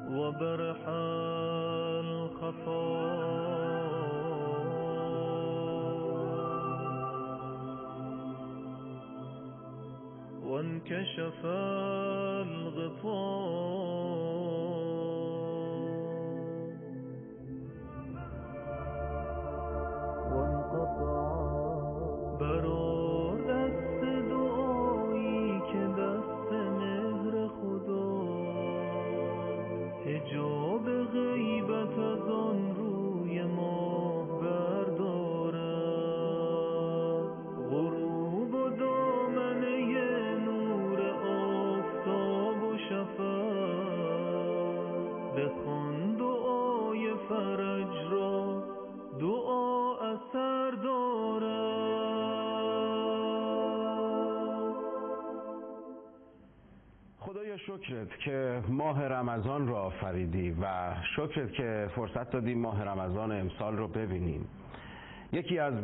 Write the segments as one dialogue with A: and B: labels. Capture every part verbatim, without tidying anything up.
A: وبرح الخفا وانكشف الغطاء وانقطع برا دست دعایی که دست مهر خدا حجاب غیبت از آن روی ماه بردارد غروب و دامنه نور آفتاب و شفق بخوان دعای فرج را دعا اثر دارد.
B: خدایا شکرت که ماه رمضان را آفریدی و شکرت که فرصت دادی ماه رمضان امسال رو ببینیم. یکی از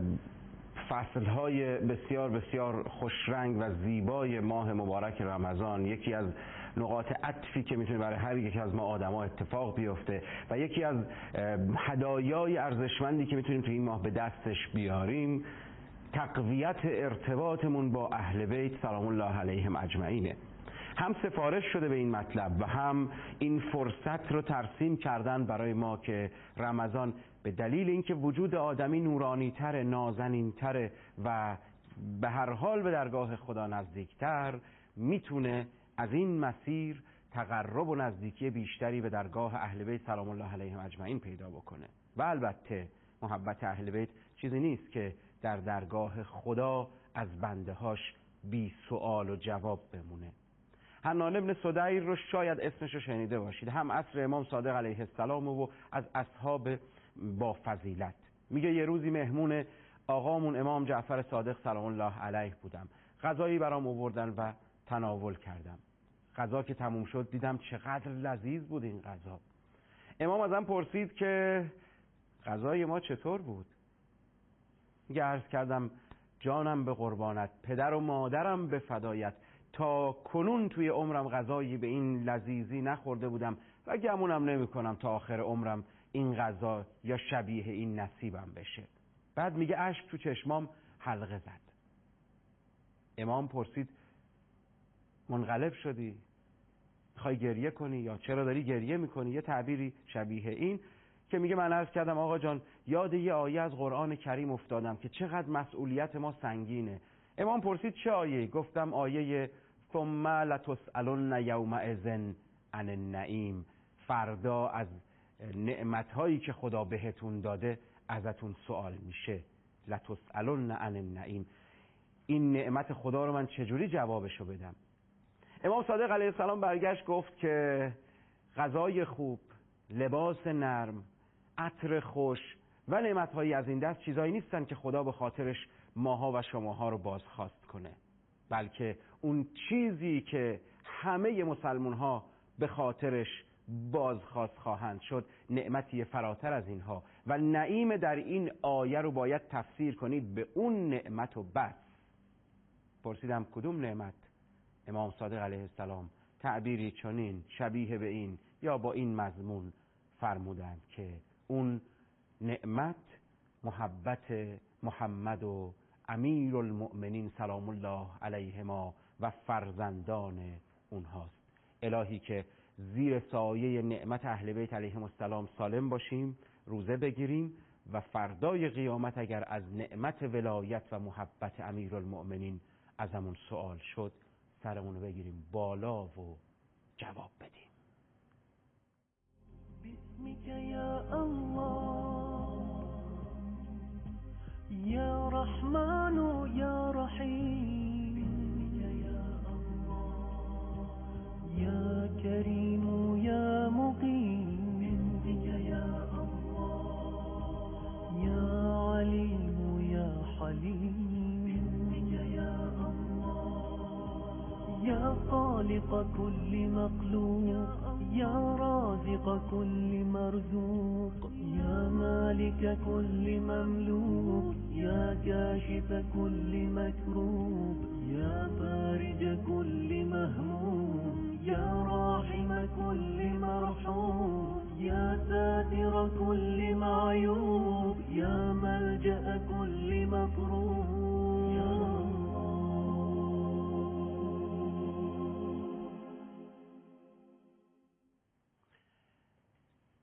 B: فصلهای بسیار بسیار خوشرنگ و زیبای ماه مبارک رمضان، یکی از نقاط عطفی که میتونه برای هر یکی از ما آدما اتفاق بیفته و یکی از هدایای ارزشمندی که میتونیم تو این ماه به دستش بیاریم، تقویت ارتباطمون با اهل بیت سلام الله علیهم اجمعینه. هم سفارش شده به این مطلب و هم این فرصت رو ترسیم کردن برای ما که رمضان به دلیل اینکه وجود آدمی نورانی‌تر، نازنین‌تر و به هر حال به درگاه خدا نزدیکتر، میتونه از این مسیر تقرب و نزدیکی بیشتری به درگاه اهل بیت سلام الله علیهم اجمعین پیدا بکنه. و البته محبت اهل بیت چیزی نیست که در درگاه خدا از بنده‌هاش بی سوال و جواب بمونه. حنان ابن صدیر رو شاید اسمش رو شنیده باشید، هم عصر امام صادق علیه السلام و از اصحاب با فضیلت. میگه یه روزی مهمون آقامون امام جعفر صادق سلام الله علیه بودم، غذایی برام آوردن و تناول کردم. غذا که تموم شد دیدم چقدر لذیذ بود این غذا. امام ازم پرسید که غذای ما چطور بود؟ میگه عرض کردم جانم به قربانت، پدر و مادرم به فدایت، تا کنون توی عمرم غذایی به این لذیذی نخورده بودم و گمونم نمی کنم تا آخر عمرم این غذا یا شبیه این نصیبم بشه. بعد میگه اشک تو چشمام حلقه زد. امام پرسید منقلب شدی؟ میخوای گریه کنی یا چرا داری گریه میکنی؟ یه تعبیری شبیه این که میگه من عرض کردم آقا جان یاد یه آیه از قرآن کریم افتادم که چقدر مسئولیت ما سنگینه. امام پرسید چه آیه؟ گفتم آیه ثم لتسألن یومئذ عن النعیم، فردا از نعمتهایی که خدا بهتون داده ازتون سوال میشه. لتسألن عن النعیم، این نعمت خدا رو من چجوری جوابشو بدم؟ امام صادق علیه السلام برگشت گفت که غذای خوب، لباس نرم، عطر خوش و نعمتهایی از این دست چیزایی نیستن که خدا به خاطرش ماها و شماها رو بازخواست کنه، بلکه اون چیزی که همه مسلمان ها به خاطرش بازخواست خواهند شد نعمتی فراتر از اینها و نعیم در این آیه رو باید تفسیر کنید به اون نعمت و بس. پرسیدم کدوم نعمت؟ امام صادق علیه السلام تعبیری چنین شبیه به این یا با این مضمون فرمودند که اون نعمت محبت محمد و امیر المؤمنین سلام الله علیهما و فرزندان اونهاست. الهی که زیر سایه نعمت اهل بیت علیهم السلام سالم باشیم، روزه بگیریم و فردای قیامت اگر از نعمت ولایت و محبت امیر المؤمنین ازمون سوال شد سرمونو بگیریم بالا و جواب بدیم.
A: بسمك یا الله یا رحمن یا رحیم یا الله یا کریم یا مقیم یا الله یا علیم یا حلیم یا الله یا خالق كل مخلوق یا رازق كل مرزوق یا مالک كل مملوك یا کاشف كل مكروب یا بارج كل مهموم یا راحم كل مرحوم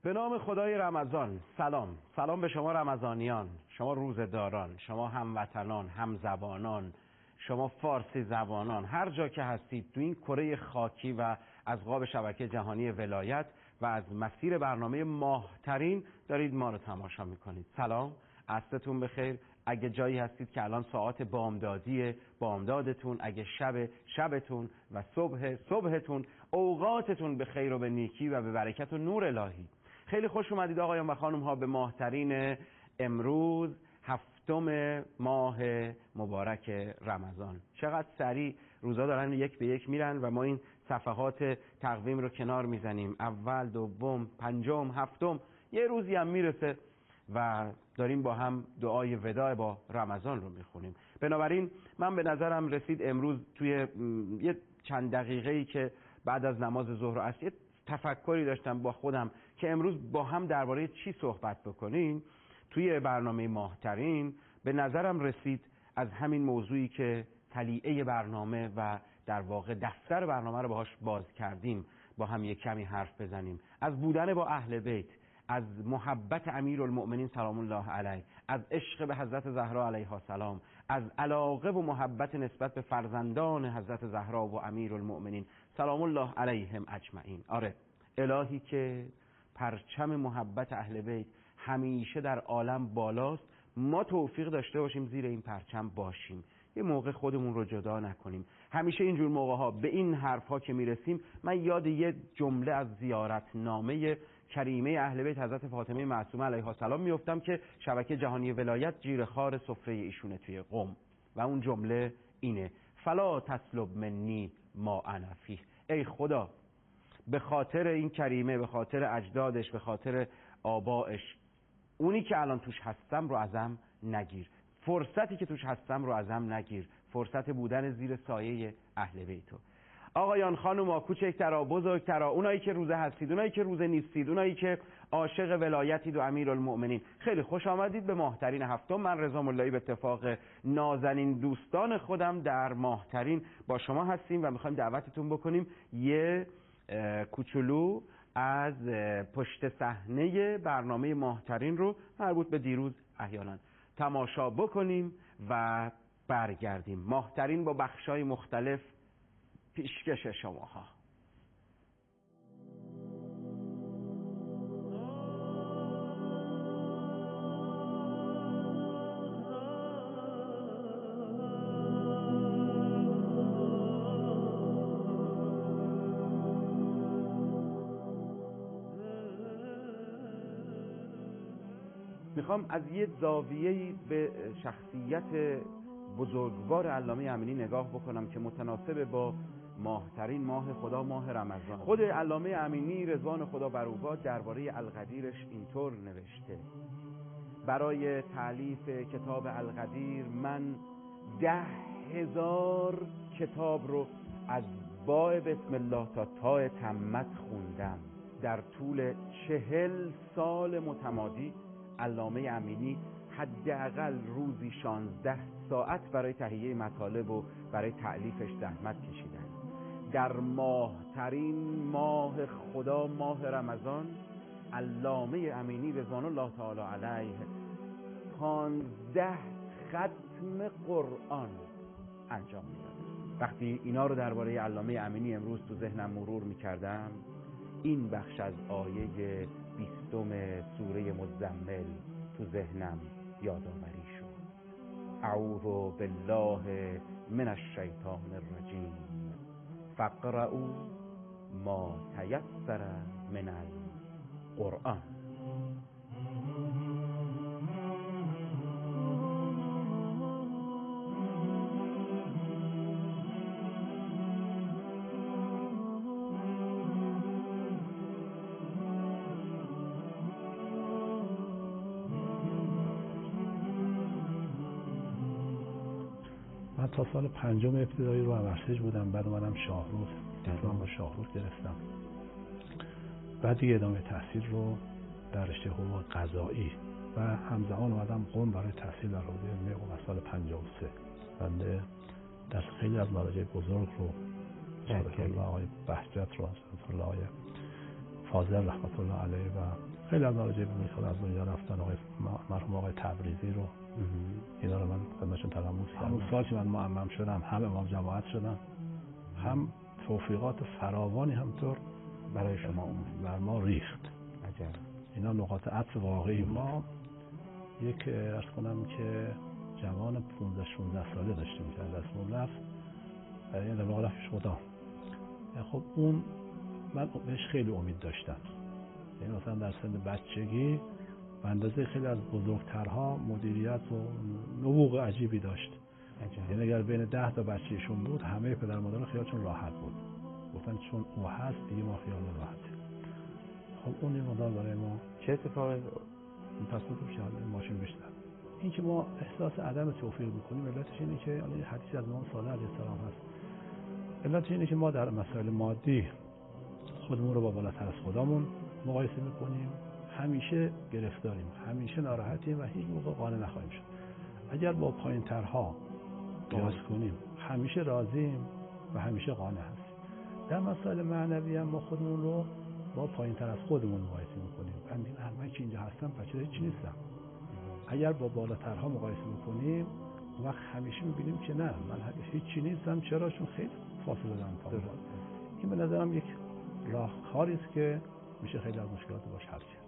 B: به نام خدای رمضان. سلام سلام به شما رمضانیان، شما روزه‌داران، شما هموطنان، همزبانان، شما فارسی زبانان، هر جا که هستید تو این کره خاکی و از قاب شبکه جهانی ولایت و از مسیر برنامه ماهترین دارید ما رو تماشا میکنید. سلام، عصرتون بخیر. اگه جایی هستید که الان ساعت بامدادی بامدادتون، اگه شب شبتون و صبح صبحتون، اوقاتتون به خیر و به نیکی و به برکت و نور الهی. خیلی خوش اومدید آقایان و خانم ها به ماهترین امروز، هفتم ماه مبارک رمضان. چقدر سریع روزا دارن یک به یک میرن و ما این صفحات تقویم رو کنار میزنیم. اول، دوم، پنجم، هفتم، یه روزی هم میرسه و داریم با هم دعای وداع با رمضان رو میخونیم. بنابراین من به نظرم رسید امروز توی یه چند دقیقه‌ای که بعد از نماز ظهر و عصر یه تفکری داشتم با خودم که امروز با هم درباره چی صحبت بکنیم توی برنامه ماهترین. به نظرم رسید از همین موضوعی که تلیعه برنامه و در واقع دفتر برنامه رو باهاش باز کردیم با هم یک کمی حرف بزنیم. از بودن با اهل بیت، از محبت امیرالمؤمنین سلام الله علیه، از عشق به حضرت زهرا علیها السلام، از علاقه و محبت نسبت به فرزندان حضرت زهرا و امیرالمؤمنین سلام الله علیهم اجمعین. آره، الهی که پرچم محبت اهل بیت همیشه در عالم بالاست، ما توفیق داشته باشیم زیر این پرچم باشیم، یه موقع خودمون رو جدا نکنیم. همیشه اینجور موقع ها به این حرف ها که میرسیم من یاد یه جمله از زیارتنامه کریمه اهل بیت حضرت فاطمه معصومه علیها السلام میافتم که شبکه جهانی ولایت جیر خار سفره ایشونه توی قم، و اون جمله اینه: فلا تسلب منی ما انا فیه. ای خدا، به خاطر این کریمه، به خاطر اجدادش، به خاطر آبائش، اونی که الان توش هستم رو ازم نگیر، فرصتی که توش هستم رو ازم نگیر، فرصت بودن زیر سایه اهل بیتو. آقایان، خانوما، کوچکترا، بزرگترا، اونایی که روزه هستید، اونایی که روزه نیستید، اونایی که عاشق ولایتید و امیرالمؤمنین، خیلی خوش آمدید به ماهترین هفتم. من رضا ملایی به اتفاق نازنین دوستان خودم در ماهترین با شما هستیم و میخوایم دعوتتون بکنیم یه کوچولو از پشت صحنه برنامه ماهترین رو مربوط به دیروز احیانا تماشا بکنیم و برگردیم. ماهترین با بخشای مختلف پیشکش شماها. میخوام از یه زاویه‌ای به شخصیت بزرگوار علامه امینی نگاه بکنم که متناسب با ماهترین ماه خدا، ماه رمضان. خود علامه امینی رضوان خدا بر او باد درباره القدیرش اینطور نوشته: برای تألیف کتاب القدیر من ده هزار کتاب رو از باء بسم الله تا تاء تمت خوندم. در طول چهل سال متمادی علامه امینی حداقل روزی شانزده ساعت برای تهیه مطالب و برای تألیفش زحمت کشیدن. در ماهترین ماه خدا، ماه رمضان، علامه امینی رضوان الله تعالی علیه پانزده ختم قرآن انجام میداد. وقتی اینا رو درباره علامه امینی امروز تو ذهنم مرور میکردم، این بخش از آیه بیستم سوره مزمل تو ذهنم یادآوری شد: اعوذ بالله من الشیطان الرجیم فاقرؤوا ما تیسر من القرآن.
C: من تا سال پنجم ابتدایی رو همرسیج بودم، بعد اومدم شاهرود، دیپلم رو شاهرود گرفتم. بعد دیگه ادامه تحصیل رو در رشته حقوق قضایی و همزمان اومدم قم برای تحصیل در حوزه علمی حقوق از سال پنجاه و سه. بنده دست خیلی از مراجع بزرگ رو، صادق الله آقای بهجت رو، از الله آقای فاضل رحمت الله علیه و خیلی از مراجع بزرگ خود از دنیا رفتن، آقای مرحوم آقای تبریزی رو اینا رو من خدمتشون تلموس کردم. اون سال که من معمم شدم هم امام جماعت شدم، هم توفیقات فراوانی همطور
B: برای شما اومد
C: بر ما ریخت.
B: عجب.
C: اینا نقاط عطف واقعی. ما یک عرض کنم که جوان پانزده شانزده ساله داشتیم که از دستمون رفت، برای این در رفتش خدا. خب اون من بهش خیلی امید داشتم، یعنی مثلا در سن بچگی به اندازه خیلی از بزرگترها مدیریت و نبوغ عجیبی داشت.
B: عجب.
C: یعنی اگر بین ده تا بچه‌شون بود همه پدر مادر خیالشون راحت بود، گفتن چون او هست دیگه ما خیالمون راحته. خب اون این مدار برای ما
B: چه اتفاقی
C: تصادف شد؟ ماشین بیشتر. این که ما احساس عدم توفیق می‌کنیم علتش اینه که الان حدیثی از امام صادق علیه السلام هست، علتش اینه که ما در مسائل مادی خودمون رو با بالاتر از خدامون مقایسه می‌کنیم، همیشه گرفتاریم، همیشه ناراحتیم و هیچ موقع قانع نخواهیم شد. اگر با پایین‌ترها قیاس کنیم همیشه راضیم و همیشه قانع هستیم. در مسائل معنوی هم ما خودمون رو با پایین‌تر از خودمون مقایسه می‌کنیم. من میگم من که اینجا هستم پس چرا هیچ نیستم. اگر با بالاترها مقایسه می‌کنیم اون وقت همیشه می‌بینیم که نه من هیچ نیستم، چرا؟ چون خیلی فاصله دارم تا اون. این به نظرم یک راهکاری است که میشه خیلی از مشکلات رو باش حل کرد.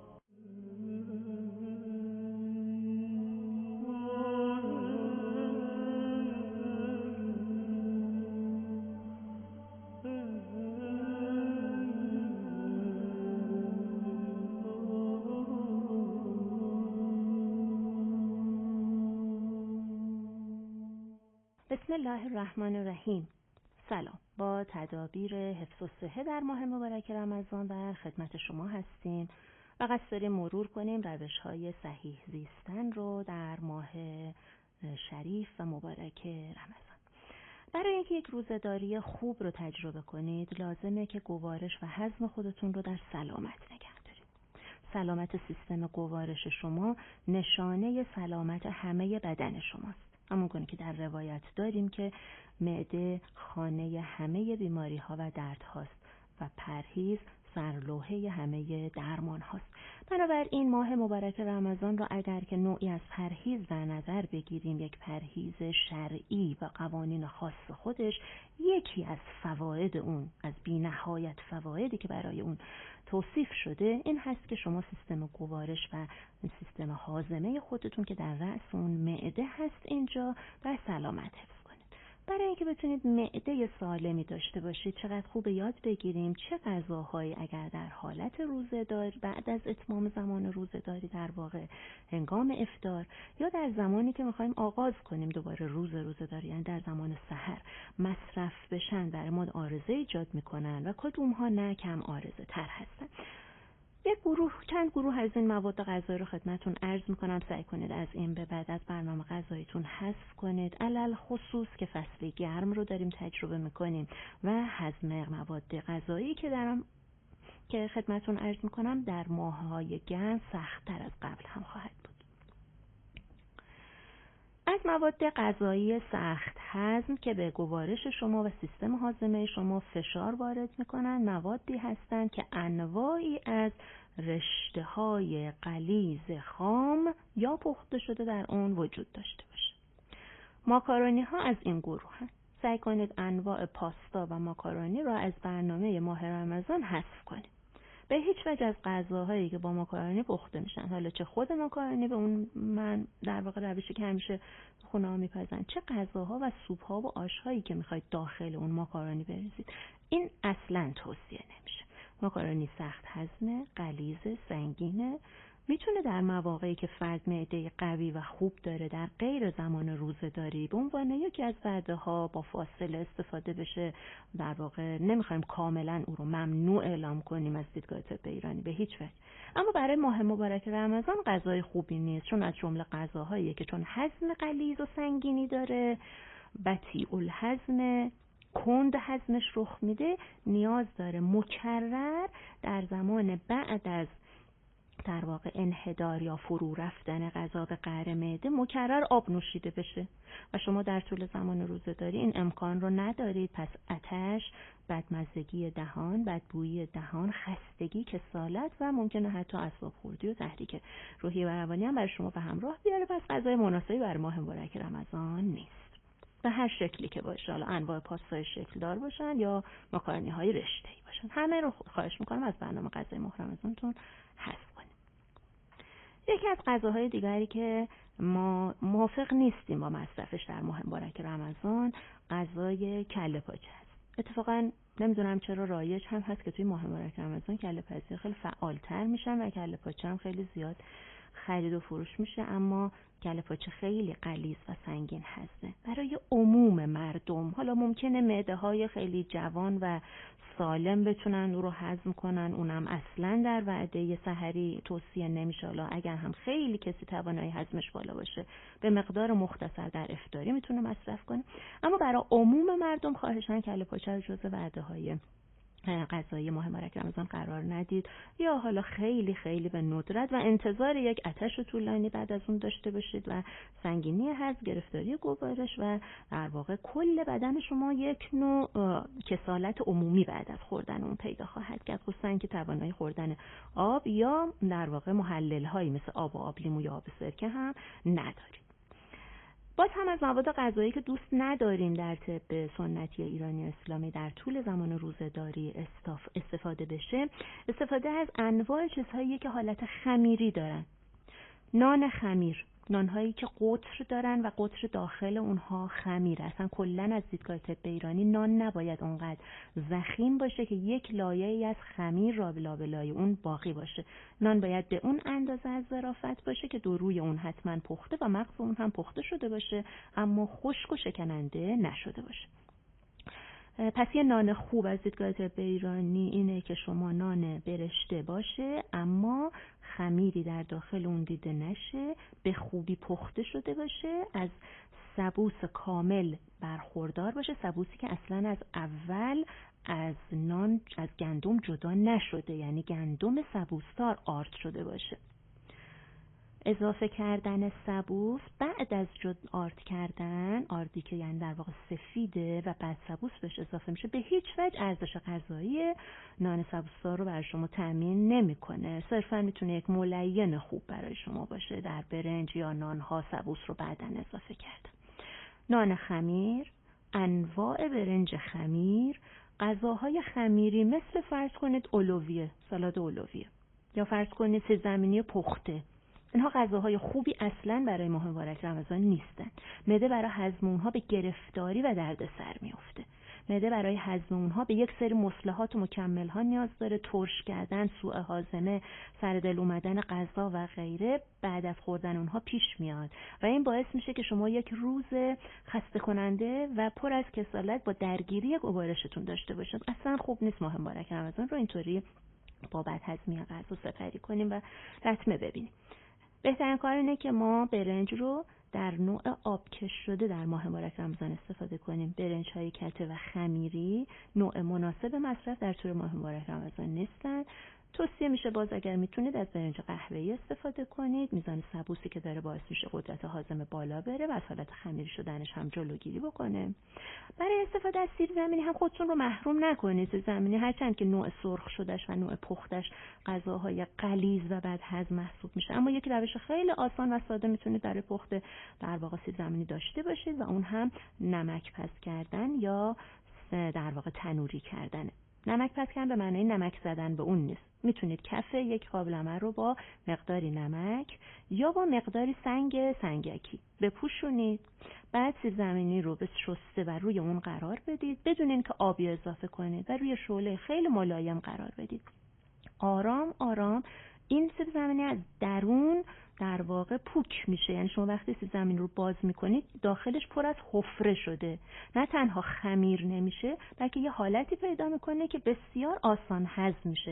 D: بسم الله الرحمن الرحیم. سلام. با تدابیر حفظ الصحه در ماه مبارک رمضان در خدمت شما هستیم و قصد داریم مرور کنیم روش‌های صحیح زیستن رو در ماه شریف و مبارک رمضان. برای اینکه یک روزه‌داری خوب رو تجربه کنید لازمه که گوارش و هضم خودتون رو در سلامت نگه دارید. سلامت سیستم گوارش شما نشانه سلامت همه بدن شماست. همون گونه که در روایت داریم که معده خانه همه بیماری ها و درد هاست و پرهیز سرلوحه همه درمان هاست. بنابراین ماه مبارک رمضان را اگر که نوعی از پرهیز در نظر بگیریم، یک پرهیز شرعی و قوانین خاص خودش، یکی از فواید اون، از بی نهایت فوایدی که برای اون توصیف شده این هست که شما سیستم گوارش و سیستم هاضمه خودتون که در رأس اون معده هست اینجا در سلامت حفظ کنید. برای اینکه بتونید معده سالمی داشته باشید چقدر خوب یاد بگیریم چه غذاهایی اگر در حالت روزه‌داری بعد از اتمام زمان روزه‌داری در واقع هنگام افطار یا در زمانی که می‌خوایم آغاز کنیم دوباره روز روزه‌داری، یعنی در زمان سحر مصرف بشن در ما عارضه ایجاد می‌کنن و کدوم‌ها نه کم عارضه تر هستن. یک گروه چند گروه از این مواد غذایی رو خدمتتون عرض میکنم، سعی کنید از این به بعد از برنامه غذاییتون حذف کنید، علل خصوص که فصل گرم رو داریم تجربه میکنیم و هضم مواد غذایی که دارم که خدمتتون عرض میکنم در ماه‌های گرم سخت‌تر از قبل هم خواهد بود. از مواد غذایی سخت هضم که به گوارش شما و سیستم هاضمه شما فشار وارد میکنن موادی هستند که انواعی از رشته‌های غلیظ خام یا پخته شده در اون وجود داشته باشه. ماکارونی ها از این گروه هست. سعی کنید انواع پاستا و ماکارونی را از برنامه ماه رمضان حذف کنید. به هیچ وجه از غذاهایی که با ماکارونی پخته میشن، حالا چه خود ماکارونی به اون من در واقع روشی که همیشه خونه ها میپزن، چه غذاها و سوپ ها و آش هایی که میخواید داخل اون ماکارونی بریزید، این اصلا توصیه نمیشه. ماکارونی سخت هضمه، غلیظ، سنگینه، میتونه در مواقعی که فرد معده قوی و خوب داره در غیر زمان روزه‌داری به عنوان یکی از وعده ها با فاصله استفاده بشه. در واقع نمیخوایم کاملا او رو ممنوع اعلام کنیم از دیدگاه طب ایرانی به هیچ وجه، اما برای ماه مبارک رمضان غذای خوبی نیست، چون از جمله غذاهاییه که چون هضم غلیظ و سنگینی داره، بطیء الهضم، کند هضمش رخ میده، نیاز داره مکرر در زمان بعد از در واقع انحدار یا فرو رفتن غذا به قعر معده مکرر آب نوشیده بشه و شما در طول زمان روزه‌داری این امکان رو ندارید. پس آتش بدمزگی دهان، بدبویی دهان، خستگی، کسالت و ممکنه حتی اسباب خوردی و تحریک روحی و روانی هم برای شما به همراه بیاره. پس غذای مناسبی برای ماه مبارک رمضان نیست به هر شکلی که باشه، حالا انواع پاستای شکل دار باشن یا ماکارونی های رشته‌ای باشن، همه رو خواهش میکنم از برنامه غذای ماه رمضانتون حذف کنید. یکی از غذاهای دیگری که ما موافق نیستیم با مصرفش در ماه مبارک رمضان غذای کله پاچه است. اتفاقا نمیدونم چرا رایج هم هست که توی ماه مبارک رمضان کله پاچه خیلی فعالتر میشن و کله پاچه هم خیلی زیاد خرید و فروش میشه، اما کله پاچه خیلی غلیظ و سنگین هستن برای عموم مردم. حالا ممکنه معده های خیلی جوان و سالم بتونن اون رو هضم کنن، اونم اصلا در وعده سحری توصیه نمیشه. حالا اگر هم خیلی کسی توانایی هضمش بالا باشه به مقدار مختصر در افطاری میتونه مصرف کنه، اما برای عموم مردم خواهشاً کله پاچه رو جزو وعده های غذایی ماه مبارک رمضان قرار ندید، یا حالا خیلی خیلی به ندرت و انتظار یک آتش طولانی بعد از اون داشته باشید و سنگینی هضم، گرفتاری گوارش و در واقع کل بدن شما یک نوع کسالت عمومی بعد از خوردن اون پیدا خواهد کرد، خصوصا که توانایی خوردن آب یا در واقع محلل هایی مثل آب و آب لیمو یا آب سرکه هم ندارید. باز هم از مواد غذایی که دوست نداریم در طب سنتی ایرانی اسلامی در طول زمان روزه‌داری استفاده بشه، استفاده از انواع چیزهایی که حالت خمیری دارن. نان خمیر، نانهایی که قطر دارن و قطر داخل اونها خمیر هستن. کلن از دیدگاه طب ایرانی نان نباید اونقدر ضخیم باشه که یک لایه‌ای از خمیر را به لابلای اون باقی باشه. نان باید به اون اندازه از ظرافت باشه که دو روی اون حتما پخته و مغز اون هم پخته شده باشه اما خشک و شکننده نشده باشه. پس یه نان خوب از دیدگاه طب ایرانی اینه که شما نان برشته باشه اما خمیری در داخل اون دیده نشه، به خوبی پخته شده باشه، از سبوس کامل برخوردار باشه، سبوسی که اصلا از اول از نان از گندم جدا نشده، یعنی گندم سبوسدار آرد شده باشه. اضافه کردن سبوس بعد از جد آرد کردن، آردی که یعنی در واقع سفیده و بعد سبوس بهش اضافه میشه، به هیچ وجه ارزش غذایی نان سبوسدار رو برای شما تامین نمیکنه. صرفا میتونه یک ملین خوب برای شما باشه در برنج یا نانها سبوس رو بعداً اضافه کردن. نان خمیر، انواع برنج خمیر، غذاهای خمیری مثل فرض کنید اولویه، سالاد اولویه، یا فرض کنید سیب‌زمینی پخته. اینها غذاهای خوبی اصلاً برای ماه مبارک رمضان نیستن. معده برای هضم اونها به گرفتاری و دردسر میفته. معده برای هضم اونها به یک سری مصلحات و مکمل‌ها نیاز داره، ترش کردن، سوء هاضمه، سر دل اومدن غذا و غیره بعد از خوردن اونها پیش میاد و این باعث میشه که شما یک روز خسته کننده و پر از کسالت با درگیری گوارشتون داشته باشید. اصلاً خوب نیست ماه مبارک رمضان رو اینطوری با بدهضمی غذا سپری کنیم و لطمه ببینیم. بهترین کار اینه که ما برنج رو در نوع آبکش شده در ماه مبارک رمضان استفاده کنیم. برنج های کته و خمیری نوع مناسب مصرف در طول ماه مبارک رمضان نیستن. توصیه میشه باز اگر میتونید از برنج قهوه‌ای استفاده کنید. میزان سبوسی که داره باعث میشه قدرت هاضمه بالا بره و از حالت خمیری شدنش هم جلوگیری بکنه. برای استفاده از سیب زمینی هم خودتون رو محروم نکنید. سیب زمینی هرچند که نوع سرخ شدهش و نوع پختش غذاهای غلیظ و بد هضم محسوب میشه، اما یک روش خیلی آسان و ساده میتونید برای پخت در واقع سیب زمینی داشته باشید و اون هم نمک پز کردن یا در واقع تنوری کردنه. نمک پز کردن به معنی نمک زدن به اون نیست. میتونید کف یک قابلمه رو با مقداری نمک یا با مقداری سنگ سنگکی بپوشونید، بعد سیب زمینی رو به شسته و روی اون قرار بدید بدون اینکه آبی اضافه کنید و روی شعله خیلی ملایم قرار بدید. آرام آرام این سیب زمینی از درون در واقع پوک میشه، یعنی شما وقتی سیب زمینی رو باز میکنید داخلش پر از حفره شده، نه تنها خمیر نمیشه بلکه یه حالتی پیدا میکنه که بسیار آسان هضم میشه.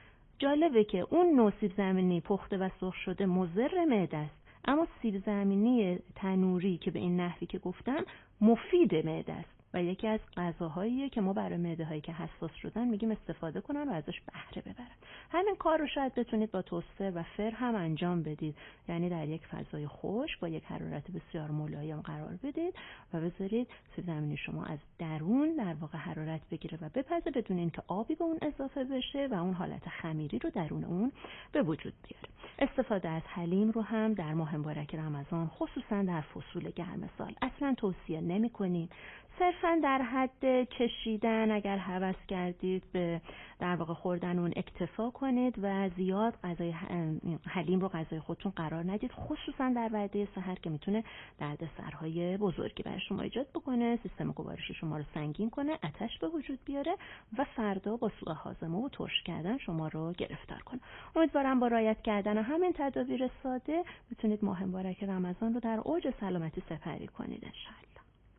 D: جالبه که اون نوع سیب زمینی پخته و سرخ شده مضر معده است، اما سیب زمینی تنوری که به این نحوی که گفتم مفید معده است و یکی از غذاهاییه که ما برای معده‌هایی که حساس شدن میگیم استفاده کنن و ازش بهره ببرن. همین کار رو شاید بتونید با توستر و فر هم انجام بدید، یعنی در یک فضای خشک با یک حرارت بسیار ملایم قرار بدید و بذارید سیب زمینی شما از درون در واقع حرارت بگیره و بپزه بدون اینکه آبی به اون اضافه بشه و اون حالت خمیری رو درون اون به وجود بیاره. استفاده از حلیم رو هم در ماه مبارک رمضان خصوصا در فصول گرم سال اصلا توصیه نمی‌کنیم. صرفا در حد چشیدن اگر هوس کردید به در واقع خوردن اون اکتفا کنید و زیاد غذای حلیم رو غذای خودتون قرار ندید، خصوصا در وعده سحر که میتونه دردسرهای بزرگی برای شما ایجاد بکنه، سیستم گوارشی شما رو سنگین کنه، آتش به وجود بیاره و فردا با سوء هاضمه و ترش کردن شما رو گرفتار کنه. امیدوارم با رعایت کردن همین تدابیر ساده بتونید ماه مبارک رمضان رو در اوج سلامتی سپری کنید انشاءالله.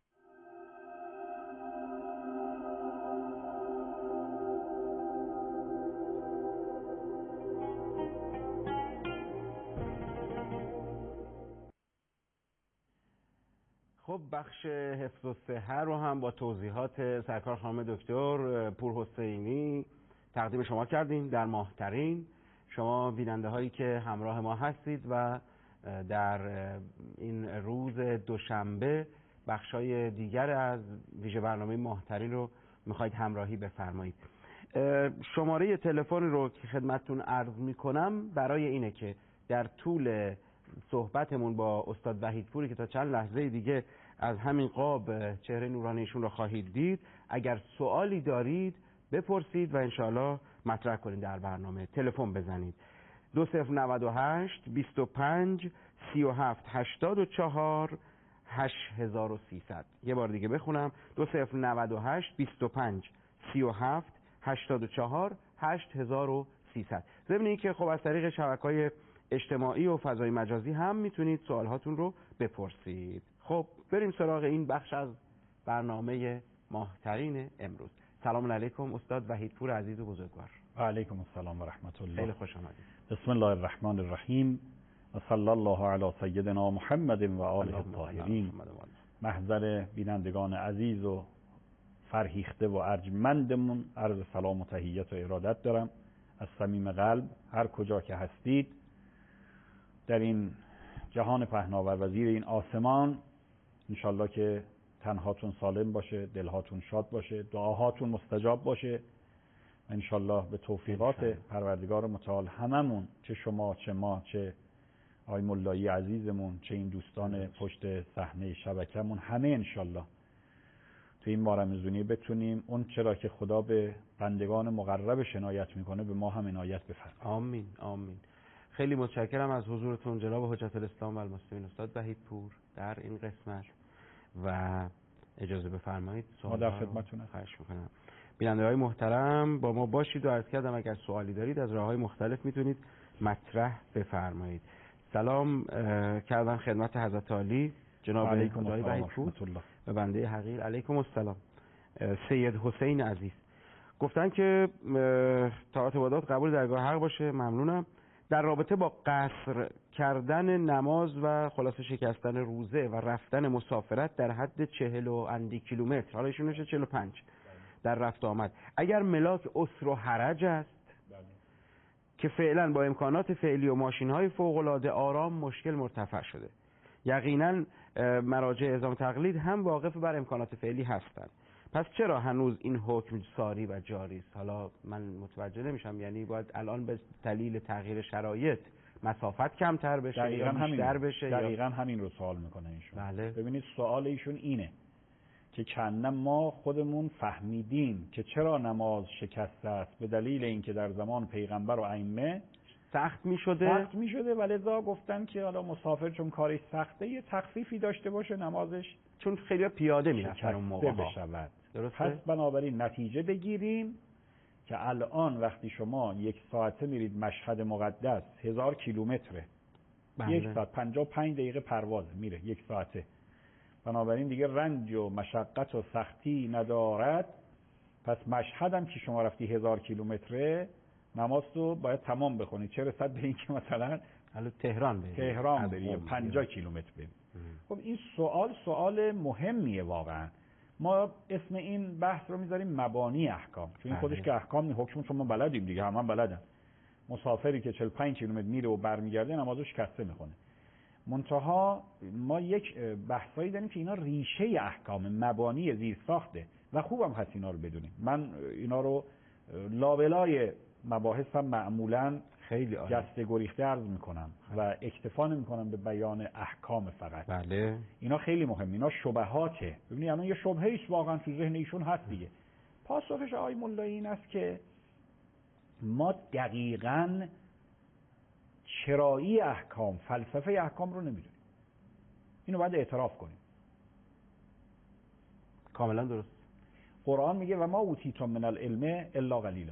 B: خب بخش حفظ الصحه رو هم با توضیحات سرکار خانم دکتر پورحسینی تقدیم شما کردیم در ماهترین. شما بیننده هایی که همراه ما هستید و در این روز دوشنبه بخشای دیگر از ویژه برنامه ماهترین رو میخواید همراهی بفرمایید. شماره تلفن رو که خدمتتون عرض میکنم برای اینه که در طول صحبتمون با استاد وحیدپوری که تا چند لحظه دیگه از همین قاب چهره نورانیشون رو خواهید دید، اگر سوالی دارید بپرسید و انشاءالله مطرح کنید در برنامه. تلفن بزنید دو صفر نود و هشت بیست و پنج سی و هفت هشتاد و چهار هشت هزار و سیصد. یه بار دیگه بخونم دو صفر نود و هشت بیست و پنج سی و هفت هشتاد و چهار هشت هزار و سیصد. ضمن اینکه خب از طریق شبکه‌های اجتماعی و فضای مجازی هم میتونید سوالهاتون رو بپرسید. خب بریم سراغ این بخش از برنامه ماهترین امروز. سلام علیکم استاد وحیدپور عزیز و بزرگوار.
C: و علیکم السلام و رحمت الله.
B: خیلی خوش آمدید.
C: بسم الله الرحمن الرحیم و صلی الله علی سیدنا محمد و آله الطاهرین. محضر بینندگان عزیز و فرهیخته و ارجمندمون عرض سلام و تحیت و ارادت دارم از صمیم قلب هر کجا که هستید در این جهان پهناور و زیر این آسمان. انشالله که تنهاتون سالم باشه، دلهاتون شاد باشه، دعاهاتون مستجاب باشه. انشالله به توفیقات پروردگار متعال هممون، چه شما چه ما چه آقای ملایی عزیزمون چه این دوستان پشت صحنه شبکمون، همه انشالله تو این ماه رمضانی بتونیم اون چرا که خدا به بندگان مقرب عنایت میکنه به ما هم عنایت بفرماید.
B: آمین آمین. خیلی متشکرم از حضورتون جناب حجت الاسلام و المسلمین استاد وحیدپور در این قسمت و اجازه بفرمایید
C: ما در خدمتتون هستیم.
B: خواهش میکنم. بیننده‌های محترم با ما باشید و عرض کردم اگر سوالی دارید از راه‌های مختلف میتونید مطرح بفرمایید. سلام کردن خدمت حضرت عالی جناب خدای وحیدپور و بنده حقیر. علیکم السلام. سید حسین عزیز گفتن که طاعت و عبادات قبول درگاه حق باشه. ممنونم. در رابطه با قصر کردن نماز و خلاصه شکستن روزه و رفتن مسافرت در حد چهل و اندی کیلومتر، حالا ایشون نشه چهل و پنج در رفت آمد، اگر ملاک عسر و حرج است که فعلا با امکانات فعلی و ماشین‌های فوق‌العاده آرام مشکل مرتفع شده، یقینا مراجع اعزام تقلید هم واقف بر امکانات فعلی هستند، پس چرا هنوز این حکم ساری و جاری است؟ حالا من متوجه نمیشم، یعنی باید الان به دلیل تغییر شرایط مسافت کمتر بشه یا بیشتر بشه؟
C: دقیقاً همین رو سوال میکنه ایشون.
B: بله.
C: ببینید سوال ایشون اینه که چند ما خودمون فهمیدیم که چرا نماز شکسته است به دلیل اینکه در زمان پیغمبر و ائمه
B: سخت میشده
C: سخت میشده و لذا گفتن که حالا مسافر چون کارش سخته یه تخفیفی داشته باشه نمازش
B: چون خیلی پیاده میرفتن اون موقع
C: بشود. پس بنابراین نتیجه بگیریم که الان وقتی شما یک ساعته میرید مشهد مقدس هزار کیلومتره،
B: بله.
C: یک ساعت پنجاه و پنج دقیقه پرواز میره یک ساعته، بنابراین دیگه رنج و مشقت و سختی ندارد. پس مشهد هم که شما رفتی هزار کیلومتره نماز رو باید تمام بخونید، چه رسد به این که مثلا
B: حالا تهران برید
C: تهران برید پنجاه کیلومتر برید. خب این سوال سوال مهمیه واقعا.
E: ما اسم این بحث رو میذاریم مبانی احکام، چون این خودش که احکام نی، حکم شما بلدیم دیگه، همه هم بلدن. مسافری که چهل و پنج کیلومتر میره و برمیگرده نمازو شکسته میخونه. منتها ما یک بحثایی داریم که اینا ریشه احکام، مبانی زیرساخته و خوبم هست اینا رو بدونیم. من اینا رو لابلای مباحثم معمولاً
B: خیلی
E: جسته گریخته عرض میکنم و اکتفا نمیکنم به بیان احکام فقط.
B: بله.
E: اینا خیلی مهم، اینا شبهاته. ببینید الان یه شبهه ایست واقعا تو ذهن ایشون هست دیگه. پاسخش آقای ملایی این است که ما دقیقاً چرایی احکام، فلسفه احکام رو نمیدونیم. اینو باید اعتراف کنیم.
B: کاملا درست.
E: قرآن میگه و ما اوتیتم من العلم الا قلیلا.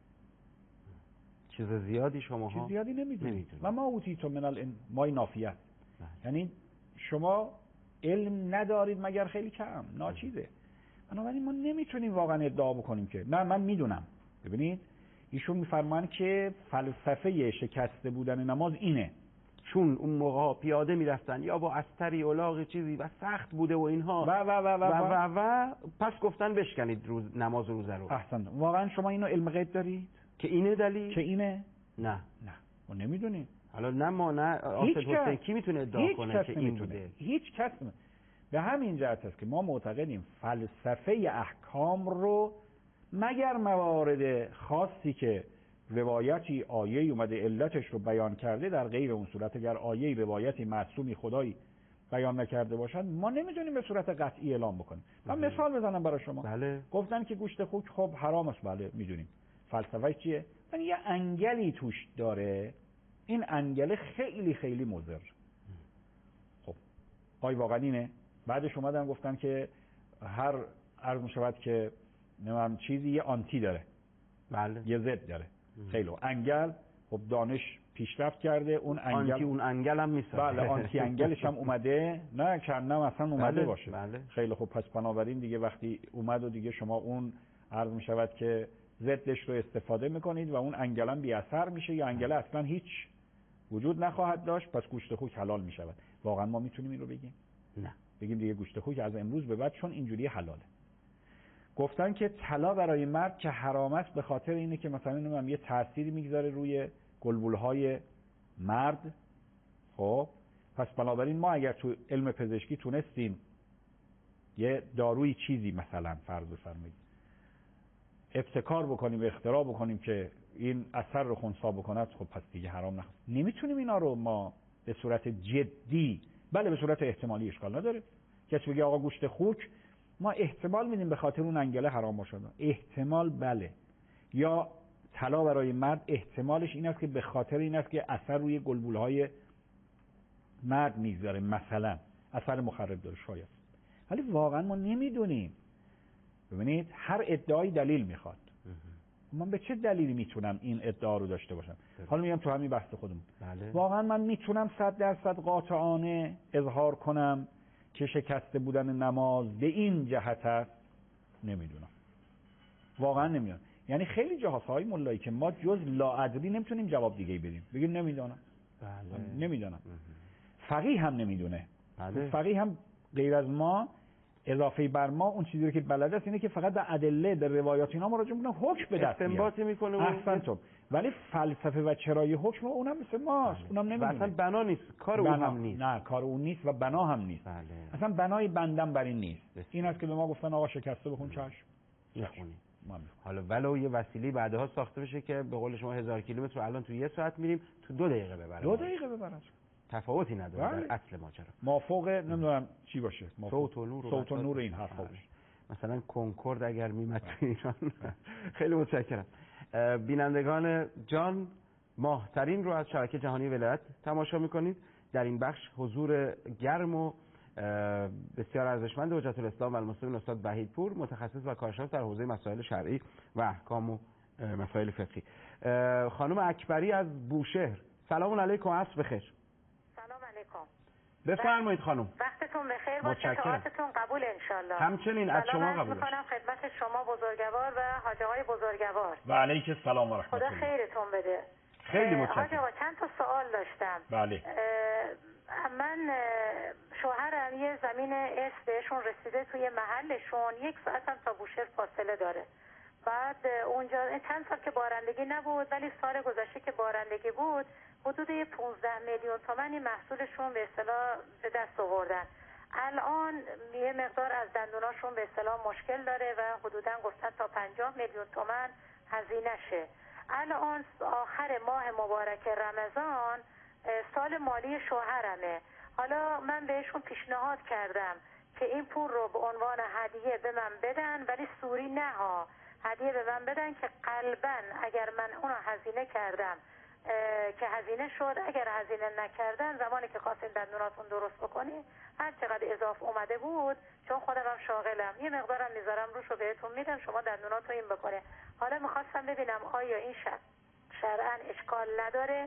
B: چیز زیادی شما
E: چیز زیادی نمیدونید. و ما اوتیتم من العلم، ما نافیه. یعنی شما علم ندارید مگر خیلی کم، ناچیزه. بنابراین ما نمیتونیم واقعا ادعا بکنیم که نه من میدونم. ببینید ایشون میفرمان که فلسفه شکسته بودن نماز اینه،
B: چون اون موقع پیاده میرفتن یا با استری الاغ چیزی و سخت بوده و اینها
E: و و و و,
B: و, و, و, و پس گفتن بشکنید روز نماز روزه رو.
E: احسن. واقعا شما اینو علم غیب دارید
B: که اینه دلیل؟
E: که اینه؟
B: نه
E: نه ما نمیدونیم.
B: حالا نه ما نه آصف حسین کی میتونه ادعا کنه که این بوده؟
E: هیچ کس نمی... به همین جهت است که ما معتقدیم فلسفه احکام رو مگر موارد خاصی که روایتی آیه اومده علتش رو بیان کرده، در غیر اون صورت اگر آیه روایتی معصومی خدایی بیان نکرده باشد ما نمیدونیم به صورت قطعی اعلام بکنیم. من مثال بزنم برای شما.
B: بله.
E: گفتن که گوشت خوک خب حرام است، بله میدونیم. فلسفه‌اش چیه؟ من یه انگلی توش داره، این انگل خیلی خیلی مضر. خب آیا واقعا اینه؟ بعدش اومدن گفتن که هر عرض می‌شود که نمیدونم چیزی یه آنتی داره،
B: بله،
E: یه ضد داره. خیلی انگل خب دانش پیشرفت کرده، اون انگل
B: آنتی اون انگل هم میسازه.
E: بله آنتی انگلش هم اومده، نه کنم اصلا اومده
B: بله.
E: باشه.
B: بله.
E: خیلی خوب. پس بنابراین دیگه وقتی اومد و دیگه شما اون عرض می‌شود که ضدش رو استفاده میکنید و اون انگل هم بی اثر میشه یا انگل اصلا هیچ وجود نخواهد داشت، پس گوشت خوک حلال میشود. واقعا ما میتونیم این رو بگیم؟
B: نه.
E: بگیم دیگه گوشت خوک از امروز به بعد چون اینجوری حلاله. گفتن که طلا برای مرد که حرام است به خاطر اینه که مثلا اینم یه تأثیری میگذاره روی گلبولهای مرد. خب پس بنابراین ما اگر تو علم پزشکی تونستیم یه داروی چیزی مثلا فرض بفرمایید ابتکار بکنیم، اختراع بکنیم که این اثر رو خنثی بکند، خب پس دیگه حرام نخواهد. نمیتونیم اینا رو ما به صورت جدی، بله به صورت احتمالی اشکال نداره. کسی بگه آقا گوشت خوک ما احتمال میدیم به خاطر اون انگله حرام باشه، احتمال بله. یا طلا برای مرد احتمالش این است که به خاطر این است که اثر روی گلبولهای مرد میذاره، مثلا اثر مخرب داره شاید. ولی واقعا ما نمیدونیم. ببینید هر ادعایی دلیل میخواد. من به چه دلیلی میتونم این ادعا رو داشته باشم؟ حالا میگم تو همین بحث خودم.
B: بله.
E: واقعا من میتونم صد درصد قاطعانه اظهار کنم که شکسته بودن نماز به این جهت است؟ نمیدونم. واقعا نمیدونم. یعنی خیلی جاهاست های ملایی که ما جز لاادری نمیتونیم جواب دیگه بدیم. بگیم نمیدونم.
B: بله.
E: نمیدونم. فقیه هم نمیدونه.
B: بله.
E: فقیه هم غیر از ما اضافه بر ما اون چیزی رو که بلد است اینه که فقط به ادله، به روایات اینا مراجعه میکنه، حکم به دست میاره،
B: استنباط میکنه.
E: احسنتم. ولی فلسفه و چرایی حکم اونم مثل ماست.
B: بله.
E: اونم نمیدونه.
B: اصلا بنا نیست، کار
E: بنا...
B: اون هم نیست.
E: نه کار اون نیست و بنا هم نیست.
B: بله.
E: اصلا بنای بندم بر این نیست. بسید. این است که به ما گفتن آقا شکسته بخون چشم
B: نخونی. حالا ولو یه وسیله بعدها ساخته بشه که به قول شما هزار کیلومتر الان تو یه ساعت میریم، تو دو دقیقه ببره.
E: دو دقیقه ببره.
B: تفاوتی نداره
E: بله.
B: در اصل ماجرا.
E: مافوق نمیدونم چی باشه.
B: صوت و نور و
E: صوت و نور این حرفا باشه.
B: مثلا کنکورد اگر میمد تو ایران. خیلی متشکرم. بینندگان جان، ماهترین رو از شبکه جهانی ولایت تماشا میکنید. در این بخش حضور گرم و بسیار ارزشمند حجت الاسلام و المسلمین استاد وحیدپور، متخصص و کارشناس در حوزه مسائل شرعی و احکام و مسائل فقهی. خانم اکبری از بوشهر، سلام علیکم، عصر بخیر.
F: سلام علیکم.
B: بفرمایید خانم.
F: وقتتون بخیر باشه، دعاتون قبول انشالله.
B: همچنین از شما قبول باشه.
F: میکنم خدمت شما بزرگوار و حاج آقای بزرگوار.
E: و علیک السلام و رحمت الله.
F: خدا خیرتون بده.
B: خیلی متشکرم.
F: حاج آقا چند تا سوال داشتم.
E: بله.
F: من شوهرم یه زمین ارث بهشون رسیده توی محلشون، یک ساعت هم تا بوشهر فاصله داره. بعد اونجا چند سال که بارندگی نبود، ولی سال گذشته که بارندگی بود حدود پانزده میلیون تومانی محصولشون به اصطلاح به دست آوردن. الان یه مقدار از دندوناشون به اصطلاح مشکل داره و حدوداً گفتن تا پنجاه میلیون تومان هزینه شه. الان آخر ماه مبارک رمضان سال مالی شوهرمه. حالا من بهشون پیشنهاد کردم که این پول رو به عنوان هدیه به من بدن، ولی سوری نه ها، هدیه به من بدن که قلباً اگر من اونو هزینه کردم که هزینه شد، اگر هزینه نکردن زمانی که خواستین دندوناتون درست بکنی هر چقدر اضافه اومده بود، چون خودم هم شاغلم یه مقدارم میذارم روش رو بهتون میدم شما دندوناتو این بکنه. حالا میخواستم ببینم آیا این شرعاً اشکال نداره؟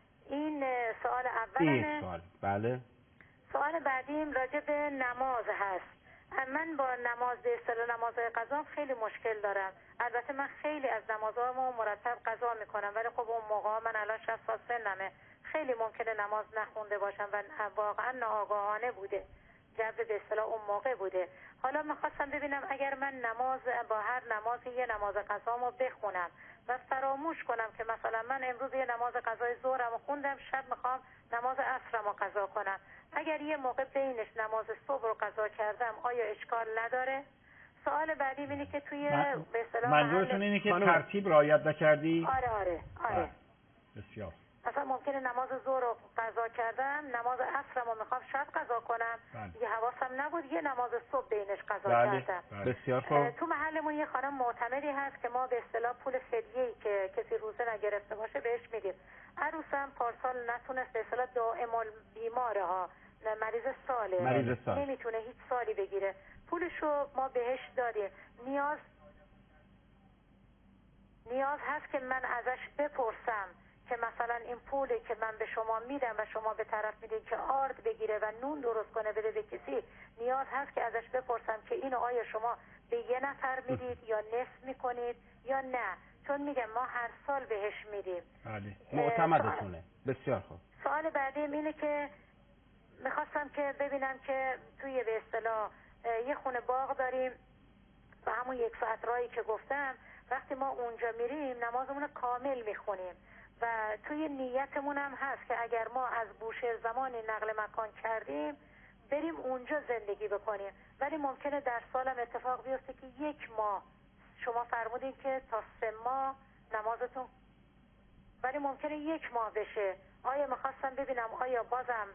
F: این سوال اولمه.
B: سوال. بله.
F: سوال بعدیم راجع به نماز هست. من با نماز به اصطلاح نماز قضا خیلی مشکل دارم. البته من خیلی از نمازامو مرتب قضا میکنم، ولی خب اون موقع من الان شصت سال سنمه، خیلی ممکنه نماز نخونده باشم و واقعا ناآگاهانه بوده، جو به اصطلاح اون موقع بوده. حالا میخواستم ببینم اگر من نماز با هر نمازی یه نماز قضامو بخونم و فراموش کنم که مثلا من امروز یه نماز قضای ظهرمو خوندم، شب میخوام نماز عصرمو قضا کنم، اگر یه موقع بینش نماز صبح رو قضا کردم آیا اشکال نداره؟ سوال بعدی اینه که توی
E: من...
F: به اصطلاح
E: منظورتون اینه که ترتیب رعایت نکردی؟
F: آره آره آره.
E: بسیار.
F: مثلا ممکنه نماز ظهر رو قضا کردم، نماز عصرمو میخوام شب قضا کنم، یه حواسم نبود یه نماز صبح بینش قضا
E: بله.
F: کردم.
E: بله.
B: بسیار خوب.
F: تو محلمون یه خانم معتمدی هست که ما به اصطلاح پول فدیه‌ای که کسی روزه نگرفته باشه بهش میدیم. عروسم پارسال نتونست، به اصطلاح دائم بیماره ها، مریض ساله،
B: مریض سال
F: نمیتونه هیچ سالی بگیره، پولشو ما بهش دادیم. نیاز نیاز هست که من ازش بپرسم که مثلا این پولی که من به شما میدم و شما به طرف میدین که آرد بگیره و نون درست کنه بده به کسی، نیاز هست که ازش بپرسم که اینو آیا شما به یه نفر میدید یا نصف میکنید یا نه؟ چون میگم ما هر سال بهش میدیم.
B: بله. معتمدتونه. بسیار خوب.
F: سوال بعدیم اینه که میخواستم که ببینم که توی به اصطلاح یه خونه باغ داریم و همون یک ساعت راهی که گفتم، وقتی ما اونجا میریم نمازمون کامل میخونیم و توی نیتمون هم هست که اگر ما از بوشهر زمانی نقل مکان کردیم بریم اونجا زندگی بکنیم، ولی ممکنه در سالم اتفاق بیفته که یک ماه شما فرمودین که تا سه ماه نمازتون، ولی ممکنه یک ماه بشه. آیا میخواستم ببینم آیا بازم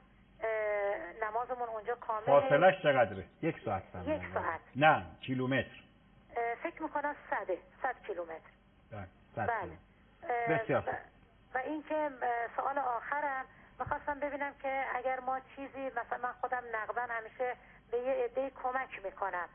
F: نمازمون اونجا کامله؟
E: فاصلش چقدره؟
B: یک ساعت فهمیدم.
F: یک ساعت.
E: نه کیلومتر.
F: فکر میکنم صده صد کیلومتر.
B: بله. بسیار خوب.
F: و این که سوال آخرم میخواستم ببینم که اگر ما چیزی مثلا من خودم نقدن همیشه به یه عده کمک میکنم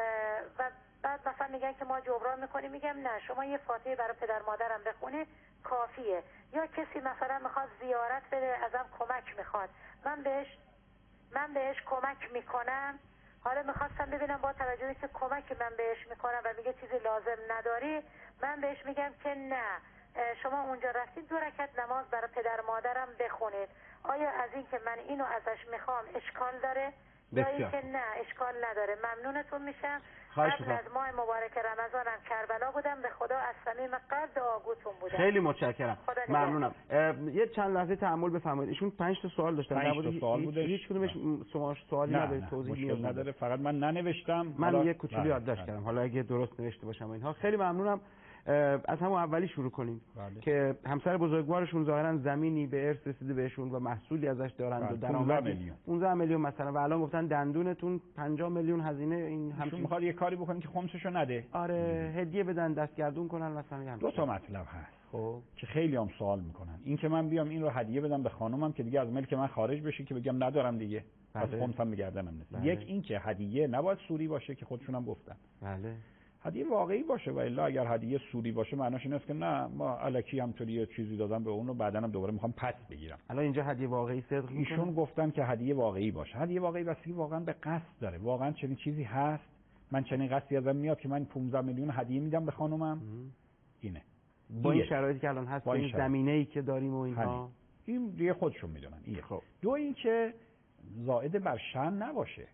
F: و بعد مثلا میگن که ما جبران میکنیم، میگم نه شما یه فاتحه برای پدر مادرم بخونید کافیه. یا کسی مثلا میخواد زیارت بده ازم کمک میخواد، من بهش من بهش کمک میکنم. حالا میخواستم ببینم با توجه که کمک من بهش میکنم و میگه چیزی لازم نداری، من بهش میگم که نه شما اونجا رفتید دو رکعت نماز برای پدر مادرم بخونید، آیا از این که من اینو ازش میخوام اشکال داره یا این که نه اشکال نداره؟ ممنونتون میشم. قبل از ماه مبارک رمضانم کربلا بودم، به خدا از صمیم قلب دعاگوتون بودم.
B: خیلی متشکرم. ممنونم. یه چند لحظه تحمل بفرمایید. ایشون پنج تا سوال داشتن.
E: پنج تا سوال بوده.
B: هیچ کدومش سوالی نداره، توضیح
E: نیاز نداره، فقط من ننوشتم.
B: من یه کوچولو یادداشت کردم. حالا اگه درست نوشته باشم اینها. خیلی ممنونم. از همون اولی شروع کنیم.
E: بله. که
B: همسر بزرگوارشون ظاهرا زمینی به ارث رسیده بهشون و محصولی ازش دارند و درآمدی پانزده میلیون مثلا و الان گفتن دندونتون پنجاه میلیون هزینه، این همچین
E: میخواد یه کاری بکنه که خمسشو نده.
B: آره هدیه بدن دستگردون کنن مثلا.
E: دو تا مطلب هست
B: خب
E: که خیلی هم سوال میکنن، این که من بیام این رو هدیه بدم به خانومم که دیگه از ملک من خارج بشه که بگم ندارم دیگه، پس خمسم بگردنم نیست.
B: بله.
E: یک این که هدیه نباید سوری باشه که خودشون هم گفتن.
B: بله.
E: هدیه واقعی باشه و الا اگر هدیه سوری باشه معناش این است که نه ما الکی همطوری یه چیزی دادم به اون و بعداً هم دوباره میخوام پس بگیرم.
B: الان اینجا هدیه واقعی صدق میکنه.
E: ایشون گفتن که هدیه واقعی باشه. هدیه واقعی واسه واقعا به قصد داره. واقعا چنین چیزی هست، من چنین قصدی ازم میاد که من پانزده میلیون هدیه میدم به خانومم. اینه
B: با این شرایطی که الان هست، با این زمینه‌ای که داریم و اینها.
E: این دیگه خودشون میدونن. این
B: خب.
E: دو این که زائد بر شأن نباشه.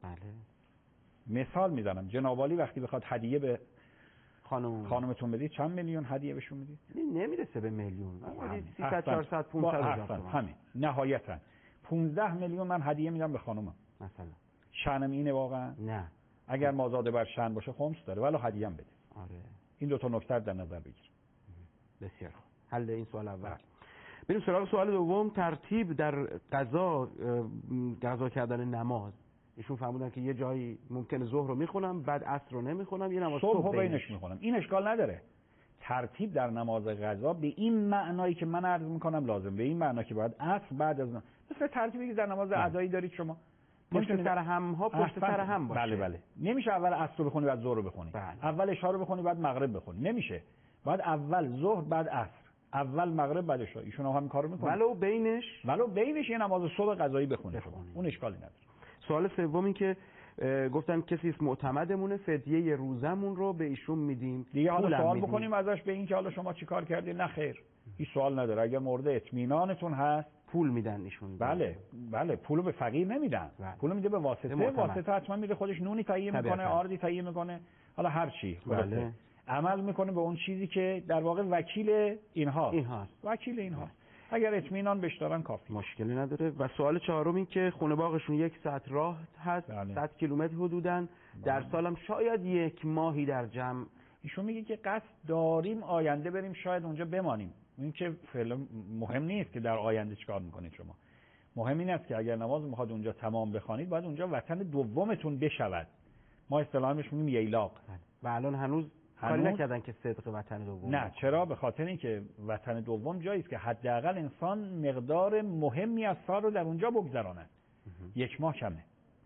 B: بله.
E: مثال میزنم، جناب عالی وقتی بخواد هدیه به
B: خانم
E: خانمتون بدید چند میلیون هدیه بهشون میدید؟
B: نمیرسه به میلیون. سیصد
E: احسن.
B: چهارصد پانصد هزار تومان.
E: همین نهایتا پانزده میلیون من هدیه میدم به خانومم.
B: مثلا
E: شأنم اینه واقعا؟
B: نه.
E: اگر ما زاده بر شأن باشه خمس داره، ولی هدیه ام بده.
B: آره.
E: این دو تا نکته در نظر بگیر.
B: بسیار خوب. حل این سوال اول. بریم سراغ سوال دوم. ترتیب در قضا قضا کردن نماز. ایشون فرمودن که یه جایی ممکنه ظهر رو میخونم بعد عصر رو نمیخونم، یه نماز
E: صبح رو بینش میخونم. این اشکال نداره. ترتیب در نماز قضا به این معنایی که من عرض میکنم لازم، به این معنا که باید عصر بعد از نماز، مثل ترتیبی که در نماز ادایی دارید شما
B: پشت سر هم ها پشت سر هم باشه.
E: بله بله. نمیشه اول عصر رو بخونی بعد ظهر رو بخونی.
B: بله.
E: اول عشا رو بخونی بعد مغرب بخونی. نمیشه. باید اول ظهر بعد عصر، اول مغرب بعد عشا. ایشون هم همین کارو میکنن.
B: ولو بینش
E: ولو بینش یه نماز صبح قضایی بخونی. اون اشکالی نداره.
B: سوال سومی که گفتن کسی است معتمدمونه، فدیه روزمون رو به ایشون میدیم.
E: دیگه حالا سوال بکنیم ازش به این که حالا شما چیکار کردید؟ نه خیر. هیچ سوال نداره. اگر مورد اطمینانتون هست
B: پول میدن ایشون.
E: بله بله. پولو به فقیر نمیدن. پولو میده به واسطه. واسطه حتما میده خودش نونی تهیه میکنه، آردی تهیه میکنه، حالا هر چی.
B: بله.
E: عمل میکنه به اون چیزی که در واقع وکیل اینها
B: اینهاست.
E: وکیل اینها. اگر اطمینان بهش دارن کافی،
B: مشکلی نداره. و سوال چهارم این که خونه باغشون یک ساعت راه هست،
E: بله.
B: صد کیلومتر حدوداً، در سالم شاید یک ماهی در جمع.
E: ایشون میگه که قصد داریم آینده بریم شاید اونجا بمانیم. این که فعلا مهم نیست که در آینده چیکار میکنید شما. مهم این است که اگر نماز میخواد اونجا تمام بخوانید باید اونجا وطن دومتون بشود. ما اصطلاحاً بهش میگیم ییلاق.
B: و الان هنوز کاری نکردن که صدق وطن دوم.
E: نه، چرا؟ به خاطر اینکه وطن دوم جایی است که حداقل انسان مقدار مهمی از سال رو در اونجا بگذراند. یک ماه کمه.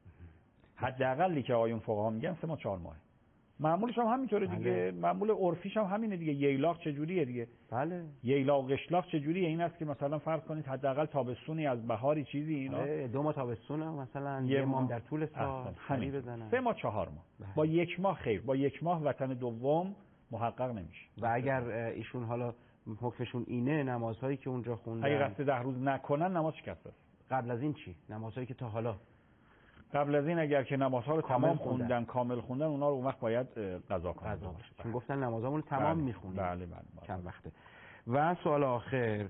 E: حداقلی که آیون فقها میگن سه ماه چهار ماه. معمولش هم همینطوره دیگه. معمول عرفیش هم همینه دیگه. ییلاق چجوریه دیگه؟
B: بله.
E: ییلاق قشلاق چجوریه؟ این است که مثلا فرض کنید حداقل تابستونی از بهاری چیزی اینا
B: دو ماه تابستون مثلا یه ماه در طول سال
E: همین بزنن. سه ماه چهار ماه. بله. با یک ماه خیر. با یک ماه وطن دوم محقق نمیشه.
B: و اگر ایشون حالا حکمشون اینه نمازهایی که اونجا خوندن
E: اگه قصد ده روز نکنن نماز شکسته است.
B: قبل از این چی؟ نمازهایی که تا حالا
E: قبل از این اگر که نمازها رو تمام خوندن. خوندن کامل خوندن اونا رو اون وقت باید قضا کنن.
B: قضا باشه. چون گفتن نمازامون تمام
E: بله.
B: میخونیم.
E: بله بله, بله.
B: چند وقته. و سوال آخر،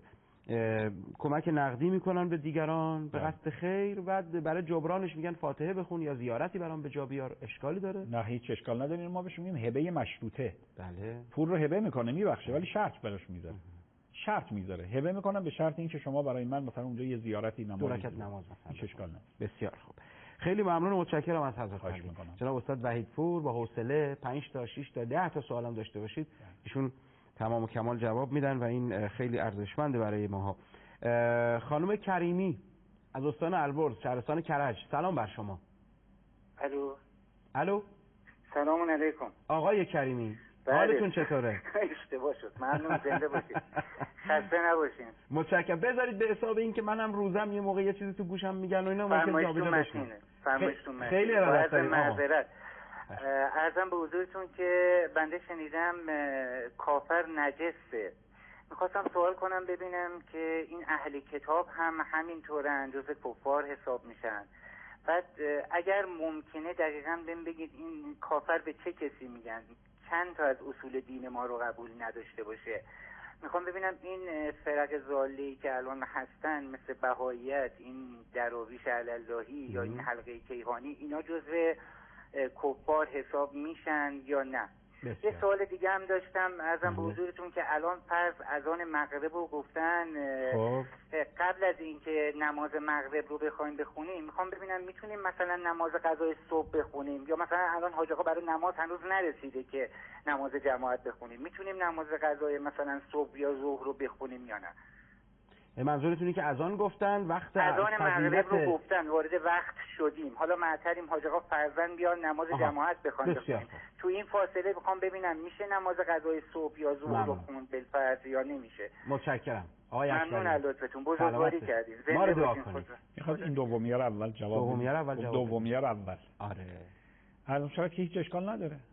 B: کمک نقدی میکنن به دیگران به قصد خیر، بعد برای جبرانش میگن فاتحه بخون یا زیارتی برام به جا بیار. اشکالی داره؟
E: نه هیچ اشکال نداره. ما بهش میگیم هبه مشروطه.
B: بله.
E: پول رو هبه میکنه میبخشه ولی شرط براش میذاره. شرط میذاره. هبه میکنم به شرط اینکه شما برای من مثلا اونجا یه زیارتی نماز
B: دو رکعت نماز مثلا.
E: هیچ اشکال نداره.
B: بسیار خوب. خیلی ممنون و متشکرم از حضرت جناب استاد وحیدپور. با حوصله پنج تا شش تا ده تا سوالم داشته باشید. ایشون تمام و کمال جواب میدن و این خیلی ارزشمنده برای ماها. خانم کریمی از استان البرز شهرستان کرج، سلام بر شما.
G: الو.
B: الو.
G: سلام علیکم.
B: آقای کریمی حالتون چطوره؟
G: اشتباه شد. ممنون. زنده باشید. خسته نباشین.
B: متشکرم. بذارید به حساب این که منم روزم یه موقع یه چیزی تو گوشم میگن و اینا ممکنه جابجا بشه.
G: فرمایشتون متینه.
B: خیلی ارادت دارم.
G: معذرت. عرضم به حضورتون که بنده شنیدم کافر نجسه. میخواستم سوال کنم ببینم که این اهل کتاب هم همینطورن، جز کفار حساب میشن. بعد اگر ممکنه دقیقاً بهم بگید این کافر به چه کسی میگن؟ چند تا از اصول دین ما رو قبول نداشته باشه. میخوام ببینم این فرق ضالی که الان هستن مثل بهاییت، این دراویش علاللهی یا این حلقه کیهانی، اینا جزو کفار حساب میشن یا نه؟
B: بسیار.
G: یه سوال دیگه هم داشتم ارزم به حضورتون که الان فرض اذان مغرب رو گفتن
B: خب.
G: قبل از اینکه نماز مغرب رو بخوایم بخونیم میخوام ببینم میتونیم مثلا نماز قضای صبح بخونیم یا مثلا الان حاج آقا برای نماز هنوز نرسیده که نماز جماعت بخونیم، میتونیم نماز قضای مثلا صبح یا ظهر رو بخونیم یا نه؟
B: منظورتونه که اذان گفتن وقت
G: اذان مغرب رو گفتن وارد وقت شدیم، حالا معتریم حاج آقا فرزند بیان نماز جماعت بخوان بخونیم، تو این فاصله میخوام ببینم میشه نماز قضای صبح یا ظهر رو خوند بالفرض یا نمیشه؟
B: متشکرم آقای اکبری.
G: ممنون از لطفتون، بزرگواری کردید.
B: ما رو دعا کنید.
E: میخواد این دومیه رو اول جواب
B: دومیه رو اول جواب
E: دومیه رو اول
B: آره
E: از اون شرط که هیچ اشکال نداره.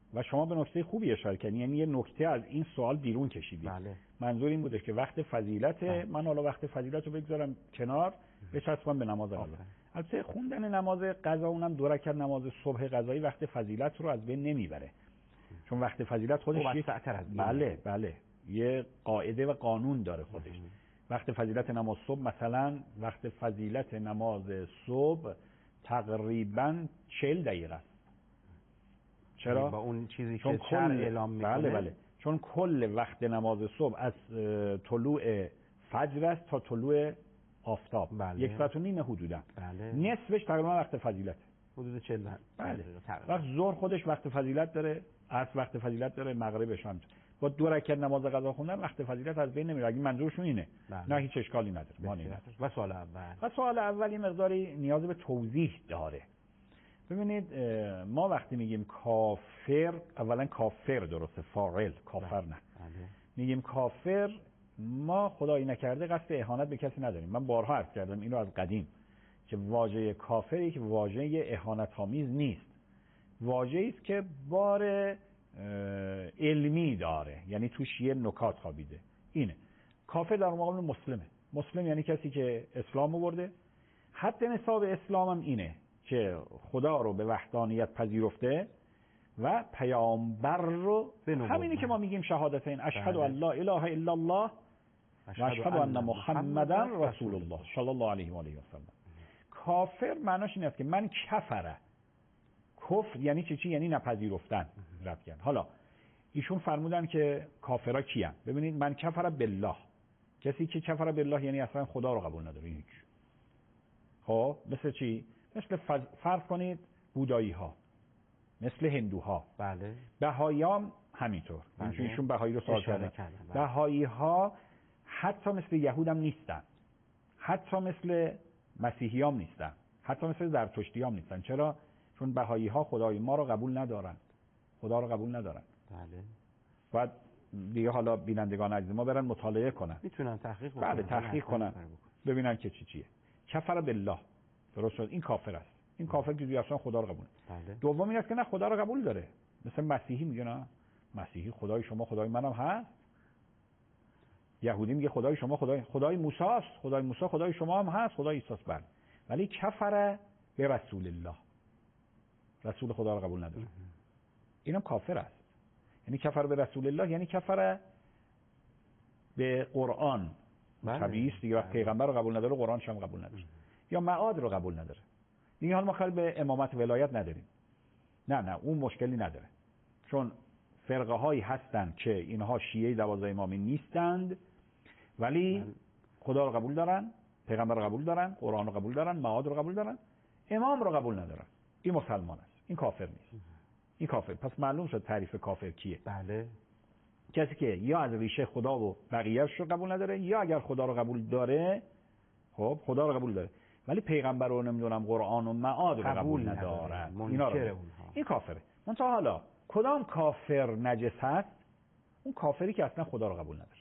E: و شما به نکته خوبی اشاره کردین، یعنی یه نکته از این سوال بیرون کشیدید.
B: بله.
E: منظور این بوده که وقت فضیلت،
B: بله.
E: من حالا وقت فضیلت رو بگذارم کنار، بچسبم به نماز قضا. البته خوندن نماز قضا، اونم دو رکعت نماز صبح قضایی، وقت فضیلت رو از بین نمیبره، چون وقت فضیلت خودش یک بله بله یه قاعده و قانون داره خودش. وقت فضیلت نماز صبح مثلا، وقت فضیلت نماز صبح تقریبا چهل دقیقه است. چرا؟
B: با اون چیزی
E: چون
B: که شرع اعلام میکنه.
E: بله بله چون کل وقت نماز صبح از طلوع فجر است تا طلوع آفتاب.
B: بله.
E: یک ساعت و نیمه حدودا.
B: بله.
E: نصفش تقریبا وقت فضیلت.
B: حدود چهل دقیقه.
E: بله. وقت ظهر خودش وقت فضیلت داره، عصر وقت فضیلت داره، مغربش هم. با دو رکعت نماز قضا خوندن وقت فضیلت از بین نمیره. اگه منظورشون اینه،
B: بله.
E: نه هیچ اشکالی نداره. مانعی نداره.
B: و سوال اول.
E: و سوال اول این مقداری نیاز به توضیح داره. ببینید ما وقتی میگیم کافر، اولا کافر درسته، فاعل، کافر نه. میگیم کافر، ما خدایی نکرده قصد اهانت به کسی نداریم. من بارها عرض کردم اینو از قدیم که واژه کافر یک واژه اهانت آمیز نیست. واژه‌ای است که بار علمی داره، یعنی توش یه نکات خوابیده. اینه کافر در مقابل مسلمه. مسلم یعنی کسی که اسلام آورده. حد نصاب اسلام هم اینه که خدا رو به وحدانیت پذیرفته و پیامبر رو، همینی که ما میگیم شهادتین، اشهد ان لا اله الا الله و اشهد ان محمدا رسول الله صلی الله علیه و آله و سلم. کافر معناش این است که من کفره. کفر یعنی چی؟ چی یعنی نپذیرفتن. رد کرد. حالا ایشون فرمودن که کافرها کیان؟ ببینید، من کفر بالله، کسی که کفر بالله یعنی اصلا خدا رو قبول نداره. هیچ. خب مثل چی؟ مثل فرض کنید بودایی ها، مثل هندوها.
B: بله.
E: بهایی هم همینطور.
B: بله.
E: ایشون بهایی رو سوال کردن. بهایی ها حتی مثل یهود هم نیستن، حتی مثل مسیحی هم نیستن، حتی مثل زرتشتی هم نیستن. چرا؟ چون بهایی ها خدای ما رو قبول ندارن، خدا رو قبول ندارن.
B: بله.
E: بعد دیگه حالا بینندگان عزیز ما برن مطالعه کنن،
B: میتونن تحقیق کنن.
E: بله تحقیق کنن ببینن که چی چیه. کفر بالله، درست شد، این کافر است. این کافر که اصلا خدا رو قبول نداره. بله. دوم این است که نه خدا رو قبول داره. مثل مسیحی میگه نه، مسیحی خدای شما خدای منم هست. یهودی میگه خدای شما خدای خدای موسی است، خدای موسی خدای شما هم هست، خدای عیسی است. بله. ولی کفر به رسول الله، رسول خدا رو قبول نداره. اینم کافر است. یعنی کفر به رسول الله یعنی کفر به قرآن. طبیعی است دیگه، وقتی پیغمبر رو قبول نداره قرآنش هم قبول نداره. یا معاد رو قبول نداره. این حال ما خیلی به امامت ولایت نداریم. نه نه اون مشکلی نداره. چون فرقه هایی هستند که اینها شیعه دوازده امامی نیستند ولی خدا رو قبول دارن، پیغمبر رو قبول دارن، قرآن رو قبول دارن، معاد رو قبول دارن، امام رو قبول ندارن. این مسلمان است. این کافر نیست. این کافر. پس معلوم شد تعریف کافر کیه.
B: بله.
E: کسی که یا از ریشه خدا و بقیه‌اش رو قبول نداره، یا اگر خدا رو قبول داره، خب خدا رو قبول داره ولی پیغمبر رو نمیدونم قرآن و معاد رو قبول نداره. اینا رو. این کافره. منتها حالا کدام کافر نجس هست؟ اون کافری که اصلا خدا رو قبول نداره.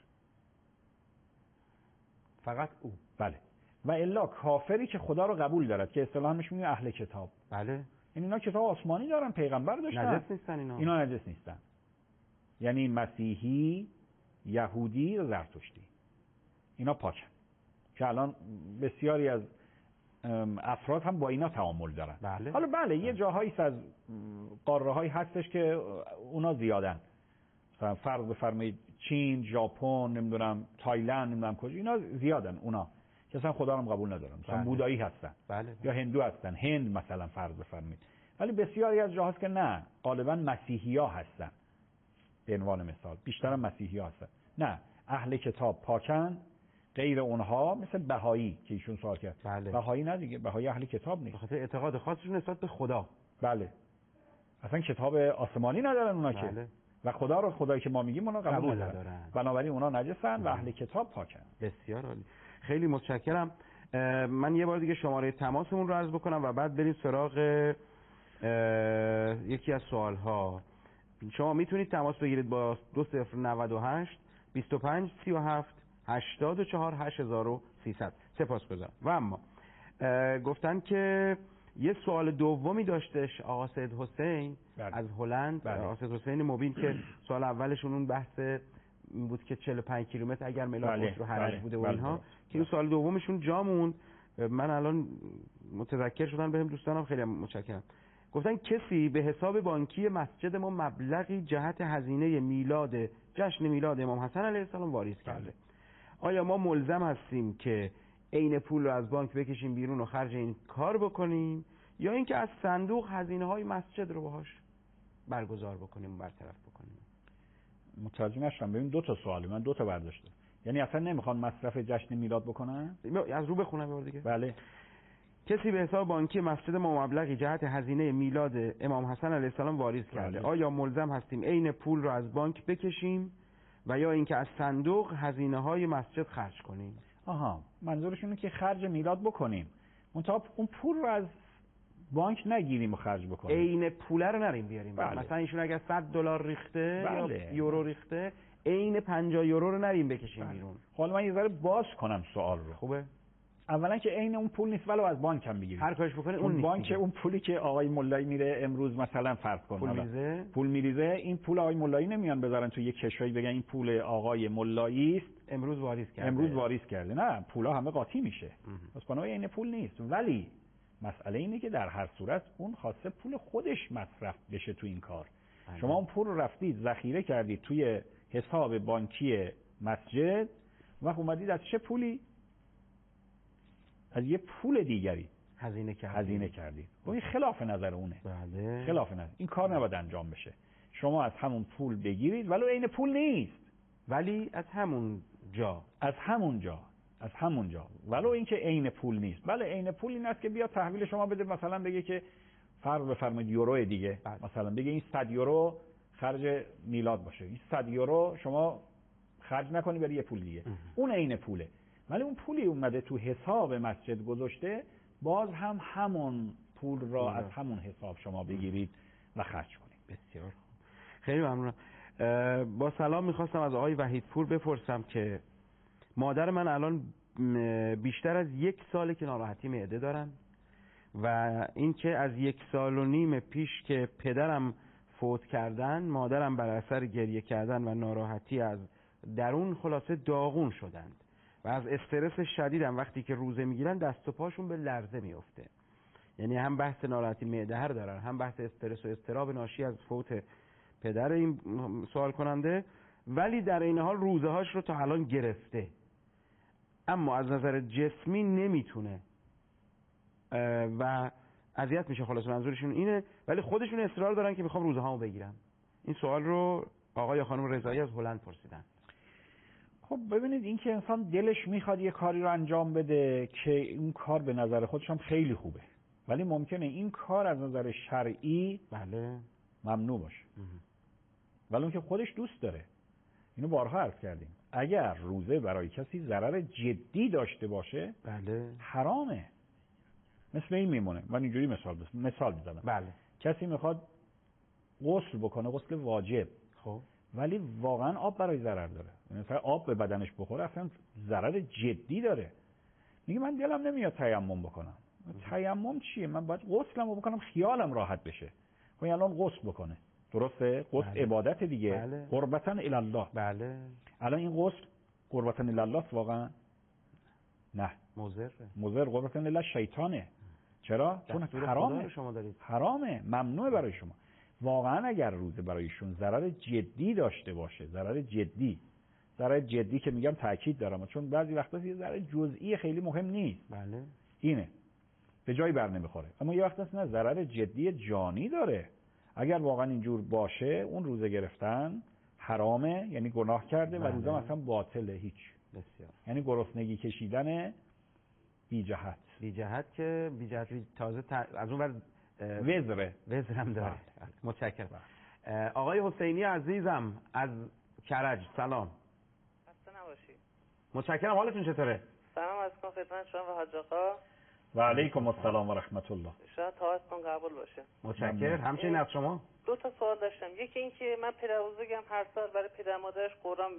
B: فقط او.
E: بله. و الا کافری که خدا رو قبول دارد که اصطلاحاً میشه میگه اهل کتاب.
B: بله.
E: یعنی اینا کتاب آسمانی دارن، پیغمبر داشتن.
B: نجس نیستن اینا.
E: اینا نجس نیستن. یعنی مسیحی، یهودی و زرتشتی اینا پاکن. که الان بسیاری از افراد هم با اینا تعامل دارن.
B: بله.
E: حالا بله یه جاهایی از قاره هایی هستش که اونا زیادن. مثلا فرض بفرمایید چین، ژاپن، نمیدونم تایلند، نمیدونم کجا، اینا زیادن اونا که اصلا خدا رو قبول ندارن. مثلا
B: بله.
E: بودایی هستن.
B: بله.
E: یا هندو هستن. هند مثلا فرض بفرمایید. ولی بسیاری از جاهاست که نه، غالبا مسیحی‌ها هستن. به عنوان مثال بیشتر مسیحی‌ها هستن. نه، اهل کتاب پاکن. غیر اونها مثل بهایی که ایشون سوال کرد.
B: بله.
E: بهایی نه دیگه، بهایی اهل کتاب نیست.
B: بخاطر اعتقاد خاصشون نسبت به خدا.
E: بله. اصلا کتاب آسمانی ندارن اونا.
B: بله.
E: که و خدا رو خدایی که ما میگیم اونا قبول, قبول ندارن. ندارن. بنابراین اونا نجسن و اهل کتاب پاکن.
B: بسیار عالی. خیلی متشکرم. من یه بار دیگه شماره تماسمون رو عرض بکنم و بعد بریم سراغ یکی از سوال‌ها. شما میتونید تماس بگیرید با دو صفر نود و هشت بیست و پنج سی و هفت هشتاد و چهار هشت هزار و سیصد. سپاسگزارم. و اما گفتن که یه سوال دومی داشتش آقا سید حسین
E: بله.
B: از هلند.
E: بله.
B: آقا سید حسین مبین که سوال اولشون اون بحث بود که چهل و پنج کیلومتر اگر ملاک
E: بله.
B: رو حرج
E: بله.
B: بوده و
E: بله.
B: اینها
E: بله.
B: که این سوال دومشون جا موند. من الان متذکر شدن بهم دوستانم، خیلی متشکرم. گفتن کسی به حساب بانکی مسجد ما مبلغی جهت هزینه میلاد جشن میلاد امام حسن علیه السلام واریز کرده. آیا ما ملزم هستیم که عین پول رو از بانک بکشیم بیرون و خرج این کار بکنیم، یا اینکه از صندوق هزینه های مسجد رو باهاش برگزار بکنیم و برطرف بکنیم؟
E: متوجه نشدم. ببین دو تا سوالی من دو تا برداشتم. یعنی اصلا نمیخوان مصرف جشن میلاد بکنن؟
B: از رو بخونم بار دیگه.
E: بله.
B: کسی به حساب بانکی مسجد ما مبلغی جهت هزینه میلاد امام حسن علیه السلام واریز کرده.
E: بله.
B: آیا ملزم هستیم عین پول رو از بانک بکشیم و یا اینکه از صندوق هزینه های مسجد خرج کنیم؟
E: آها، منظورشونه که خرج میلاد بکنیم، منتها اون پول رو از بانک نگیریم و خرج بکنیم.
B: عین پول رو نریم بیاریم.
E: بله.
B: مثلا ایشون اگر صد دلار ریخته
E: بله.
B: یا یورو ریخته، عین پنجاه یورو رو نریم بکشیم
E: بله.
B: بیرون.
E: حالا من یه ذره باز کنم سوال رو.
B: خوبه؟
E: اولا که عین اون پول نیست، ولی از بانک هم بگیرید.
B: هر کارش بکنه اون
E: اون
B: نیست
E: بانک
B: دیگه.
E: اون پولی که آقای مولایی میره امروز مثلا فرض کن
B: پول میریزه
E: پول میریزه این پول آقای مولایی نمیان بذارن تو یک کشوی بگن این پول آقای مولایی است
B: امروز واریز کرده.
E: امروز واریز کرده. نه، پولا همه قاطی میشه. پس بنابراین این پول نیست. ولی مسئله اینه که در هر صورت اون خواسته پول خودش مصرف بشه تو این کار.
B: آه.
E: شما اون پول رو رفتید ذخیره کردید توی حساب بانکی مسجد و اومدید از چه پولی؟ از یه پول دیگری
B: هزینه کردید.
E: هزینه کردید. و این خلاف نظر اونه.
B: بله.
E: خلاف نظر. این کار نباید انجام بشه. شما از همون پول بگیرید ولو عین پول نیست،
B: ولی از همون جا
E: از همون جا از همون جا ولو اینکه عین پول نیست. بله عین پول این است که بیا تحویل شما بده، مثلا بگه که فرض بفرمایید یورو دیگه،
B: بله.
E: مثلا بگه این صد یورو خرج میلاد باشه، این صد یورو شما خرج نکنی بری یه پول دیگه. اه. اون عین پوله. ولی اون پولی اومده تو حساب مسجد گذاشته، باز هم همون پول را اه. از همون حساب شما بگیرید و خرج کنید.
B: بسیار خوب. خیلی ممنونم. با سلام میخواستم از آقای وحیدپور بپرسم که مادر من الان بیشتر از یک ساله که ناراحتی معده دارن و اینکه از یک سال و نیم پیش که پدرم فوت کردن، مادرم بر اثر گریه کردن و ناراحتی از درون خلاصه داغون شدند و از استرس شدیدم وقتی که روزه میگیرن دست و پاشون به لرزه میفته. یعنی هم بحث ناراحتی معده هر دارن، هم بحث استرس و اضطراب ناشی از فوت پدر این سوال کننده، ولی در این حال روزه هاش رو تا الان گرفته، اما از نظر جسمی نمیتونه و اذیت میشه. خلاص منظورشون اینه، ولی خودشون اصرار دارن که میخوام روزه هامو بگیرم. این سوال رو آقای یا خانم رضایی از هلند پرسیدن.
E: خب ببینید، این که انسان دلش میخواد یه کاری رو انجام بده که اون کار به نظر خودش هم خیلی خوبه، ولی ممکنه این کار از نظر شرعی
B: بله
E: ممنوع باشه، ولی اون که خودش دوست داره. اینو بارها عرض کردیم. اگر روزه برای کسی ضرر جدی داشته باشه
B: بله
E: حرامه. مثل این میمونه. من اینجوری مثال بس. مثال میزنم.
B: بله
E: کسی میخواد غسل بکنه، غسل واجب،
B: خب
E: ولی واقعا آب برای ضرر داره، مثلا آب به بدنش بخوره اصلا ضرر جدی داره، میگه من دلم نمیاد تیمم بکنم. تیمم چیه؟ من باید غسلمو بکنم خیالم راحت بشه. خب الان غسل بکنه، درسته؟ غسل
B: بله.
E: عبادت دیگه،
B: بله.
E: قربتن الی الله.
B: بله.
E: الان این غسل قربتن الی الله واقعا نه،
B: مضر
E: مضر قربتن الی شیطانه. چرا؟ چون حرامه.
B: شما دارید.
E: حرامه، ممنوعه برای شما. واقعا اگر روزه برایشون ضرر جدی داشته باشه، ضرر جدی، ضرر جدی که میگم تاکید دارم، چون بعضی وقتا یه ضرر جزئی خیلی مهم نیست.
B: بله.
E: اینه به جایی بر نمیخوره. اما یه وقت نه، ضرر جدی جانی داره. اگر واقعا اینجور باشه اون روزه گرفتن حرامه، یعنی گناه کرده. بله. و روزه مثلا باطله، هیچ.
B: بسیار.
E: یعنی گرسنگی کشیدن بی جهت.
B: بی جهت که بی جهت تازه ت... از اون ور
E: وزره
B: وزر هم داره. متشکرم. آقای حسینی عزیزم از کرج، سلام.
H: خسته نباشید.
B: متشکرم. حالتون چطوره؟
H: سلام از کن خدمت شما و حاج آقا.
E: و علیکم السلام و رحمت الله.
H: شاید تاستون قبول باشه.
B: متشکرم. همچنین از شما.
H: دو تا سوال داشتم. یکی این که من پدربزرگم هر سال برای پدر مادرش قرآن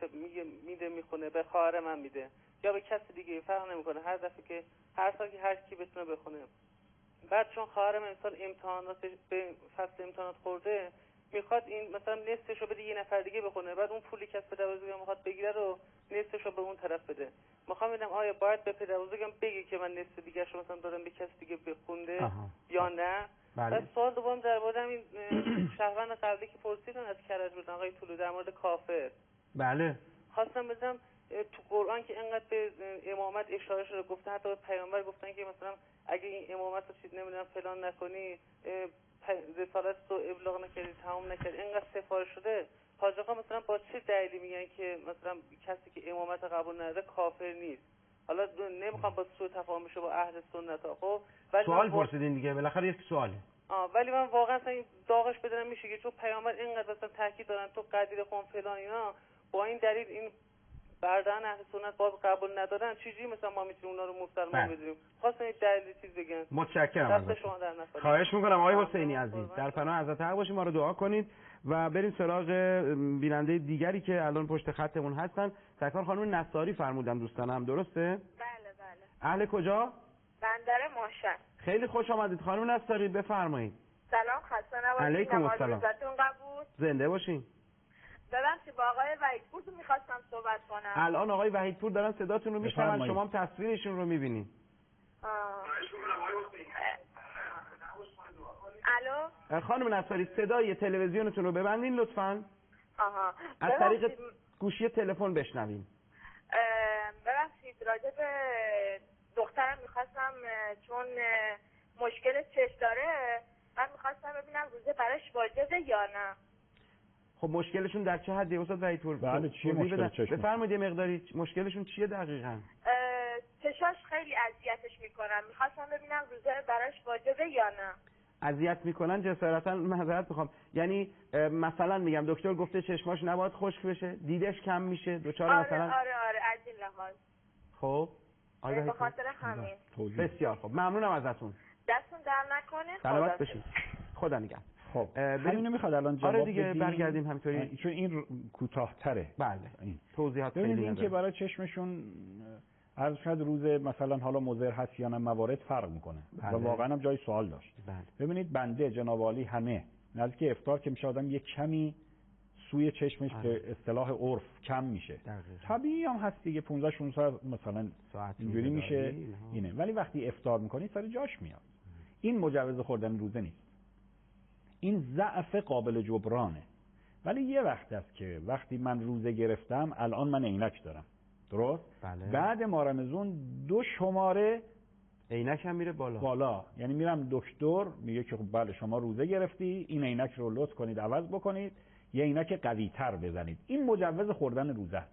H: میده میخونه، به خواهر من میده یا به کسی دیگه، فرق نمیکنه. هر دفعه که هر سال که هر کی بتونه بخونه. بعد چون خواهرم امسال امتحانات به فصل امتحانات خورده، میخواد این مثلا نصفشو بده یه نفر دیگه بخونه، بعد اون پولی که از پدربزرگم میخواد بگیره رو نصفشو به اون طرف بده. میخوام ببینم آیا باید به پدربزرگم بگی که من نصف دیگه‌شو مثلا دادم به کسی دیگه بخونده آها. یا نه؟
B: بله.
H: بعد سوال دوم در مورد این شهروند قبلی که پرسیدن از کرج بودن آقای طلویی در مورد کافر.
B: بله.
H: خواستم بدونم تو قرآن که انقدر به امامت اشاره شده، گفته حتی پیامبر گفتن که مثلا اگه این امامت رو چیز نمیدونم فلان نکنی، رسالت رو ابلاغ نکردی، تمام نکردی، اینقدر سفارش شده. حاج آقا مثلا با چه دلیلی میگن که مثلا کسی که امامت قبول نداره کافر نیست؟ حالا نمیخوام با سوء تفاهم بشه با اهل سنت ها. خب ولی
B: سوال پرسیدین دیگه، بالاخره یک سواله.
H: آه ولی من واقعا اصلا داغش بدنم میشه که چون پیامبر اینقدر مثلا تاکید دارن تو قدیر خون فلان اینا، با این دلیل این بردن اهل سنت باز قبول ندارن، چجوری مثلا ما میتونیم اونا رو مسلمان بدونیم؟ خواستم این دلیل چیز بگن.
B: متشکرم ازتون.
H: شما در نفر.
B: خواهش میکنم آقای حسینی عزیز، در پناه حضرت حق باشید، ما رو دعا کنید و بریم سراغ بیننده دیگری که الان پشت خطمون هستن. سرکار خانم نصاری فرمودن دوستانم، درسته؟
I: بله بله.
B: اهل کجا؟
I: بندر ماشن.
B: خیلی خوش آمدید خانم نصاری، بفرمایید.
I: سلام، خسته نباشید.
B: علیکم السلام.
I: روزتون قبول.
B: زنده باشین.
I: ببخشید با آقای وحیدپور تو می‌خواستم صحبت کنم.
B: الان آقای وحیدپور دارن صداتون رو میشنون، شما هم تصویرشون رو می‌بینید.
I: الو
B: خانم نصاری صدای تلویزیونتون رو ببندین لطفاً.
I: آها.
B: از طریق گوشی تلفن بشنویم.
I: ببخشید راجع به دخترم می‌خواستم، چون مشکل چش داره، من می‌خواستم ببینم روزه براش واجبه یا نه.
B: خب مشکلشون در چه حدی استاد وحیدپور؟
E: بله چیه مشکل چشم؟
B: بفرمایید یه مقداری مشکلشون چیه دقیقاً؟
I: چشاش خیلی اذیتش میکنن، میخواستم ببینم روزه براش واجبه یا نه.
B: اذیت میکنن جسارتا معذرت میخوام، یعنی مثلا میگم دکتر گفته چشماش نباید خشک بشه، دیدش کم میشه، دچار
I: آره
B: مثلا
I: آره آره از این لحاظ.
B: خب
I: آره به خاطر همین.
B: بسیار خب، ممنونم ازتون.
I: دستون در نکنه.
B: سلامت بشید. خدا نگهدار.
E: خب همینو میخواد الان جواب
B: آره دیگه
E: بدیم.
B: برگردیم همینطوری
E: چون این کوتاه‌تره.
B: بله این توضیحات خیلی
E: ببینید این که برای چشمشون عرض شد روز مثلا حالا مضر هست یا نه موارد فرق میکنه. بله. و واقعا هم جای سوال داشت.
B: بله.
E: ببینید بنده جناب عالی همه نزدیک افطار که میشه آدم یک کمی سوی چشمش به اصطلاح عرف کم میشه. طبیعی هم هست دیگه پانزده شانزده مثلا ساعت اینجوری میشه اینه، ولی وقتی افطار میکنی سر جاش میاد. این مجوز خوردن روزه نیست. این ضعف قابل جبرانه. ولی یه وقت است که وقتی من روزه گرفتم، الان من عینک دارم، درست؟
B: بله.
E: بعد ماه رمضان دو شماره
B: عینک هم میره بالا.
E: بالا یعنی میرم دکتر میگه که خب بله شما روزه گرفتی، این عینک رو لطف کنید عوض بکنید، یه عینک قوی تر بزنید. این مجوز خوردن روزه است.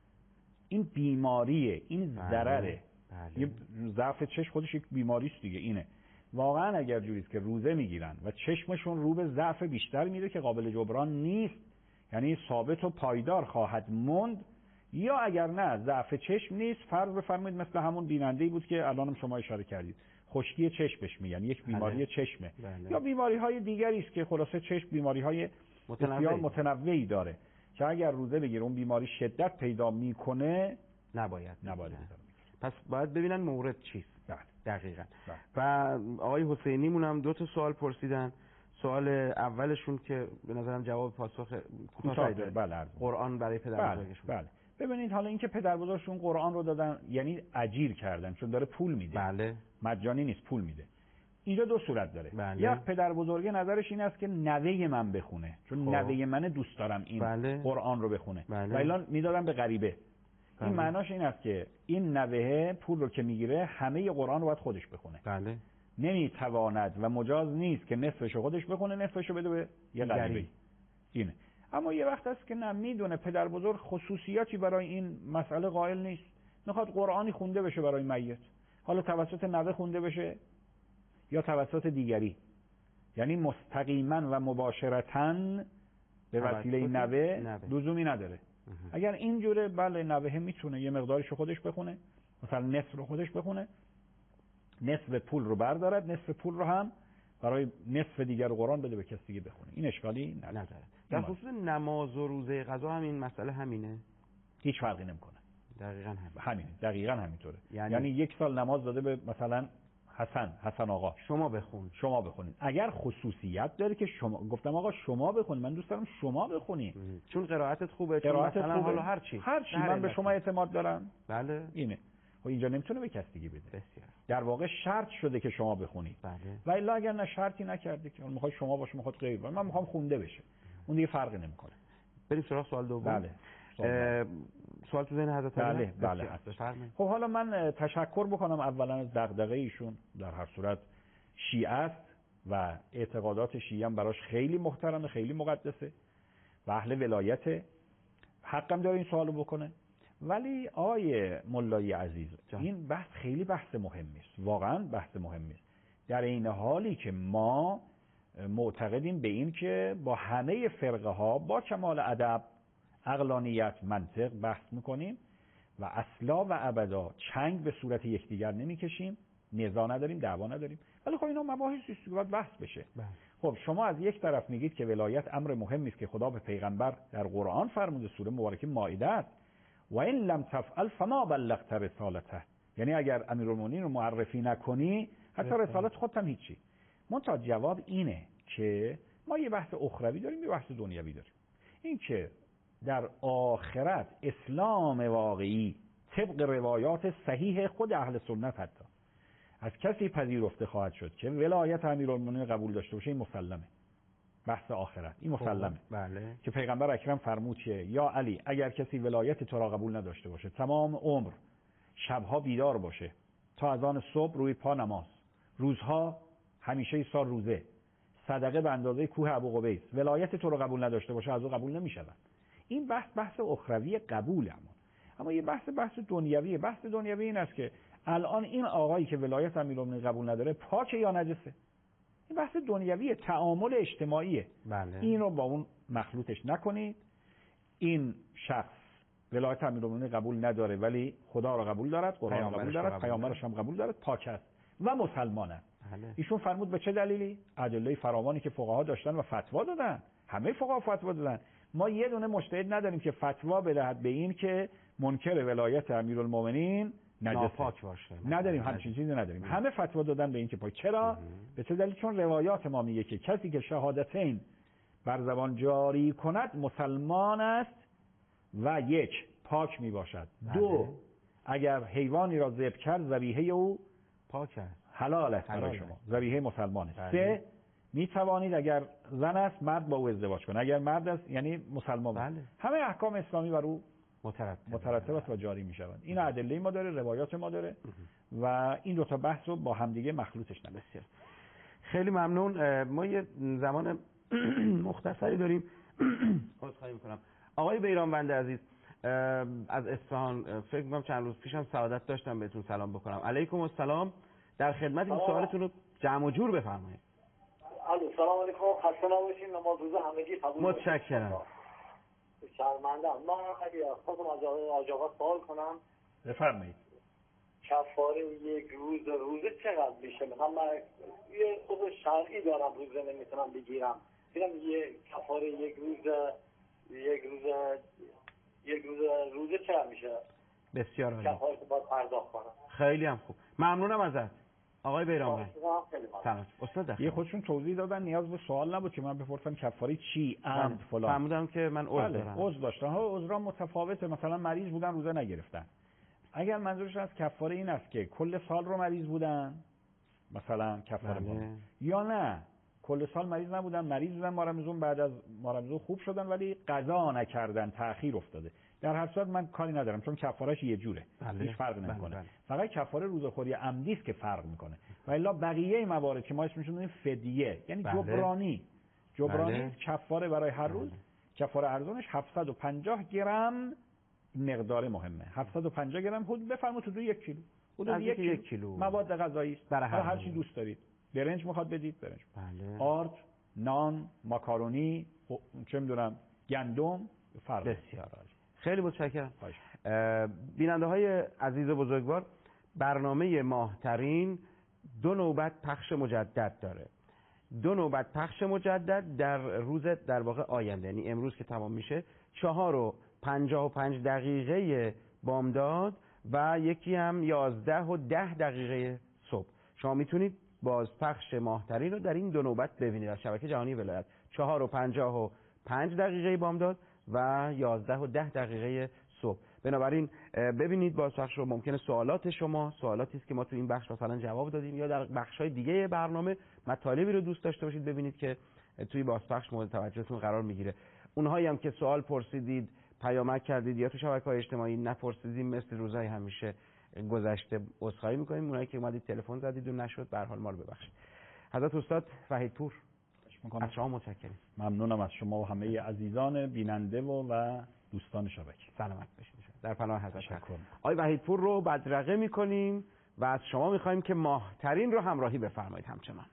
E: این بیماریه، این ضرره.
B: بله.
E: یه ضعف چشم خودش یک بیماری است دیگه. اینه واقعا اگر جوریست که روزه میگیرن و چشمشون رو به ضعف بیشتر میره که قابل جبران نیست، یعنی ثابت و پایدار خواهد موند، یا اگر نه ضعف چشم نیست، فرض بفرمایید مثل همون بیننده‌ای بود که الانم شما اشاره کردید، خشکی چشمش میگن، یک بیماری بله. چشمه
B: بله.
E: یا بیماری های دیگری است که خلاصه چشم بیماری های بسیار متنوعی داره که اگر روزه بگیره اون بیماری شدت پیدا میکنه
B: نباید
E: نباید
B: پس باید ببینن مورد چیست.
E: بله.
B: دقیقاً.
E: بله.
B: و آقای حسینی مونم دو تا سوال پرسیدن. سوال اولشون که به نظرم جواب پاسخ کوتاهی داره.
E: بله.
B: قرآن برای پدربزرگشون.
E: بله. بله. ببینید حالا اینکه پدربزرگشون قرآن رو دادن یعنی اجیر کردن، چون داره پول میده.
B: بله.
E: مجانی نیست، پول میده. اینجا دو صورت داره.
B: بله.
E: یک پدربزرگ نظرش این است که نوه من بخونه، چون
B: خب.
E: نوه من دوست دارم این
B: بله.
E: قرآن رو بخونه.
B: بله.
E: و الان میدادن به غریبه.
B: بله.
E: این معناش این است که این نوه پول رو که میگیره همه قرآن رو باید خودش بخونه.
B: بله.
E: نمیتواند و مجاز نیست که نصفش رو خودش بخونه، نصفش رو بده به یه غریبه. اینه. اما یه وقت است که نه، میدونه پدر بزرگ خصوصیاتی برای این مسئله قائل نیست، میخواد قرآنی خونده بشه برای میت، حالا توسط نوه خونده بشه یا توسط دیگری، یعنی مستقیما و مباشرتاً به وسیله نوه لزومی نداره. اگر اینجوره بله نوه میتونه یه مقدارشو خودش بخونه، مثلا نصف رو خودش بخونه، نصف پول رو بردارد، نصف پول رو هم برای نصف دیگر قرآن بده به کسی دیگه بخونه. این اشکالی نداره.
B: در خصوص نماز و روزه قضا هم این مسئله همینه؟
E: هیچ فرقی نمیکنه.
B: دقیقاً همین.
E: همینه. دقیقاً همینطوره.
B: یعنی...
E: یعنی یک سال نماز داده به مثلا حسن حسن آقا
B: شما بخون.
E: شما بخونید. اگر خصوصیت داره که شما، گفتم آقا شما بخونید، من دوست دارم شما بخونید
B: چون قرائتت خوبه،
E: قرائتت
B: چون مثلا
E: خوبه.
B: حالا هر چی
E: هر چی من به شما اعتماد دارم.
B: بله
E: اینه و اینجا نمیتونه به کسی دیگه بده.
B: بسیار.
E: در واقع شرط شده که شما بخونید.
B: بله.
E: و الا اگر نه شرطی نکرده که میخواد شما باشه، میخواد غیر باشه، من میخوام خونده بشه، اون دیگه فرقی نمیکنه.
B: بریم سراغ سوال دوم.
E: بله.
B: سوال, سوال تو ذهن حضرت علی؟
E: بله بله هستش. خب حالا من تشکر بکنم اولا از دغدغه ایشون، در هر صورت شیعه است و اعتقادات شیعه هم براش خیلی محترمه، خیلی مقدسه و اهل ولایته، حقم داره این سوالو بکنه. ولی آقای ملایی عزیز جان. این بحث خیلی بحث مهمی است، واقعا بحث مهمی است، در این حالی که ما معتقدیم به این که با همه فرقه ها با کمال ادب، عقلانیت، منطق بحث میکنیم و اصلا و ابدا چنگ به صورت یکدیگر نمیکشیم، نزاع نداریم، دعوا نداریم. ولی خب اینا مباحثی است که باید بحث بشه. بله. خب شما از یک طرف میگید که ولایت امر مهمی است که خدا به پیغمبر در قرآن فرموده، سوره مبارکه مائده است، و این لم تفعل فما بلغت رسالته، یعنی اگر امیرالمومنین رو معرفی نکنی حتی رسالت خودت هم هیچی. منتها جواب اینه که ما یه بحث اخروی داریم، یه بحث دنیوی داریم. این که در آخرت اسلام واقعی طبق روایات صحیح خود اهل سنت حتی از کسی پذیرفته خواهد شد که ولایت امیرالمومنین قبول داشته باشه، این مسلمه. بحث آخرت این مسلمه.
B: بله. که
E: پیغمبر اکرم فرمود که یا علی اگر کسی ولایت تو را قبول نداشته باشه، تمام عمر شبها بیدار باشه تا از آن صبح روی پا نماز، روزها همیشه سال روزه، صدقه به اندازه کوه ابوقبیس، ولایت تو رو قبول نداشته باشه، از او قبول نمی‌شود. این بحث بحث اخروی قبول. اما اما یه بحث بحث دنیویه. بحث دنیوی این است که الان این آقایی که ولایت امیرالمومنین قبول نداره پاکه یا نجسه؟ این بحث دنیویه، تعامل اجتماعیه.
B: بله.
E: این رو با اون مخلوطش نکنید. این شخص ولایت امیرالمومنین قبول نداره ولی خدا رو قبول دارد، قرآن رو قبول دارد، پیامبرش هم قبول دارد، پاک است و مسلمانه.
B: بله.
E: ایشون فرمود به چه دلیلی؟ ادله فراوانی که فقها داشتن و فتوا دادن. همه فقها فتوا دادن. ما یه دونه مجتهد نداریم که فتوا بدهد به این که منکر ولایت امیرالمومنین
B: ناپاک باشه.
E: نداریم، همچین چیزی نداریم. همه فتوا دادن به این که پاک. چرا؟ به چه دلیل؟ چون روایات ما میگه که کسی که شهادتین بر زبان جاری کند مسلمان است و یک پاک می باشد. دو اگر حیوانی را ذبح کرد ذبیحه او
B: پاک است،
E: حلال است برای شما، ذبیحه مسلمان است. سه می توانید اگر زن است مرد با او ازدواج کنه، اگر مرد است یعنی مسلمان.
B: بله.
E: همه احکام اسلامی بر او
B: مترتب
E: مترتب است و جاری می شوند. این ادله ما داره، روایات ما داره و این دو تا بحث رو با همدیگه مخلوطش نمی‌کنیم.
B: خیلی ممنون. ما یه زمان مختصری داریم. عذرخواهی می‌کنم. آقای بیرانوند عزیز از اصفهان، فکر می‌کنم چند روز پیشم سعادت داشتم بهتون سلام بکنم. علیکم السلام. در خدمتیم، سوالتون رو جمع و جور بفرمایید.
J: الو سلام علیکم، خسته نباشید، نماز روز همگی قبول.
B: متشکرم.
J: شرمندم. من اگه خواستم از آقا آقا سوال کنم.
E: بفرمایید.
J: کفاره یک روز روزه چقدر میشه؟ مثلا من یه عضو شرعی دارم، روزه نمیتونم بگیرم. دیدم یه کفاره یک روز یک روز یک روز روزه چقدر میشه؟
B: بسیار عالی.
J: کفاره رو باید پرداخت کنم.
B: خیلی هم خوب. ممنونم ازت. آقای بیرانوند.
E: سلام. استاد یه خودشون توضیح دادن، نیاز به سوال نبود که من بپرسم کفاره چی، عمد فلان.
B: فهمیدم که من عذر دارم.
E: عذر داشتن. ها عذرا متفاوته، مثلا مریض بودن روزه نگرفتن. اگر منظورش از کفاره این است که کل سال رو مریض بودن مثلا کفاره بودن، یا نه کل سال مریض نبودن، مریض بودن ماه رمضان، بعد از ماه رمضان خوب شدن ولی قضا نکردن، تأخیر افتاده، در هر صورت من کاری ندارم چون کفارهش یه جوره، هیچ فرق نمیکنه. فقط کفاره روزه‌خوری عمدی است که فرق میکنه و الا بقیه موارد که ما اسمش رو میذاریم فدیه، یعنی بله. جبرانی جبرانی بله. کفاره برای هر روز بله. کفاره ارزانش هفتصد و پنجاه گرم، مقدار مهمه، هفتصد و پنجاه گرم حدود بفرمایید حدود یک کیلو، حدود یک کیلو, کیلو مواد غذایی است برای هر, هر چی دوست دارید. برنج میخواد بدید برنج، بله. آرد، نان، ماکارونی، چه میدونم گندم، فرق.
B: بسیار عالی. خیلی متشکرم. بیننده های عزیز و بزرگوار، برنامه ماهترین دو نوبت پخش مجدد داره. دو نوبت پخش مجدد در روز در واقع آینده، یعنی امروز که تمام میشه، چهار و پنجاه و پنج دقیقه بامداد و یکی هم یازده و ده دقیقه صبح. شما میتونید بازپخش ماهترین رو در این دو نوبت ببینید از شبکه جهانی ولایت. چهار و پنجاه و پنج دقیقه بامداد و یازده و ده دقیقه صبح. بنابراین ببینید بازپخش رو. ممکنه سوالات شما سوالاتی است که ما تو این بخش مثلا جواب دادیم یا در بخش‌های دیگه برنامه مطالبی رو دوست داشته باشید ببینید که توی بازپخش مورد توجهتون قرار میگیره. اونهایی هم که سوال پرسیدید، پیامک کردید یا تو شبکه‌های اجتماعی نپرسیدیم مثل روزهای همیشه گذشته عذرخواهی می‌کنیم. اونایی که اومدید تلفن زدید و نشد به هر حال ما رو ببخشید. حضرت استاد وحیدپور از شما متشکرم.
E: ممنونم از شما و همه عزیزان بیننده و, و دوستان شبکه.
B: سلامت باشید. در پناه حضرت. آقای وحیدپور رو بدرقه می‌کنیم و از شما می‌خوایم که ماهترین رو همراهی بفرمایید همچنان.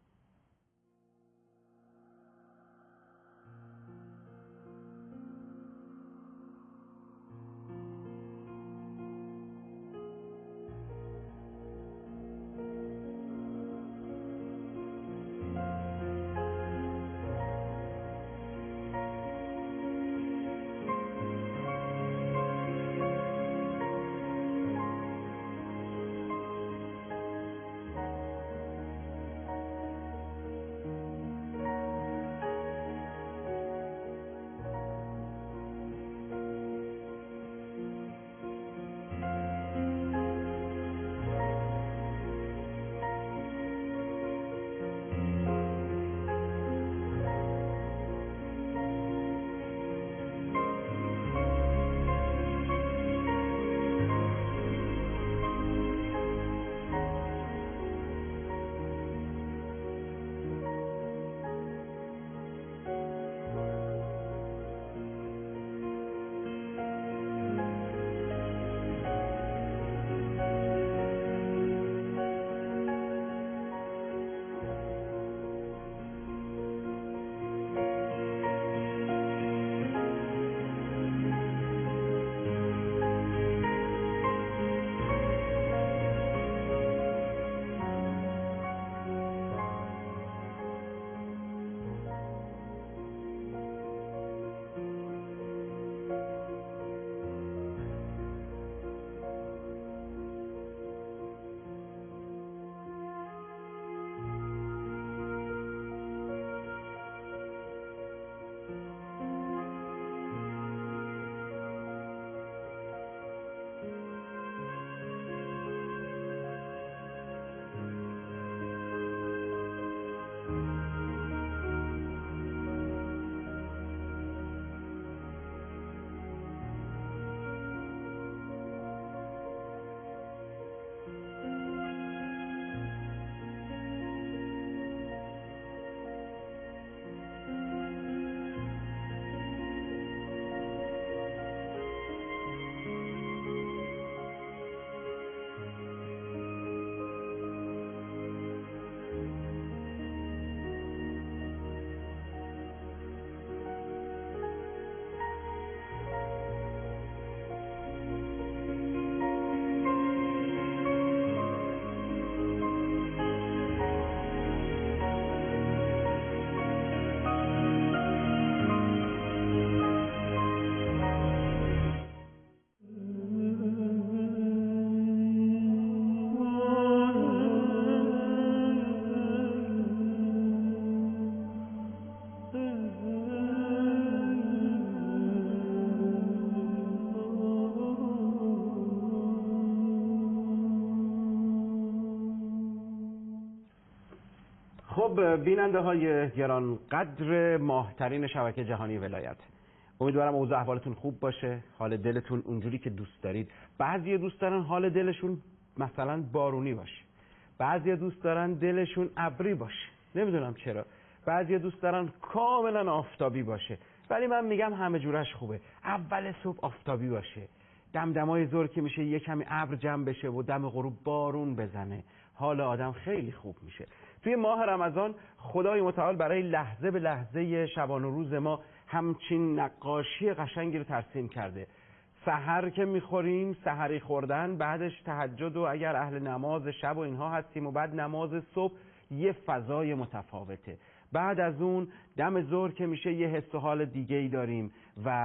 B: خب بیننده های گرانقدر ماهترین شبکه جهانی ولایت، امیدوارم اوضاع احوالتون خوب باشه، حال دلتون اونجوری که دوست دارید. بعضی دوست دارن حال دلشون مثلا بارونی باشه، بعضی دوست دارن دلشون ابری باشه، نمیدونم چرا. بعضی دوست دارن کاملا آفتابی باشه، ولی من میگم همه جورش خوبه. اول صبح آفتابی باشه، دمدمای ظهر که میشه یه کمی ابر جمع بشه و دم غروب بارون بزنه، حال آدم خیلی خوب میشه. توی ماه رمضان خدای متعال برای لحظه به لحظه شبان و روز ما همچین نقاشی قشنگی رو ترسیم کرده. سحر که میخوریم، سحری خوردن، بعدش تهجد و اگر اهل نماز شب و اینها هستیم و بعد نماز صبح، یه فضای متفاوته. بعد از اون دم ظهر که میشه یه حس و حال دیگه ای داریم و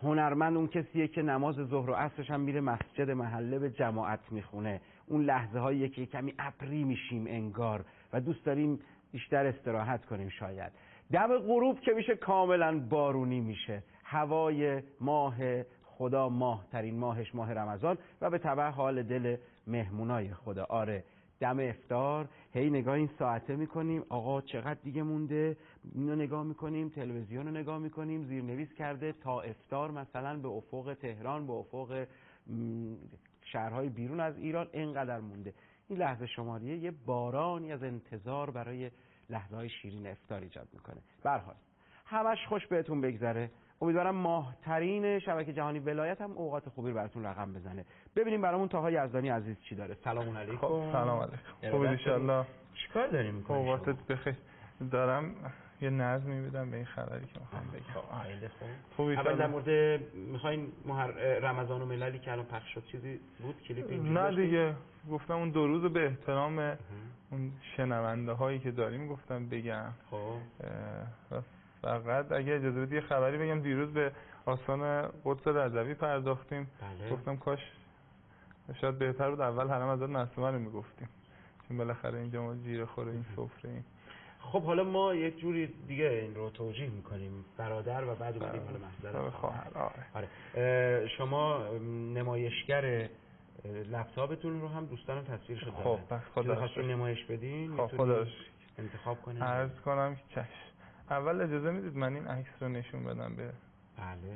B: هنرمند اون کسیه که نماز ظهر و عصرش هم میره مسجد محله به جماعت میخونه. اون لحظه هایی که کمی ابری میشیم انگار و دوست داریم بیشتر استراحت کنیم. شاید دم غروب که میشه کاملا بارونی میشه. هوای ماه خدا، ماه ترین ماهش ماه رمضان و به تبع حال دل مهمونای خدا. آره دم افطار هی نگاه این ساعته میکنیم، آقا چقدر دیگه مونده، اینو نگاه میکنیم، تلویزیون رو نگاه میکنیم، زیرنویس کرده تا افطار مثلا به افق تهران، به افق شهرهای بیرون از ایران اینقدر مونده. این لحظه شماریه یه بارانی از انتظار برای لحظه های شیرین افطار ایجاد میکنه. به هر حال همش خوش بهتون بگذره. امیدوارم ماهترین شبکه جهانی ولایت هم اوقات خوبی رو براتون رقم بزنه. ببینیم برامون طاها یزدانی عزیز چی داره. سلام علیکم.
K: خب سلام علیکم. خوب ان شاء الله.
B: چیکار داریم می‌کنیم؟
K: اوقاتت بخیر. دارم یه نظمی میدم به این خبری که می‌خوام بگم.
B: خیلی خوب.
K: خوب ان
B: اول در مورد می‌خواین مهر... رمضان و مللی که الان پخش شد چیزی بود کلیپی؟
K: نه دیگه گفتم اون دو روز به احترام اون شنونده هایی که داریم گفتم بگم.
B: خب
K: فقط اگه اجازه بدی خبری بگم، دیروز به آستان قدس رضوی پرداختیم.
B: بله.
K: گفتم کاش شاید بهتر بود اول حرم حضرت معصومه رو میگفتیم، چون بالاخره اینجا ما جیره خور این سفره ایم.
B: خب حالا ما یک جوری دیگه این رو توجیه میکنیم، برادر و بعد اومدیم حالا محضر
K: خواهر.
B: آره. شما نمایشگر لپتاپتون رو هم دوستانم تصویرشو دارن.
K: خب بس خدا
B: خواستین نمایش بدین؟
K: خب خدا
B: انتخاب کنین.
K: عرض کنم که چشم. اول اجازه میدید من این عکس رو نشون بدم به
B: بله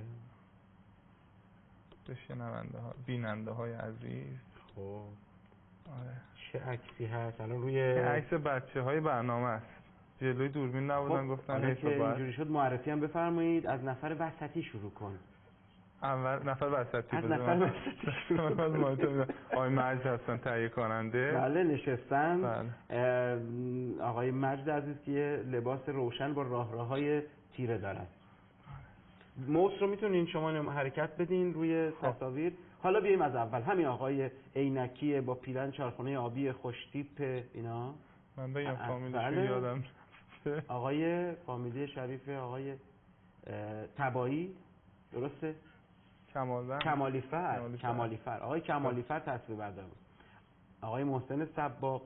K: به شنونده ها، بیننده های عزیز.
B: خب
K: آره.
B: چه عکسی هست الان روی؟
K: عکس بچه های برنامه است، جلوی دوربین نبودن. خب. گفتن
B: حالا که اینجوری شد معرفی هم بفرمایید. از نفر وسطی شروع کن.
K: اول نفر وسطی
B: از نفر وسطی شروع کن.
K: آقای مجد هستن تهیه کننده.
B: بله نشستن.
K: بله.
B: آقای مجد عزیز که یه لباس روشن با راه راه‌های تیره دارن. موس رو میتونین شما حرکت بدین روی تصاویر. حالا بیایم از اول. همین آقای عینکی با پیرن چارخونه آبی خوش تیپ اینا.
K: من بگم فامیلیشو یادم
B: آقای فامیلی شریف آقای تبایی، درسته؟
K: کمالفر
B: کمالیفر کمالیفر آقای کمالیفر تصویر بردار بود. آقای محسن سباق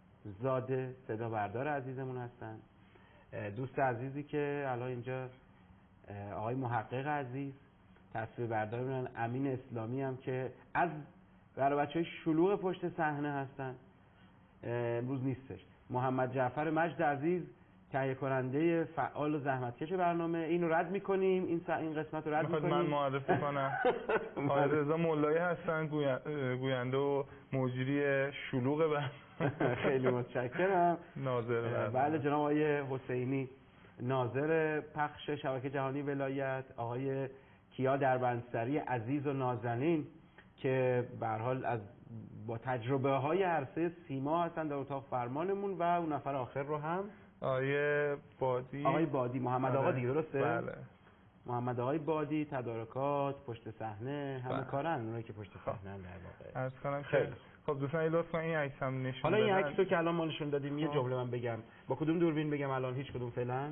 B: زاده صدا بردار عزیزمون هستن. دوست عزیزی که الان اینجا آقای محقق عزیز تصویر بردار می‌کنن. امین اسلامی هم که از برای بچه‌های شلوغ پشت صحنه هستن، امروز نیستش. محمد جعفر مجد عزیز تهیه کننده فعال و زحمتکش برنامه. اینو رد می‌کنیم، این این قسمت رو رد می‌کنیم.
K: من معرفی کنم. آقای رضا مولایی هستن، گوینده و مجری شلوغ برنامه.
B: خیلی متشکرم.
K: ناظر
B: بله جناب آقای حسینی ناظر پخش شبکه جهانی ولایت، آقای کیا دربندسری عزیز و نازنین که به هر حال از با تجربه های عرصه سیما هستن در اتاق فرمانمون، و اون نفر آخر رو هم
K: آقای بادی
B: آقای بادی محمد آقا دیگه، درسته؟
K: بله.
B: محمد آقای بادی تدارکات پشت صحنه همه
K: بله.
B: کارن اونایی که پشت صحنه ان در واقع.
K: عرض کنم که خب دوستان لطفا این عکس هم نشون
B: حالا این
K: بدن.
B: عکس رو که الان ما نشون دادیم یه جمله من بگم. با کدوم دوربین بگم الان؟ هیچ کدوم فعلا.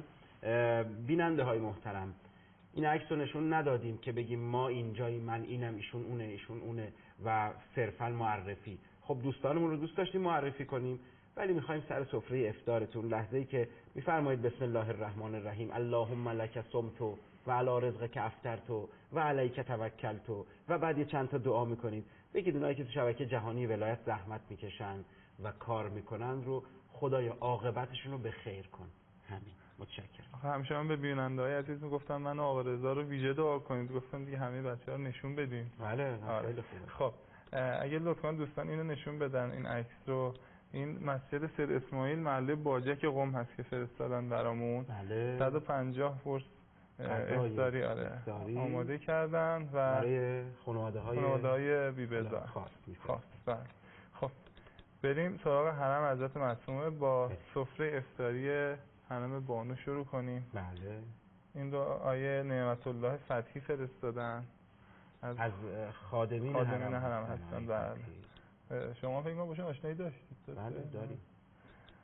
B: بیننده های محترم، این عکس رو نشون ندادیم که بگیم ما اینجایی، من اینم، ایشون اونه، ایشون اونه و صرفا معرفی. خب دوستانمون رو دوست داشتیم معرفی کنیم، ولی میخوایم سر سفره افطارتون لحظه‌ای که میفرمایید بسم الله الرحمن الرحیم اللهم لک صمت و علی رزقک افطرت و علیک توکلت و بعد یه چند تا دعا میکنید، بگید اونایی که تو شبکه جهانی ولایت زحمت میکشن و کار میکنن رو خدایا عاقبتشون رو به خیر کن. همین. متشکرم.
K: همیشه من به بیننده‌های عزیز میگفتم من و آقا رضا رو ویژه دعا کنید، گفتم دیگه همه بچه‌ها رو نشون بدیم.
B: بله
K: آره.
B: خیلی خوبه.
K: خب اگه لطفا دوستان اینو نشون بدن، این عکس رو. این مسجد سید اسماعیل محله باجک قم هست که فرستادن برامون.
B: بله.
K: صد و پنجاه فرس افطاری آره آماده کردن و
B: برای خانواده‌های
K: خانواده‌های بی‌بزار
B: خاص.
K: خاص. خب بریم سراغ حرم حضرت معصومه با سفره افطاری حرم بانو شروع کنیم.
B: بله.
K: این دو آیه نعمت الله فتحی فرستادن
B: از, از خادمین,
K: خادمین حرم هستن. بله. شما فکر کنم باشون آشنایی داشتید؟
B: بله داریم.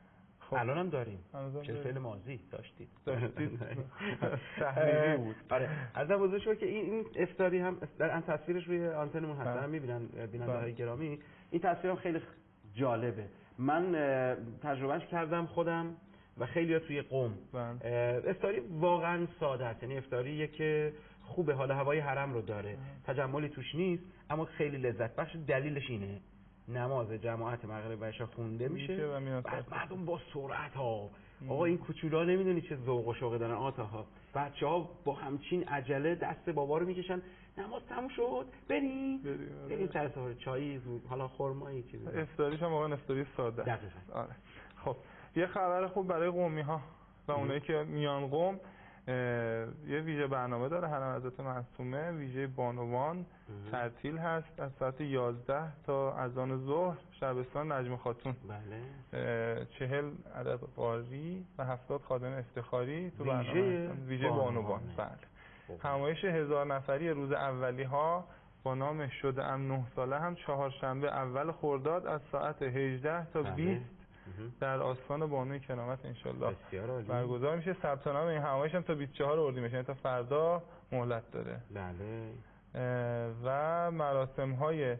B: خب الان هم داریم چه فعل ماضی داشتید داشتید تحریری بود. آره از بزرگ شد که این این افطاری هم در تصویرش روی آنتنمون هستن میبینن بیننده‌های گرامی. این تصویرم خیلی جالبه. من تجربهش کردم خودم و خیلی‌ها توی قم. افطاری واقعا ساده است، یعنی افطاریه که خوبه، حال هوای حرم رو داره، تجملی توش نیست اما خیلی لذت بخش. دلیلش اینه نماز جماعت مغرب و عشا خونده میشه و بعد مردم با سرعت ها آقا این کوچولا نمیدونی چه ذوق و شوقی دارن آتاها، بچه‌ها با همچین عجله دست بابا رو میکشن نماز تموم شد بریم بریم سر سفره چایی حالا خرمایی چیزی.
K: افطاریش هم واقعا افطاری ساده.
B: دقیقاً.
K: آره. خب یه خبر خوب برای قمی ها و اونایی که میان قم، یه ویژه برنامه داره حرم حضرت معصومه، ویژه بانوان تعطیل هست از ساعت یازده تا اذان ظهر. شبستان نجم خاتون.
B: بله.
K: چهل عدد قاری و هفتاد خادم افتخاری تو
B: ویژه
K: برنامه ویژه بانوان. بله. همایش هزار نفری روز اولی ها با نام شده ام نه ساله هم چهارشنبه اول خرداد از ساعت هجده تا بیست در آستان بانوی کرامت انشالله برگزار میشه. ثبت نام این همایش هم تا بیست و چهارم اردیبهشت، یعنی تا فردا مهلت داره.
B: بله.
K: و مراسم های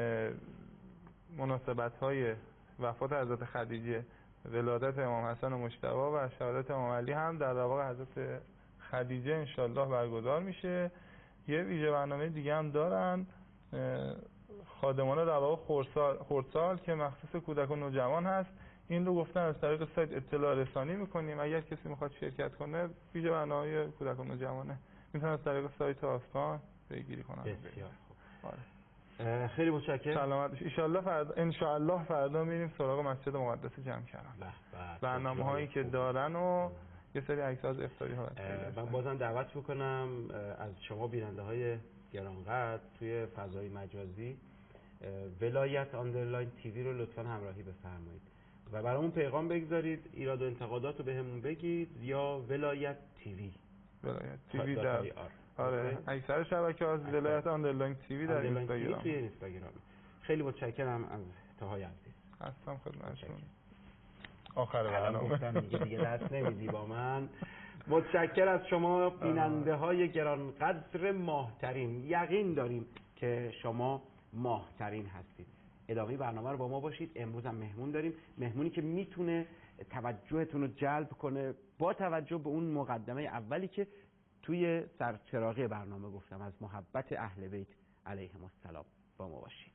K: مناسبت های وفات حضرت خدیجه، ولادت امام حسن و مجتبی و شهادت امام علی هم در رواق حضرت خدیجه انشالله برگزار میشه. یه ویژه برنامه دیگه هم دارن خادمان رواق خردسال که مخصوص کودک و نوجوان هست. این رو گفتن از طریق سایت اطلاع رسانی میکنیم، اگر کسی میخواد شرکت کنه ویژه برنامه کودک و نوجوانه میتونه از طریق سایت آستان پیگیری کنه.
B: بسیار خوب. آره. خیلی متشکرم.
K: سلامت باشید. ان شاء الله فردا ان شاء الله فردا میریم سراغ مسجد مقدس جمع کردن. برنامه‌هایی که دارن و یه سری عکس از افطاری ها.
B: من بازم دعوت میکنم از شما بیننده‌های گرانقدر توی فضای مجازی ولایت آندرلاین تیوی رو لطفاً همراهی بفرمایید و برامون پیغام بگذارید، ایراد و انتقادات رو بهمون بگید یا ولایت تیوی
K: ولایت تیوی در آره اکثر شبکه‌ها از ولایت آندرلاین تیوی در اینستاگرام.
B: توی اینستاگرام. خیلی متشکرم از تاهای عزیز.
K: هستم خدمتتون. آخر برنامه
B: گفتم دیگه دیگه دست نمیدی با من. متشکر از شما بیننده های گرانقدر ماهترین. یقین داریم که شما ماهترین هستید. ادامه برنامه رو با ما باشید. امروز هم مهمون داریم، مهمونی که میتونه توجهتون رو جلب کنه با توجه به اون مقدمه اولی که توی سرچراغی برنامه گفتم از محبت اهل بیت علیهم السلام. با ما باشید.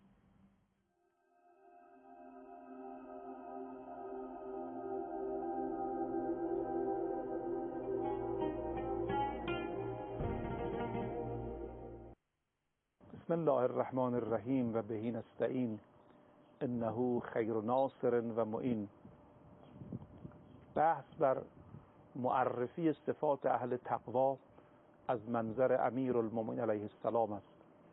C: بسم الله الرحمن الرحیم و بهی نستعین انه خیر ناصر و معین. بحث بر معرفی صفات اهل تقوا از منظر امیر المؤمنین علیه السلام است.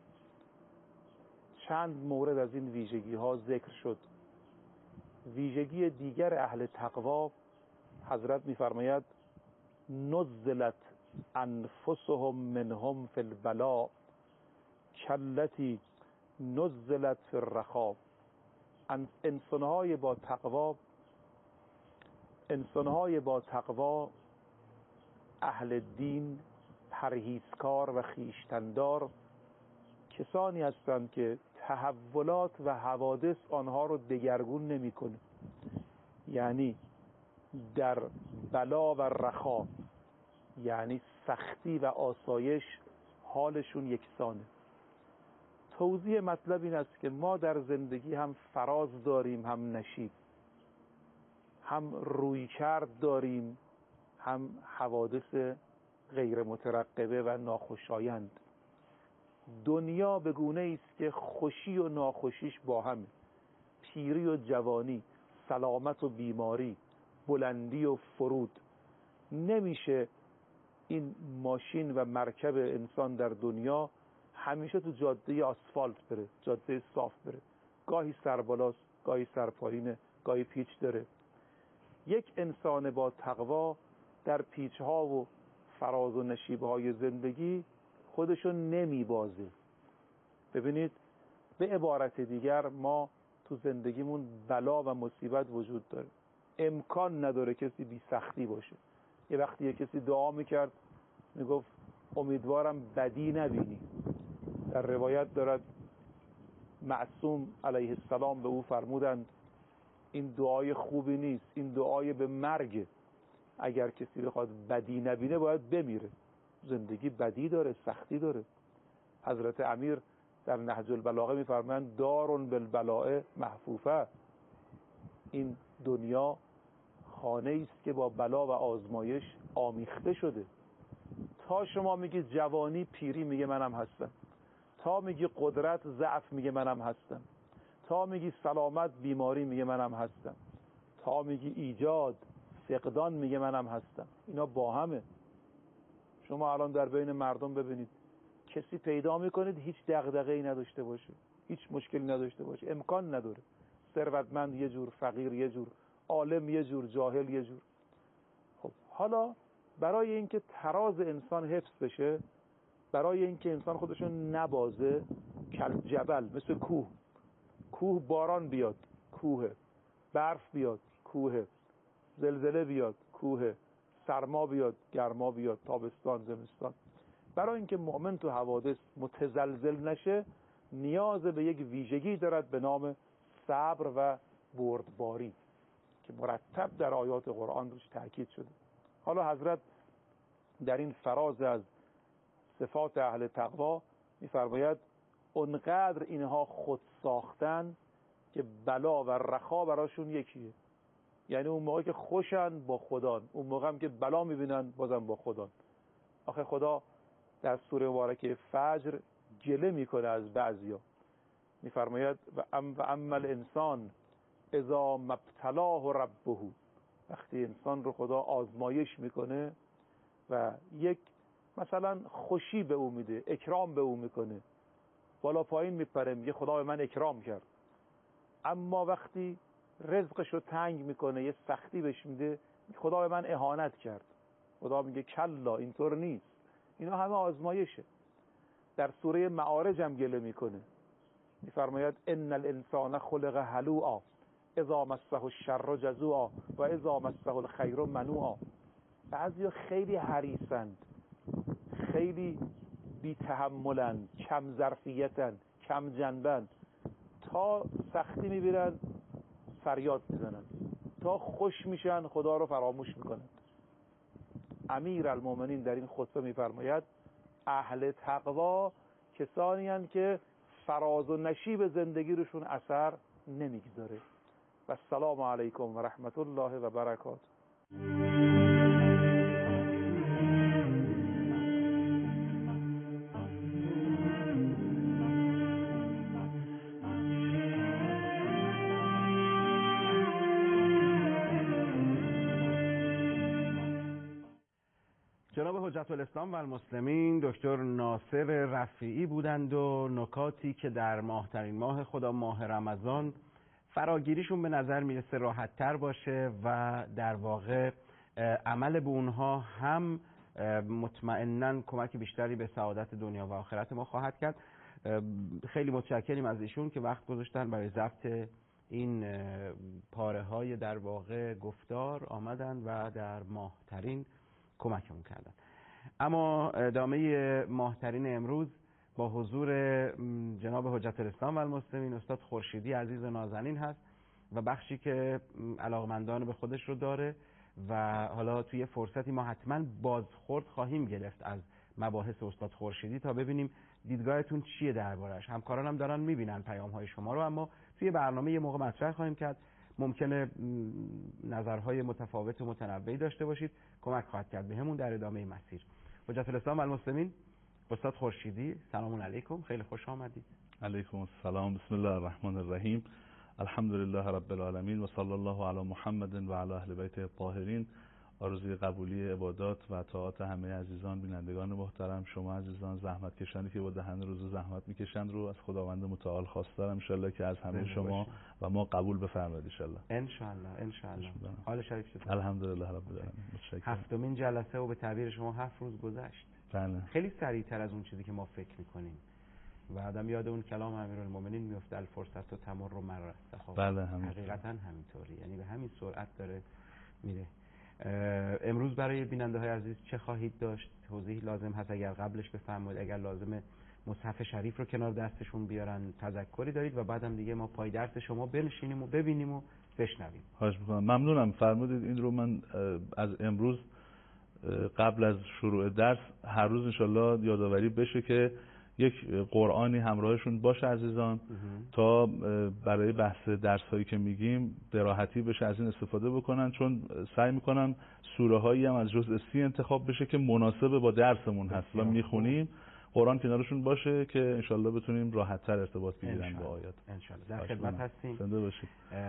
C: چند مورد از این ویژگی ها ذکر شد. ویژگی دیگر اهل تقوا حضرت می‌فرماید نزلت انفسهم منهم فی البلاء کلتی نزلت فی الرخاء. انسانهای با تقوا انسانهای با تقوا اهل دین، پرهیزکار و خویشتندار کسانی هستند که تحولات و حوادث آنها رو دگرگون نمی‌کنه. یعنی در بلا و رخا، یعنی سختی و آسایش، حالشون یکسانه. توضیح مطلب این است که ما در زندگی هم فراز داریم، هم نشیب، هم رویکرد داریم، هم حوادث غیر مترقبه و ناخوشایند. دنیا به گونه است که خوشی و ناخوشیش با همه، پیری و جوانی، سلامت و بیماری، بلندی و فرود. نمیشه این ماشین و مرکب انسان در دنیا همیشه تو جاده آسفالت بره، جاده صاف بره. گاهی سربالاست، گاهی سرپایینه، گاهی پیچ داره. یک انسان با تقوا در پیچها و فراز و نشیبهای زندگی خودشو نمیبازه. ببینید، به عبارت دیگر ما تو زندگیمون بلا و مصیبت وجود داره. امکان نداره کسی بی سختی باشه. یه وقتی یه کسی دعا میکرد میگفت امیدوارم بدی نبینی. در روایت دارد معصوم علیه السلام به او فرمودند این دعای خوبی نیست، این دعای به مرگ. اگر کسی بخواد بدی نبینه باید بمیره. زندگی بدی داره، سختی داره. حضرت امیر در نهج البلاغه میفرمایند دارون بالبلاء محفوفه. این دنیا خانه است که با بلا و آزمایش آمیخته شده. تا شما میگی جوانی پیری میگه منم هستم، تا میگی قدرت ضعف میگه منم هستم، تا میگی سلامت بیماری میگه منم هستم، تا میگی ایجاد فقدان میگه منم هستم. اینا با همه. شما الان در بین مردم ببینید کسی پیدا میکنید هیچ دغدغه‌ای نداشته باشه، هیچ مشکلی نداشته باشه، امکان نداره. ثروتمند یه جور، فقیر یه جور، عالم یه جور، جاهل یه جور. خب حالا برای اینکه تراز انسان حفظ بشه، برای اینکه انسان خودشو نبازه، کل جبل، مثل کوه. کوه باران بیاد کوه، برف بیاد کوه، زلزله بیاد کوه، سرما بیاد گرما بیاد، تابستان زمستان. برای اینکه مؤمن تو حوادث متزلزل نشه نیاز به یک ویژگی دارد به نام صبر و بردباری که مرتب در آیات قرآن روش تاکید شده. حالا حضرت در این فراز از صفات اهل تقوا می‌فرماید اونقدر اینها خود ساختن که بلا و رخا براشون یکیه. یعنی اون موقع که خوشن با خدا، اون موقع هم که بلا میبینن بازم با خدا. آخه خدا در سوره مبارکه فجر گله میکنه از بعضیا، میفرماید و ام و اما الانسان اذا مبتلاه ربه. وقتی انسان رو خدا آزمایش میکنه و یک مثلا خوشی به او میده، اکرام به او میکنه، بالا پایین میپره، میگه خدا به من اکرام کرد. اما وقتی رزقش رو تنگ میکنه، یه سختی بهش میده، خدا به من اهانت کرد. خدا میگه کلا، اینطور نیست، اینا همه آزمایشه. در سوره معارج هم گله میکنه، میفرماید ان الانسان خلق هلوعا اذا مسه الشر جزوعا و اذا مسه الخیر منوعا. بعضیا خیلی حریصند، خیلی بی تحملن، کم ظرفیتن، کم جنبن، تا سختی میبینن فریاد میزنن، تا خوش میشن خدا رو فراموش میکنن. امیر المومنین در این خطبه میفرماید اهل تقوا کسانی هستند که فراز و نشیب زندگی روشون اثر نمیگذاره. و السلام علیکم و رحمت الله و برکاته.
B: جناب حجت الاسلام و المسلمین دکتر ناصر رفیعی بودند و نکاتی که در ماهترین ماه خدا ماه رمضان فراگیریشون به نظر میرسه راحت تر باشه و در واقع عمل به اونها هم مطمئناً کمک بیشتری به سعادت دنیا و آخرت ما خواهد کرد. خیلی متشکریم از ایشون که وقت گذاشتن برای ضبط این پاره های در واقع گفتار آمدن و در ماهترین کمکمون کردن. اما ادامه ماهترین امروز با حضور جناب حجت الاسلام و المسلمین استاد خورشیدی عزیز نازنین هست و بخشی که علاقمندان به خودش رو داره و حالا توی فرصتی ما حتما بازخورد خواهیم گرفت از مباحث استاد خورشیدی تا ببینیم دیدگاهتون چیه دربارش. همکاران هم دارن میبینن پیام های شما رو، اما توی برنامه یه موقع مطرح خواهیم کرد. ممکنه نظرهای متفاوت و متنوعی داشته باشید، کمک خواهد کرد بهمون در ادامه مسیر. حجت الاسلام و المسلمین استاد خورشیدی، سلام علیکم، خیلی خوش آمدید.
L: علیکم السلام، بسم الله الرحمن الرحیم، الحمدلله رب العالمین و صلی الله علی محمد و علی اهل بیت الطاهرین. آرزوی قبولی عبادات و طاعات همه عزیزان بینندگان محترم، شما عزیزان زحمت کشانی که با دهن روز زحمت میکشند رو از خداوند متعال خواست دارم ان شاءالله که از همه شما و ما قبول بفرمایید ان شاءالله.
B: ان شاءالله ان شاءالله. حال شریف چطور؟
L: الحمدلله رب العالمین. متشکرم.
B: هفتمین جلسه و به تعبیر شما هفت روز گذشت.
L: بله.
B: خیلی سریعتر از اون چیزی که ما فکر میکنیم. و آدم یاد اون کلام امیرالمومنین میفته الفرصت و تمر و مر سخاوت.
L: بله همین
B: حقیقتا همینطوری، یعنی به همین سرعت داره میره. امروز برای بیننده های عزیز چه خواهید داشت؟ توضیح لازم هست اگر قبلش بفرمایید، اگر لازمه مصحف شریف رو کنار دستشون بیارن تذکری دارید و بعدم دیگه ما پای درس شما بنشینیم و ببینیم و بشنویم.
L: خواهش می‌کنم. ممنونم فرمودید. این رو من از امروز قبل از شروع درس هر روز انشالله یادآوری بشه که یک قرآنی همراهشون باشه عزیزان تا برای بحث درسایی که میگیم به راحتی بشه از این استفاده بکنن، چون سعی میکنم سوره هایی هم از جزء سی انتخاب بشه که مناسب با درسمون هست و میخونیم، قرآن کنارشون باشه که انشالله بتونیم راحت تر ارتباط بگیرن با آیات.
B: انشالله. در خدمت هستیم.
L: زنده باشید.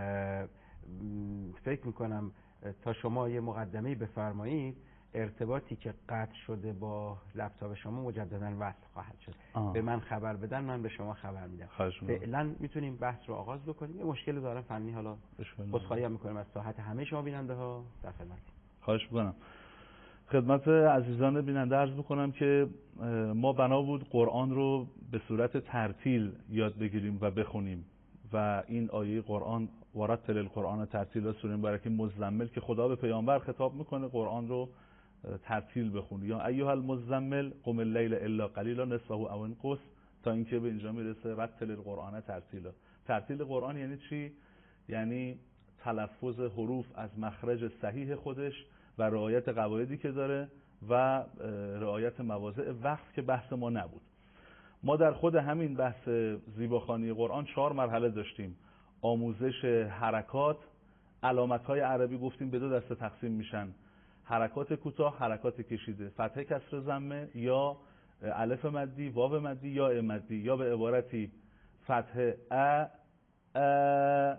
B: فکر میکنم تا شما یه مقدمه‌ای بفرمایید، ارتباطی که قطع شده با لپتاپ شما مجددا وصل خواهد شد. آه. به من خبر بدن، من به شما خبر میدم. فعلا میتونیم بحث رو آغاز بکنیم. یه مشکل دارم فنی، حالا عذرخواهی هم میکنیم از ساحت همه شما بیننده ها. در خدمتیم.
L: خواهش میکنم. خدمت عزیزان بیننده عرض بکنم که ما بنا بود قرآن رو به صورت ترتیل یاد بگیریم و بخونیم و این آیه قرآن ورتل القرآن ترتیلا سوره مبارکه مزمل که خدا به پیامبر خطاب میکنه قرآن رو ترتیل بخونی، یا ایها المزمل قم اللیل الا قلیلا نصفه او انقص، تا اینکه به اینجا میرسه رتل القرآن ترتیلا. ترتیل قرآن یعنی چی؟ یعنی تلفظ حروف از مخرج صحیح خودش و رعایت قواعدی که داره و رعایت مواضع وقت که بحث ما نبود. ما در خود همین بحث زیباخوانی قرآن چهار مرحله داشتیم. آموزش حرکات، علامت‌های عربی گفتیم به دو دسته تقسیم میشن: حرکات کوتاه، حرکات کشیده، فتحه کسر ضمه یا الف مدی، واو مدی یا ا مدی، یا به عبارتی فتحه ا ا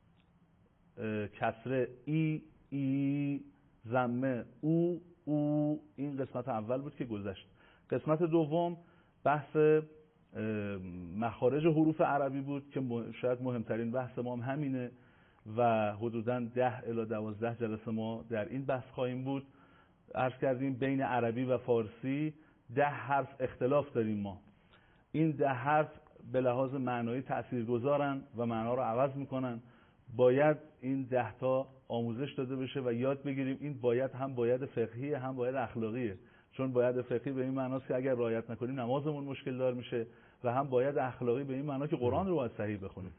L: کسر ای ای، ضمه او او. این قسمت اول بود که گذشت. قسمت دوم بحث مخارج حروف عربی بود که شاید مهمترین بحث ما هم همینه و حدوداً ده الی دوازده جلسه ما در این بحث خواهیم بود. عرض کردیم بین عربی و فارسی ده حرف اختلاف داریم ما. این ده حرف به لحاظ معنایی تاثیرگذارن و معنا رو عوض میکنن. باید این ده تا آموزش داده بشه و یاد بگیریم. این باید هم باید فقهیه هم باید اخلاقیه، چون باید فقهی به این معناست که اگر رعایت نکنیم نمازمون مشکل دار میشه، و هم باید اخلاقی به این معنا که قرآن رو باید صحیح بخونیم.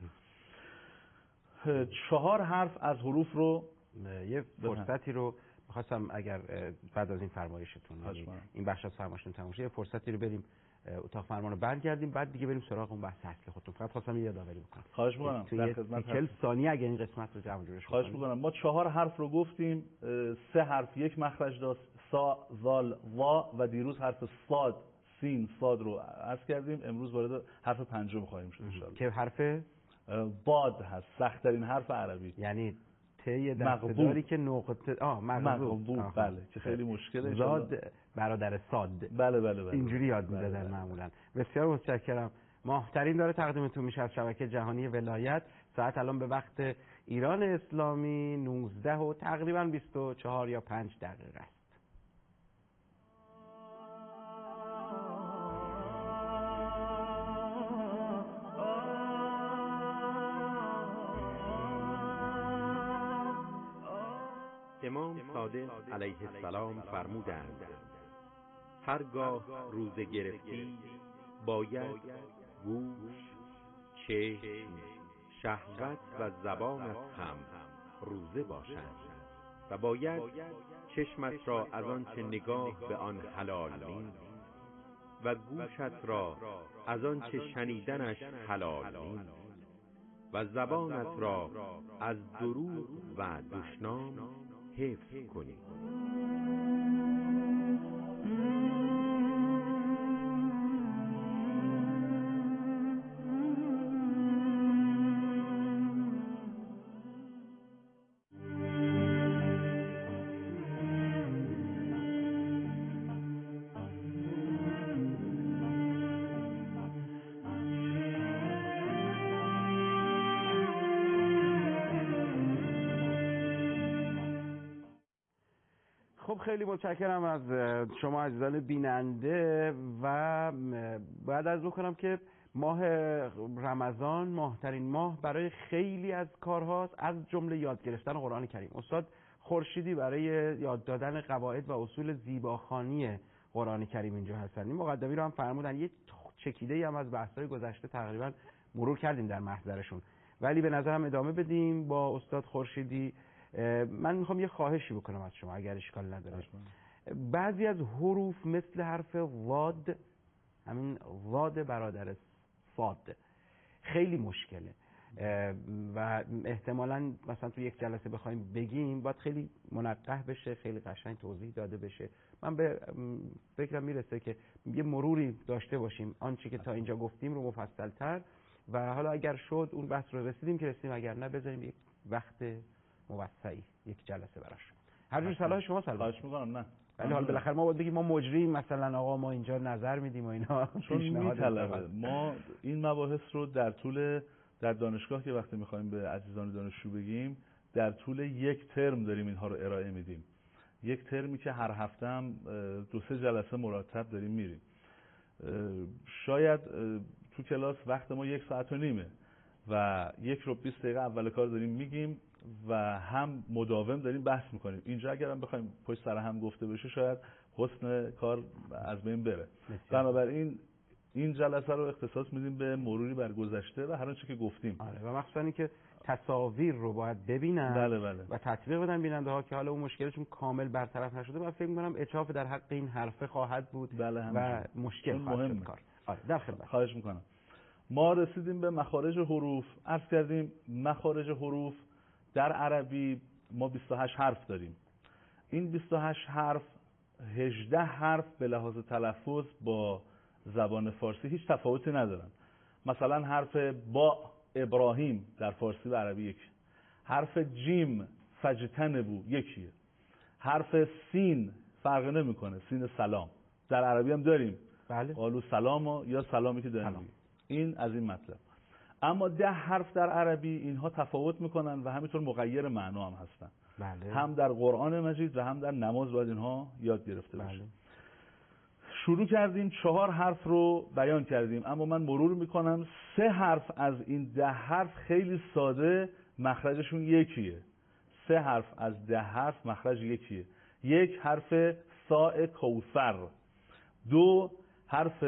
L: چهار حرف از حروف رو
B: یه فرصتی رو می‌خواستم اگر بعد از این فرمایشتون این بخش از فرمایشتون تموم شه یه فرصتی رو بریم اتاق فرمان رو برگردیم، بعد دیگه بریم سراغ اون بحث اصلی خودتون. فقط خواستم یه یادآوری بکنم.
L: خواهش می‌کنم. در خدمت
B: چهل ثانیه اگه این قسمت رو جمع جورش
L: خواهش می‌کنم. ما چهار حرف رو گفتیم، سه حرف یک مخرج داشت: سا، زال، وا، و دیروز حرف صاد، سین، صاد رو عرض کردیم. امروز وارد حرف پنجم خواهیم شد ان شاءالله
B: که حرف
L: باد هست، سخت‌ترین حرف عربی،
B: یعنی ته دسته‌داری که نقطه آه
L: مقبوب، بله، که خیلی مشکله.
B: زاد برادر صاد،
L: بله بله بله
B: اینجوری یاد می‌دادن معمولا. بسیار متشکرم. ماه‌ترین داره تقدیمتون میشه از شبکه جهانی ولایت. ساعت الان به وقت ایران اسلامی نوزده و تقریبا بیست و چهار یا پنج دقیقه است.
M: امام صادق علیه السلام فرمودند: هرگاه روزه گرفتی باید گوش، چشم، شهوت و زبانت هم روزه باشند و باید چشمت را از آنچه نگاه به آن حلال نیست و گوشت را از آنچه شنیدنش حلال نیست و زبانت را از دروغ و دشنام حفظ کنی.
B: خب خیلی متشکرم از شما عزیزان بیننده و بعد از بکنم که ماه رمضان ماهترین ماه برای خیلی از کارهاست، از جمله یاد گرفتن قرآن کریم. استاد خورشیدی برای یاد دادن قواعد و اصول زیباخوانی قرآن کریم اینجا هستن. این مقدمی رو هم فرمودن، یه چکیده‌ای هم از بحث‌های گذشته تقریبا مرور کردیم در محضرشون، ولی به نظرم ادامه بدیم با استاد خورشیدی. من میخوام یه خواهشی بکنم از شما اگر اشکال نداره. بعضی از حروف مثل حرف واد، همین واد برادر صاد، خیلی مشکله و احتمالاً مثلا تو یک جلسه بخوایم بگیم باید خیلی منقح بشه، خیلی قشنگ توضیح داده بشه. من به فکرم میرسه که یه مروری داشته باشیم آنچه که تا اینجا گفتیم رو مفصل‌تر، و حالا اگر شد اون بحث رو رسیدیم که رسیدیم، اگر نه بذاریم یک وقت موسعی، یک جلسه براش. هر جور صلاح شما سلام.
L: خواهش می‌کنم. نه
B: ولی حالا بالاخره ما باید بگیم ما مجریم، مثلا آقا ما اینجا نظر میدیم و اینا،
L: چون میطلبه ما این مباحث رو در طول در دانشگاه که وقتی می‌خوایم به عزیزان دانشجو بگیم، در طول یک ترم داریم اینها رو ارائه میدیم. یک ترمی که هر هفته هم دو سه جلسه مرتب داریم میریم. شاید تو کلاس وقت ما یک ساعت و نیمه و یک رو بیست دقیقه اول کار داریم میگیم و هم مداوم داریم بحث میکنیم. اینجا اگر هم بخوایم پشت سر هم گفته بشه شاید حسن کار از بین بره. بنابراین این جلسه رو اختصاص میدیم به مروری بر گذشته و هر آنچه که گفتیم.
B: آره و مخصوصا اینکه تصاویر رو باید ببینن
L: بله بله.
B: و تطبیق بدن بیننده ها که حالا اون مشکلشون کامل برطرف نشده. من فکر می‌کنم اتلاف در حق این حرفه خواهد بود
L: بله
B: و مشکل خواهد شد کار. آره در خدمت.
L: خواهش میکنم. ما رسیدیم به مخارج حروف. عرض کردیم مخارج حروف در عربی ما بیست و هشت حرف داریم. این بیست و هشت حرف هجده حرف به لحاظ تلفظ با زبان فارسی هیچ تفاوتی ندارن. مثلا حرف با ابراهیم در فارسی و عربی یکی، حرف جیم فجتنبو یکیه، حرف سین فرق نمیکنه، سین سلام در عربی هم داریم،
B: بله
L: قالو سلام یا سلامی که داریم سلام. این از این مطلب. اما ده حرف در عربی اینها تفاوت میکنن و همینطور مغیر معنا هم هستن.
B: بله.
L: هم در قرآن مجید و هم در نماز باید اینها یاد گرفته بشه. بله. شروع کردیم چهار حرف رو بیان کردیم، اما من مرور میکنم سه حرف از این ده حرف خیلی ساده مخرجشون یکیه. سه حرف از ده حرف مخرج یکیه. یک حرف ساء کوثر، دو حرف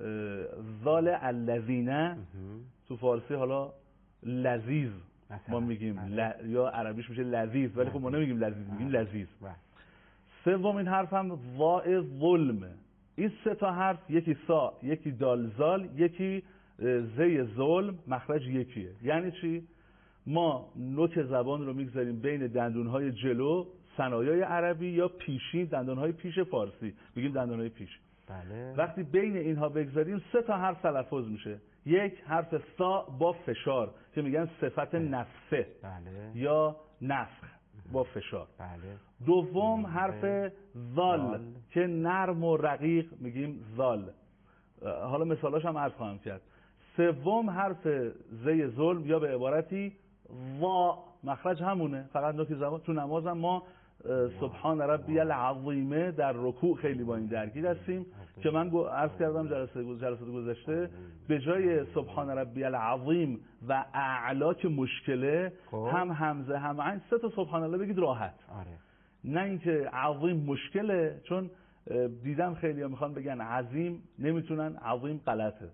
L: ذال الذین تو فارسی حالا لذیذ ما میگیم ل... یا عربیش میشه لذیذ، ولی خب ما نمیگیم لذیذ، میگیم لذیذ. سومین حرف هم ضاء ظلم. این سه تا حرف، یکی سا، یکی دالزال، یکی زی ظلم، مخرج یکیه. یعنی چی؟ ما نوک زبان رو میگذاریم بین دندونهای جلو ثنایای عربی یا پیشین دندانهای پیش فارسی، میگیم دندانهای پیش.
B: بله.
L: وقتی بین اینها بگذاریم سه تا حرف تلفظ میشه. یک حرف سا با فشار که میگن صفت نفسه.
B: بله.
L: یا نفخ با فشار.
B: بله.
L: دوم حرف ذال که نرم و رقیق میگیم ذال. حالا مثالاش هم عرض خواهم کرد. سوم حرف زی ظلم یا به عبارتی وا، مخرج همونه، فقط نوک زبان. تو نماز هم ما سبحان ربی العظیمه در رکوع خیلی با این درگیر هستیم که من عرض کردم جلسه جلسه گذشته به جای سبحان ربی العظیم و اعلا که مشکله هم همزه هم عین سه تا سبحان الله بگید راحت.
B: آره.
L: نه اینکه عظیم مشکله، چون دیدم خیلی ها میخوان بگن عظیم، نمیتونن، عظیم غلطه،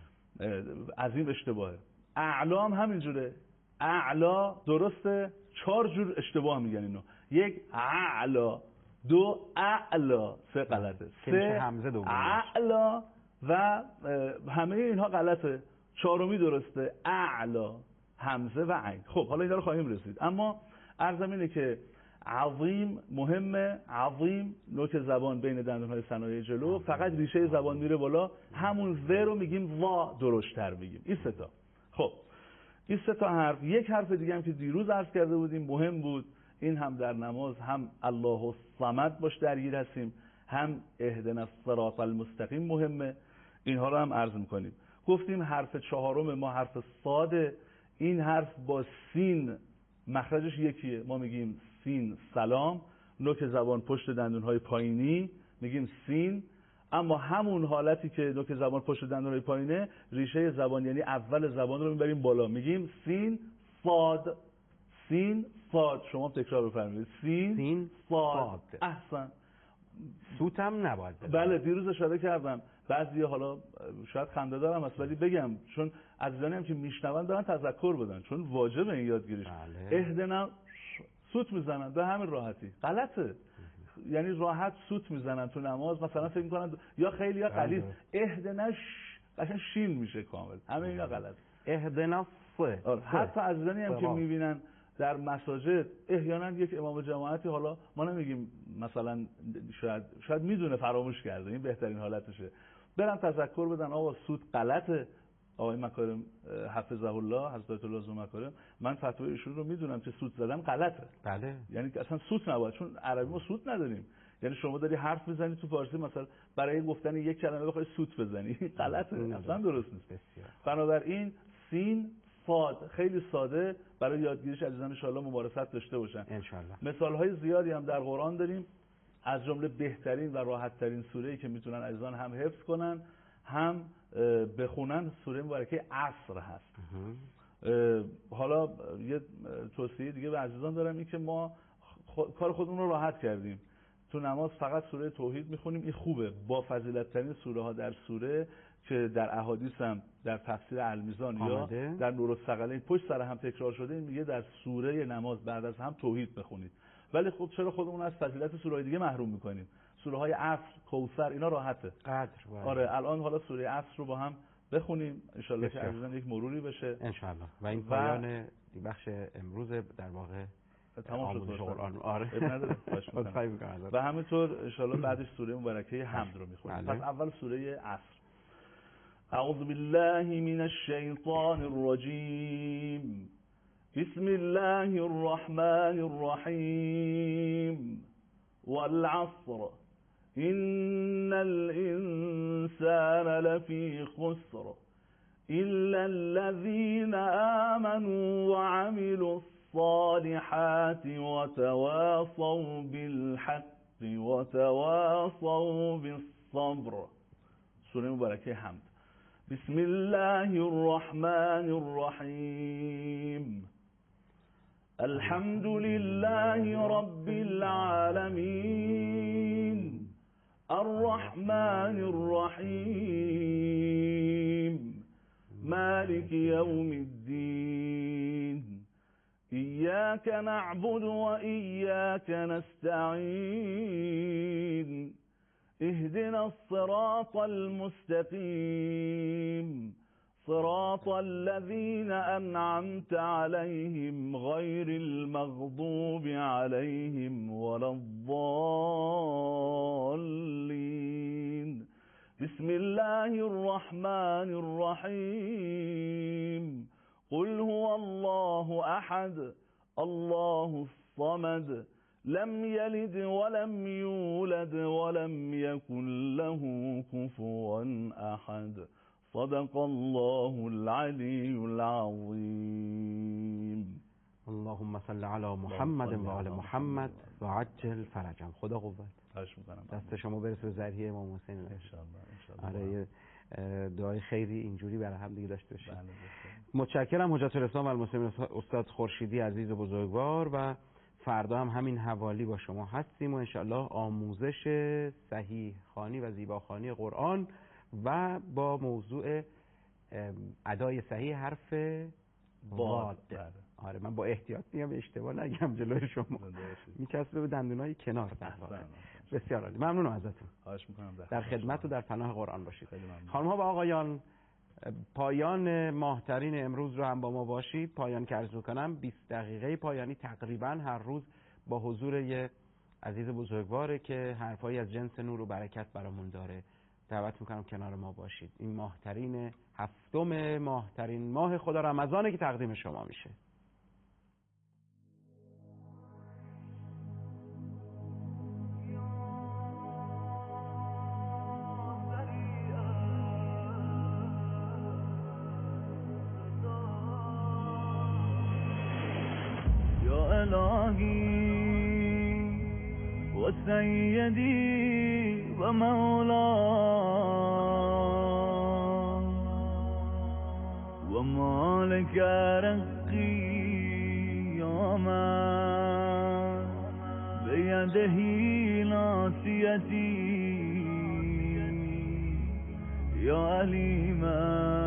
L: عظیم اشتباهه. اعلا هم همینجوره، اعلا درسته، چهار جور اشتباه میگن اینو. یک اعلا، دو اعلا، سه غلطه، سه
B: همزه دوم،
L: اعلا و همه اینها غلطه، چهارمی درسته، اعلا، همزه و عین. خب حالا اینا رو خواهیم رسید، اما عرضم اینه که عظیم مهمه. عظیم نوک زبان بین دندانهای ثنای جلو، فقط ریشه زبان میره بالا، همون ز رو میگیم وا، درشت‌تر میگیم. این سه تا. خب این سه تا حرف. یک حرف دیگه هم که دیروز عرض کرده بودیم مهم بود، این هم در نماز هم الله الصمد باش درگیر هستیم، هم اهدنا الصراط المستقیم مهمه. اینها رو هم عرض میکنیم. گفتیم حرف چهارم ما حرف صاده. این حرف با سین مخرجش یکیه، ما میگیم سین سلام، نوک زبان پشت دندونهای پایینی میگیم سین. اما همون حالتی که نوک زبان پشت دندانهای پایینه، ریشه زبان یعنی اول زبان رو میبریم بالا، میگیم سین صاد، سین صاد. شما تکرار بفرمایید. سین,
B: سین
L: صاد. احسن.
B: سوت هم نباید بده.
L: بله دیروز اشاره کردم. بعضی حالا شاید خنده دارم است ولی بگم، چون عزیزانی هم که میشنون دارن تذکر بدن، چون واجب این یادگیریش.
B: بله.
L: اهدنا سوت میزنن به همین راحتی. غلطه. یعنی راحت سوت میزنن تو نماز، مثلا فکر میکنن یا خیلی یا غلیظ اهدنا قشنگ شین میشه کامل. همه اینا غلط.
B: اهدنا فه.
L: حتی عزیزانی هم که میبینن در مساجد احیانا یک امام جماعتی، حالا ما نمیگیم مثلا شاید شاید میدونه فراموش کرده، این بهترین حالتشه، برن تذکر بدن آقا سوت غلطه. آقای مکارم حفظه الله، حضرت الله زو مکارم، من فتوای ایشون رو میدونم که سوت زدن غلطه.
B: بله.
L: یعنی اصلا سوت نباید، چون عربی ما سوت نداریم. یعنی شما داری حرف میزنی تو فارسی مثلا برای گفتن یک کلمه بخوای سوت بزنی، غلطه، اصلا درست نیست. بنابراین سین صاد خیلی ساده برای یادگیریش عزیزان ان شاءالله ممارست داشته باشن
B: ان شاءالله.
L: مثال‌های زیادی هم در قرآن داریم، از جمله بهترین و راحت‌ترین سوره‌ای که میتونن عزیزان هم حفظ کنن هم بخونن سوره مبارکه عصر هست. حالا یه توصیه دیگه به عزیزان دارم، این که ما خود، کار خودمون رو راحت کردیم، تو نماز فقط سوره توحید میخونیم، این خوبه، با فضیلت ترین سوره ها در سوره که در احادیث هم در تفسیر المیزان یا در نورالثقلین پشت سر هم تکرار شده، این میگه در سوره نماز بعد از هم توحید بخونید. ولی خب چرا خودمون از فضیلت سوره دیگه محروم میکنیم؟ سوره های عصر، کوثر، اینا راحته.
B: قدر.
L: آره الان حالا سوره عصر رو با هم بخونیم ان شاء الله که عزیزان یک مروری بشه
B: ان شاء الله. و این پایان بخش امروز در واقع
L: تمام شد
B: قرآن. آره
L: نداره. و همینطور ان شاء الله بعدش سوره مبارکه حمد رو میخونیم. پس اول سوره عصر. اعوذ بالله من الشیطان الرجیم. بسم الله الرحمن الرحیم. والعصر إن الإنسان لفي خسر إلا الذين آمنوا وعملوا الصالحات وتواصوا بالحق وتواصوا بالصبر. سوره مبارکه حمد. بسم الله الرحمن الرحیم. الحمد لله رب العالمين الرحمن الرحيم مالك يوم الدين إياك نعبد وإياك نستعين اهدنا الصراط المستقيم صراط الذين أنعمت عليهم غير المغضوب عليهم ولا الضالين. بسم الله الرحمن الرحيم. قل هو الله أحد الله الصمد لم يلد ولم يولد ولم يكن له كفوا أحد. صدق الله العلی العظیم.
B: اللهم صل علی محمد و آل محمد و عجل فرجهم. خدا قوت. دست شما برسه به ذریح امام حسین ان شاء الله. آره دعای خیری اینجوری برای هم دیگه داشته باشید. متشکرم حجت الاسلام و المسلمین استاد خورشیدی عزیز و بزرگوار، و فردا هم همین حوالی با شما هستیم و ان شاء الله آموزش صحیح خوانی و زیباخوانی قرآن و با موضوع ادای صحیح حرف باد. آره من با احتیاط میگم اشتباه نگم جلوی شما، میچسبه به دندونای کنار. در واقع بسیار عالی. ممنونم ازتون.
L: خواهش میکنم.
B: در خدمت و در پناه قرآن باشید. خانم ها و آقایان، پایان ماهترین امروز رو هم با ما باشید. پایان که عرض میکنم بیست دقیقه پایانی تقریبا هر روز با حضور یه عزیز بزرگواره که حرفایی از جنس نور و برکت برامون داره. دعوت میکنم کنار ما باشید. این ماهترین هفتم ماهترین ماه خدا رمضانه که تقدیم شما میشه.
A: یا الهی وسيدي ومولاي ومالك رقي يا من بيده ناصيتي يا عليما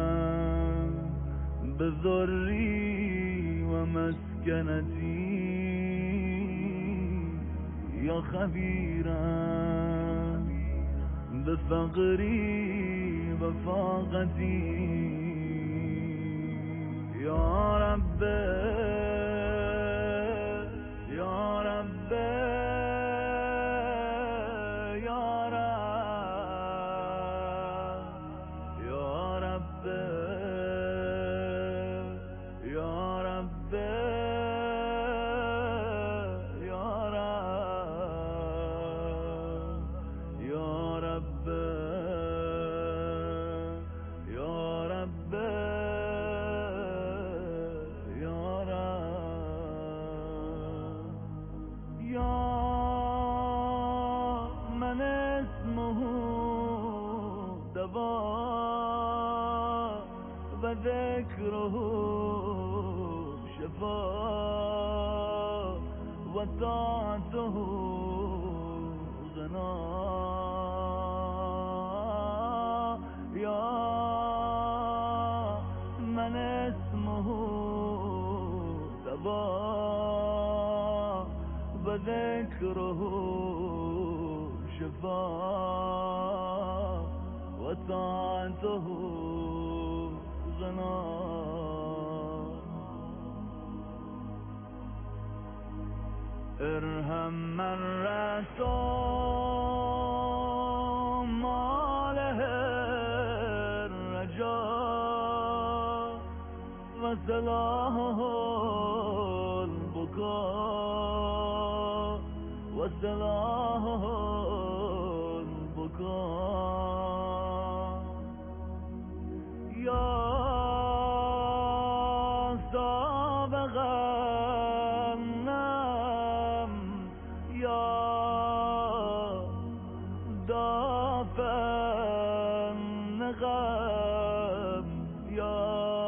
A: بضري ومسكنتي يا خبيرا بفقري وفاقتي يا رب يا رب يا رب يا رب يا رب يا رب يا رب يا رب يا رب يا من اسمه دواء وذكره شفاء وطاعته غنى يا من اسمه دواء وذكره شفاء وطاعته غنى ارحم من رسول ماله الرجاء وسلاه البكاء وسلاه البكاء يا سابق النم يا دافع النغم يا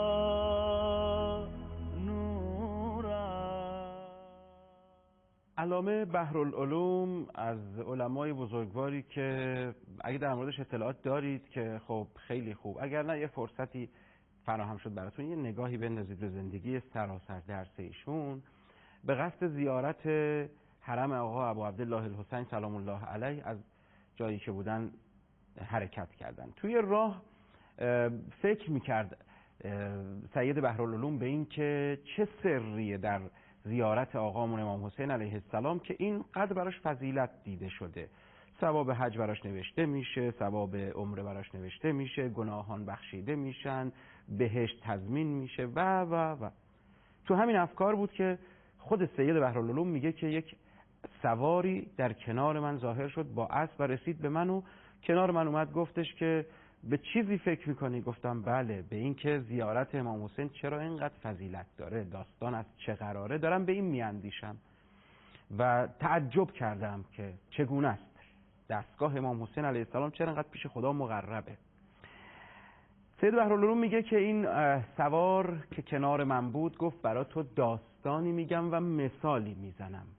B: علامه بحرالعلوم از علمای بزرگواری که اگه در موردش اطلاعات دارید که خب خیلی خوب، اگر نه یه فرصتی فراهم شد براتون یه نگاهی بندازید به زندگی سراسر درس ایشون به قصد زیارت حرم آقا ابو عبدالله الحسین سلام الله علیه از جایی که بودن حرکت کردن. توی راه فکر میکرد سید بحرالعلوم به این که چه سریه در زیارت آقامون امام حسین علیه السلام که این قدر براش فضیلت دیده شده. ثواب حج براش نوشته میشه، ثواب عمره براش نوشته میشه، گناهان بخشیده میشن، بهشت تضمین میشه و و و تو همین افکار بود که خود سید بحرالعلوم میگه که یک سواری در کنار من ظاهر شد با اسب و رسید به من و کنار من اومد گفتش که به چیزی فکر میکنی؟ گفتم بله، به این که زیارت امام حسین چرا اینقدر فضیلت داره، داستان از چه قراره، دارم به این میاندیشم و تعجب کردم که چگونه است دستگاه امام حسین علیه السلام چرا اینقدر پیش خدا مقربه. سید بحرالعلوم میگه که این سوار که کنار من بود گفت برای تو داستانی میگم و مثالی میزنم.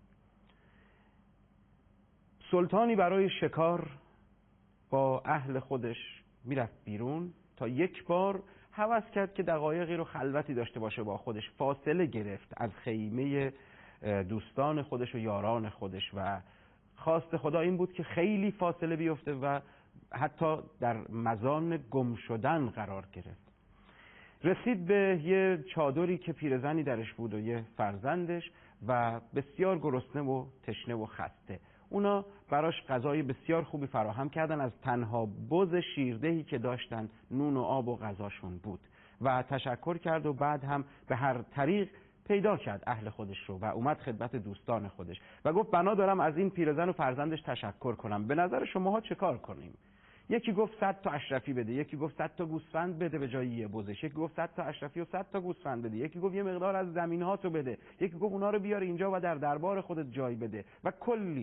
B: سلطانی برای شکار با اهل خودش میرفت بیرون تا یک بار هوس کرد که دقایقی رو خلوتی داشته باشه با خودش، فاصله گرفت از خیمه دوستان خودش و یاران خودش و خواست خدا این بود که خیلی فاصله بیفته و حتی در مزان گم شدن قرار گرفت. رسید به یه چادری که پیرزنی درش بود و یه فرزندش و بسیار گرسنه و تشنه و خسته. اونا براش غذای بسیار خوبی فراهم کردن، از تنها بز شیردهی که داشتن نون و آب و غذاشون بود و تشکر کرد و بعد هم به هر طریق پیدا کرد اهل خودش رو و اومد خدمت دوستان خودش و گفت بنا دارم از این پیرزن و فرزندش تشکر کنم، به نظر شماها چه کار کنیم؟ یکی گفت صد تا اشرفی بده، یکی گفت صد تا گوسفند بده به جای یه بزش، یکی گفت صد تا اشرفی و صد تا گوسفند بده، یکی گفت یه مقدار از زمین ها تو بده، یکی گفت اونا رو بیار اینجا و در دربار خودت جای بده و کلی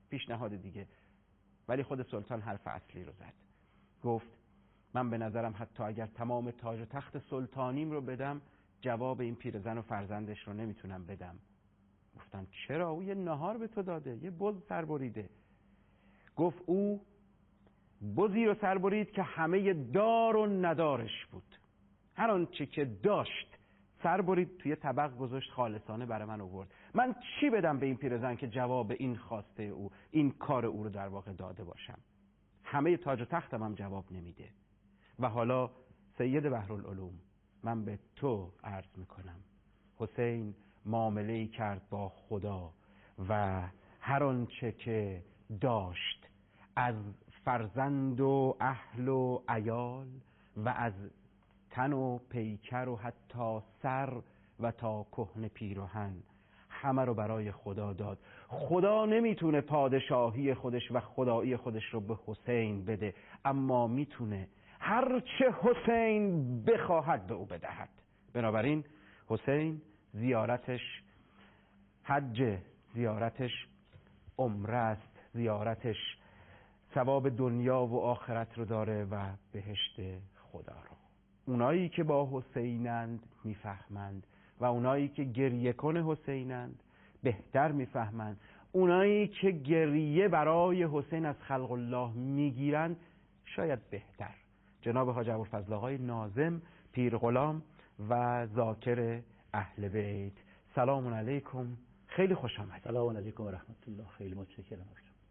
B: پیشنهاد دیگه، ولی خود سلطان حرف اصلی رو زد. گفت من به نظرم حتی اگر تمام تاج و تخت سلطانیم رو بدم جواب این پیرزن و فرزندش رو نمیتونم بدم. گفتن چرا؟ او یه نهار به تو داده، یه بز سر بریده. گفت او بزی رو سر برید که همه دار و ندارش بود، هر آنچه که داشت سر برید توی طبق گذاشت، خالصانه برای من آورد. من چی بدم به این پیرزن که جواب این خواسته او، این کار او رو در واقع داده باشم؟ همه تاج و تختم هم جواب نمیده. و حالا سید بحرالعلوم، من به تو عرض میکنم حسین معامله‌ای کرد با خدا و هر آنچه که داشت از فرزند و اهل و عیال و از تن و پیکر و حتی سر و تا کهن پیراهن همه رو برای خدا داد. خدا نمیتونه پادشاهی خودش و خدایی خودش رو به حسین بده، اما میتونه هر چه حسین بخواهد به او بدهد. بنابراین حسین زیارتش حج، زیارتش عمره است، زیارتش ثواب دنیا و آخرت رو داره و بهشت خدا رو. اونایی که با حسینند میفهمند و اونایی که گریه کن حسینند بهتر میفهمند. اونایی که گریه برای حسین از خلق الله میگیرند شاید بهتر. جناب حاج ابوالفضل آقای ناظم پیر غلام و ذاکر اهل بیت، سلام علیکم، خیلی خوش آمدید.
N: سلام علیکم و رحمت الله. خیلی متشکرم.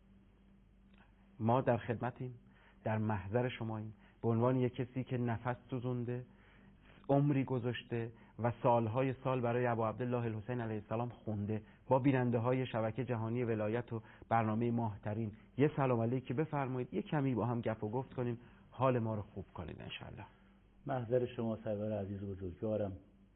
B: ما در خدمتیم، در محضر شماییم، به عنوان یک کسی که نفس سوزونده، عمری گذاشته و سالهای سال برای ابو عبدالله الحسین علیه السلام خونده، با بیننده های شبکه جهانی ولایت و برنامه ماهترین یه سلام علیکی بفرمایید، یه کمی با هم گپ و گفت کنیم، حال ما رو خوب کنید انشالله.
N: محضر شما سرور عزیز و بزرگوارم،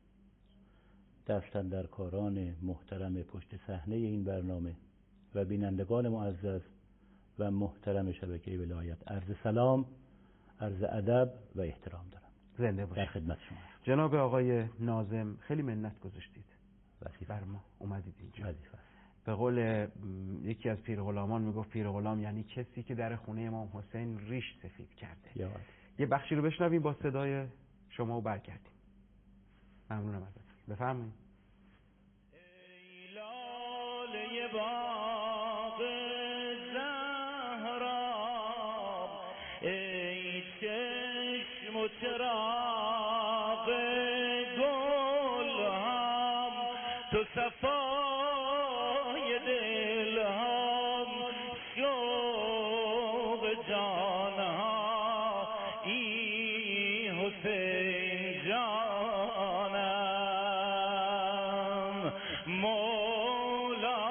N: دستن در کاران محترم پشت صحنه این برنامه و بینندگان معزز و محترم شبکه ولایت، عرض سلام، عرض ادب و احترام دارم.
B: زنده باشید.
N: در خدمت شما.
B: جناب آقای ناظم خیلی منت گذاشتید بر ما، اومدید اینجا.
N: وظیفه.
B: به قول یکی از پیرغلامان میگفت پیرغلام یعنی کسی که در خونه امام حسین ریش سفید کرده.
N: یا
B: یه بخشی رو بشنویم با صدای شما و برگردیم. ممنونم ازتون. بفرمایید.
A: ای لاله باغ زهرا، ای چشم و چراغ گل هم، تو صفای دل هم، شوق جان ها، ای حسین جانم، مولا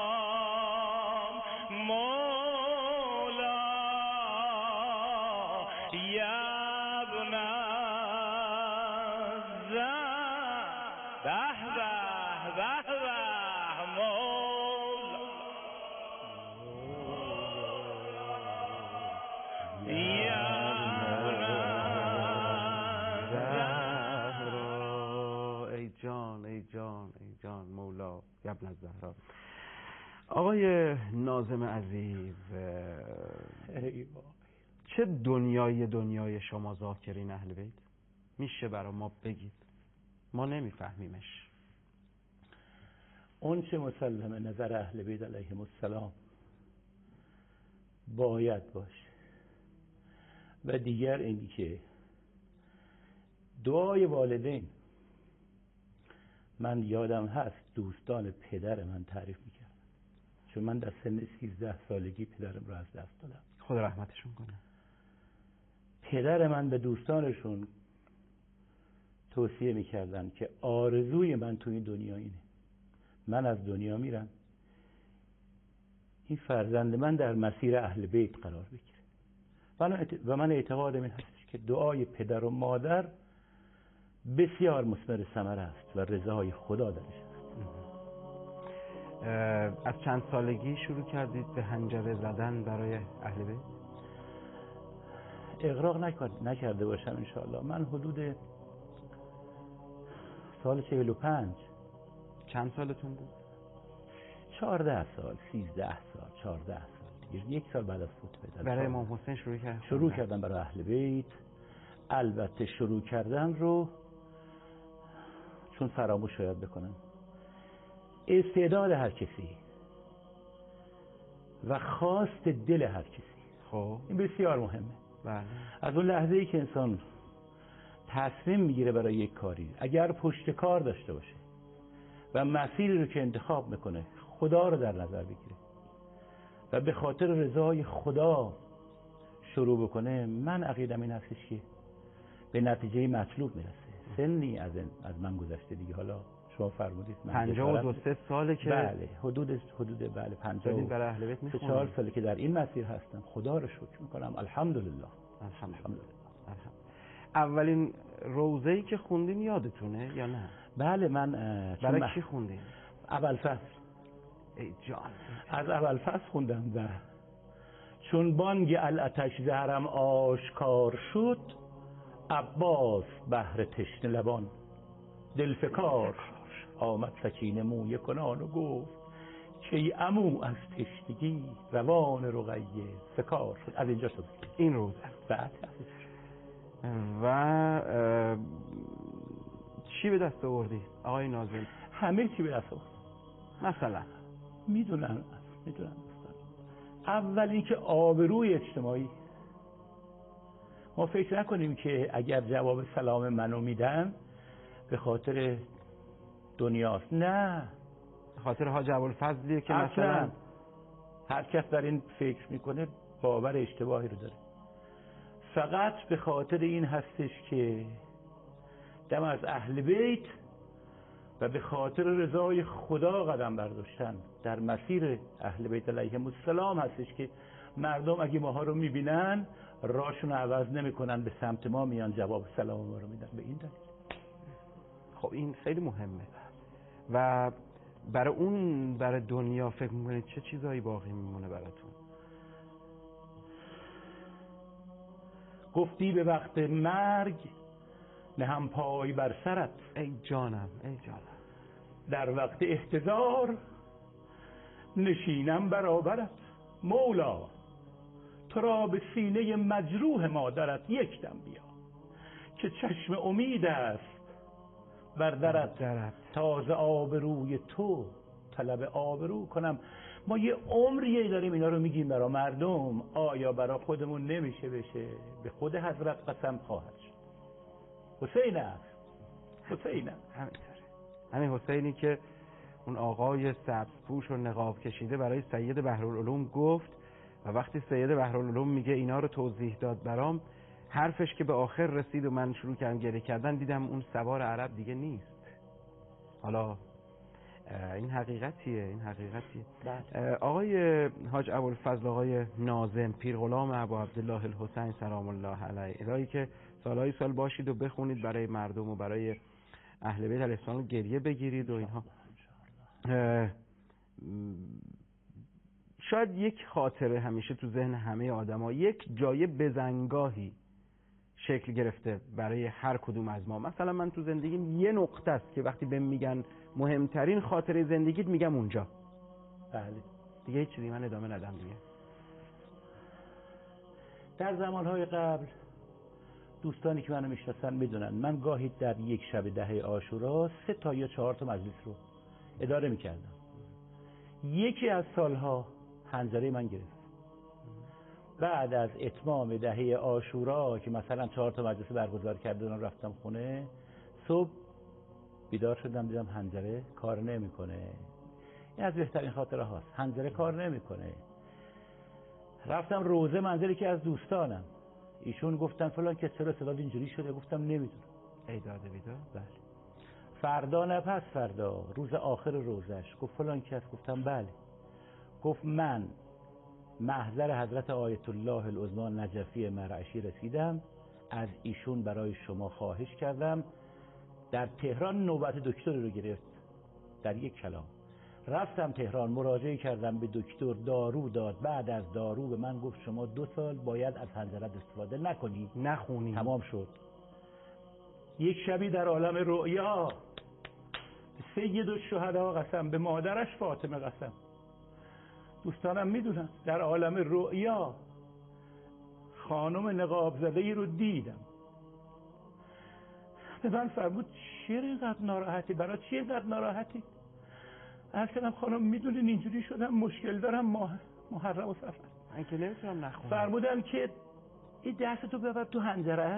A: مولا یابن زن، به به به به مولا
B: زهرا، ای جان ای جان ای جان مولا ابن الزهرا. آقای ناظم عزیز، چه دنیای دنیای شما ذاکرین اهل بیت؟ میشه برای ما بگید؟ ما نمیفهمیمش.
N: اون چه مسلمه نظر اهل بیت علیهم السلام باید باشه و دیگر اینی که دعای والدین، من یادم هست دوستان پدر من تعریف میکردن، چون من در سن سیزده سالگی پدرم رو از دست دادم،
B: خدا رحمتشون کنه.
N: پدر من به دوستانشون توصیه میکردن که آرزوی من تو این دنیا اینه، من از دنیا میرم این فرزند من در مسیر اهل بیت قرار بگیره و من اعتقادم این هست که دعای پدر و مادر بسیار مثمر ثمر است و رضای خدا درش است.
B: از چند سالگی شروع کردید به حنجره زدن برای اهل بیت؟
N: اغراق نکرده باشم انشاءالله. من حدود سال چهل و پنج.
B: چند سالتون بود؟
N: چهارده سال، سیزده سال، چهارده سال دیگه، یک سال بعد از فوت پدر.
B: برای امام حسین شروع کردم
N: شروع کردم برای اهل بیت. البته شروع کردن رو چون فراموش شاید بکنم، استعداد هر کسی و خواست دل هر کسی،
B: خب
N: این بسیار مهمه.
B: بله.
N: از اون لحظه ای که انسان تصمیم میگیره برای یک کاری، اگر پشت کار داشته باشه و مسیری رو که انتخاب میکنه خدا رو در نظر بگیره و به خاطر رضای خدا شروع بکنه، من عقیدم این هستش که به نتیجه مطلوب میرسه. سنی از از من گذشته دیگه، حالا شما فرمودید
B: پنجاه و دو سه ساله که
N: بله حدود حدود بله پنجاه و
B: برای اهل بیت میخونم،
N: چهار ساله که در این مسیر هستم. خدا رو شکر میکنم، الحمدلله.
B: الحمدلله. اولین روزه‌ای که خوندین یادتونه یا نه؟
N: بله من
B: برای کی خوندین؟
N: ابوالفضل.
B: ای جان،
N: از ابوالفضل خوندم و چون بانگ الاتش زهرم آشکار شد، عباس بهر تشنه لبان دلفکار آمد سکینه موی کنان و گفت که ای عمو از تشنگی روان رقیه فکار. از اینجا شد
B: این روز.
N: بعد
B: و چی به دست آوردی آقای ناظم؟
N: همه چی به دست آورد.
B: مثلا
N: میدونم میدونم اولی که آبروی اجتماعی. ما فکر نکنیم که اگر جواب سلام منو میدن به خاطر دنیاست، نه،
B: به خاطر حاج ابوالفضلیه که
N: اصلا
B: مثلا
N: هر کس در این فکر میکنه باور اشتباهی رو داره. فقط به خاطر این هستش که دم از اهل بیت و به خاطر رضای خدا قدم برداشتن در مسیر اهل بیت علیهم السلام هستش که مردم اگه ماها رو میبینن راشون رو عوض نمیکنن، به سمت ما میان جواب سلام ما رو میدن. به این دلیل.
B: خب این خیلی مهمه. و برای اون برای دنیا فکر میکنید چه چیزایی باقی میمونه براتون؟
N: گفتی به وقت مرگ نهم پای بر سرت،
B: ای جانم ای جانم،
N: در وقت احتضار نشینم برابرت. مولا تو را به سینه مجروح مادرت یک دم بیا، که چشم امید است بر درت، تازه آبروی تو طلب آبرو کنم. ما یه عمریه داریم اینا رو میگیم برای مردم، آیا برای خودمون نمیشه بشه؟ به خود حضرت قسم خواهد شد. حسین است، حسین است.
B: همینطوره. همین حسینی که اون آقای سبزپوش و نقاب کشیده برای سید بحرالعلوم گفت و وقتی سید بحرالعلوم میگه اینا رو توضیح داد برام، حرفش که به آخر رسید و من شروع کردم گریه کردن، دیدم اون سوار عرب دیگه نیست. حالا این حقیقتیه، این حقیقتیه. آقای حاج ابوالفضل، آقای ناظم، پیر غلام ابو عبدالله الحسین سلام الله علیه، الهی که سالهای سال باشید و بخونید برای مردم و برای اهل بیت علیه السلام گریه بگیرید و اینها. شاید یک خاطره همیشه تو ذهن همه آدما، یک جای بزنگاهی شکل گرفته برای هر کدوم از ما. مثلا من تو زندگیم یه نقطه است که وقتی بهم میگن مهمترین خاطره زندگیت، میگم اونجا.
N: بله.
B: دیگه هیچ چیزی من ادامه ندم دیگه.
N: در زمانهای قبل دوستانی که منو میشناسن میدونن من گاهی در یک شب دهه عاشورا سه تا یا چهار تا مجلس رو اداره میکردم. یکی از سالها حنظله من گرفت. بعد از اتمام دهه عاشورا که مثلا چهار تا مجلس برگزار کردن، رفتم خونه، صبح بیدار شدم دیدم حنظله کار نمیکنه. این از بهترین خاطره هاست. حنظله کار نمیکنه. رفتم روزه منزلی که از دوستانم، ایشون گفتن فلان که چرا صدات اینجوری شده؟ گفتم نمیدونم.
B: ای داده بیدار.
N: بله. فردا نه پس فردا روز آخر روزش گفت فلان کس. گفتم بله. گفت من محضر حضرت آیت الله العظمی نجفی مرعشی رسیدم، از ایشون برای شما خواهش کردم. در تهران نوبت دکتر رو گرفت در یک کلام. رفتم تهران، مراجعه کردم به دکتر، دارو داد. بعد از دارو به من گفت شما دو سال باید از حنظلت استفاده نکنی،
B: نخونی.
N: تمام شد. یک شبی در عالم رؤیا سید الشهدا قسم، به مادرش فاطمه قسم، دوستانم میدونن در عالم رؤیا خانم نقاب زده ای رو دیدم. به من فرمود چرا اینقدر ناراحتی؟ برای چی اینقدر ناراحتی؟ عرض کردم خانم میدونین اینجوری شدم، مشکل دارم، ماه محرم و صفر.
B: من که نمیتونم نخونم.
N: فرمودن که این دستتو ببر تو حنجرت.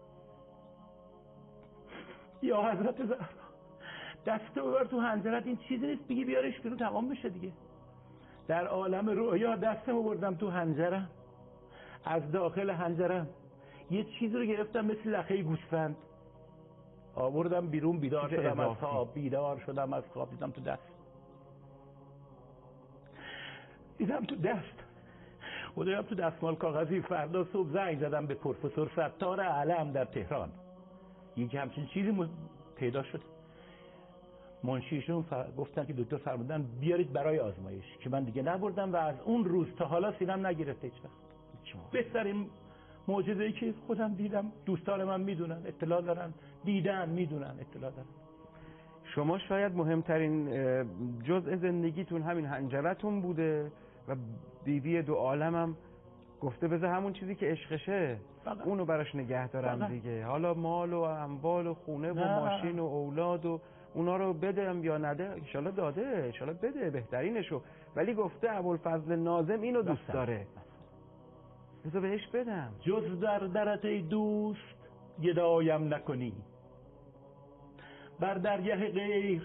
N: یا حضرت زهرا دستتو ببر تو حنجرت، این چیزی نیست بگی بیارش بیرون تمام بشه دیگه. در عالم رویا دستمو بردم تو حنجرم، از داخل حنجرم یه چیزی رو گرفتم مثل لخه گوسفند، آوردم بیرون، بیدار شدم از خواب، بیدار شدم از خواب، دیدم تو دست، دیدم تو دست خودم تو دستمال کاغذی. فردا صبح زنگ زدم به پروفسور ستار علم در تهران، یک همچین چیزی پیدا شد. منشیشون فر... گفتن که دکتر فرمودن بیارید برای آزمایش، که من دیگه نبردم و از اون روز تا حالا سینم نگرفته هیچ وقت. بهترین معجزه‌ای که خودم دیدم، دوستان من میدونن، اطلاع دارن، دیدن، میدونن، اطلاع دارن.
B: شما شاید مهمترین جزء زندگیتون همین حنجرتون بوده و بیبی دو عالمم گفته بذار همون چیزی که عشقشه
N: فقط.
B: اونو براش نگه دارم فقط. دیگه حالا مال و اموال و خونه
N: نه.
B: و ماشین و اولاد و اونا رو بدم یا نده، انشالله داده، انشالله بده بهترینشو، ولی گفته ابوالفضل ناظم اینو دوست بسن. داره بذار بهش بدم.
N: جز در درت ای دوست گدایم نکنی، بر درگه غیر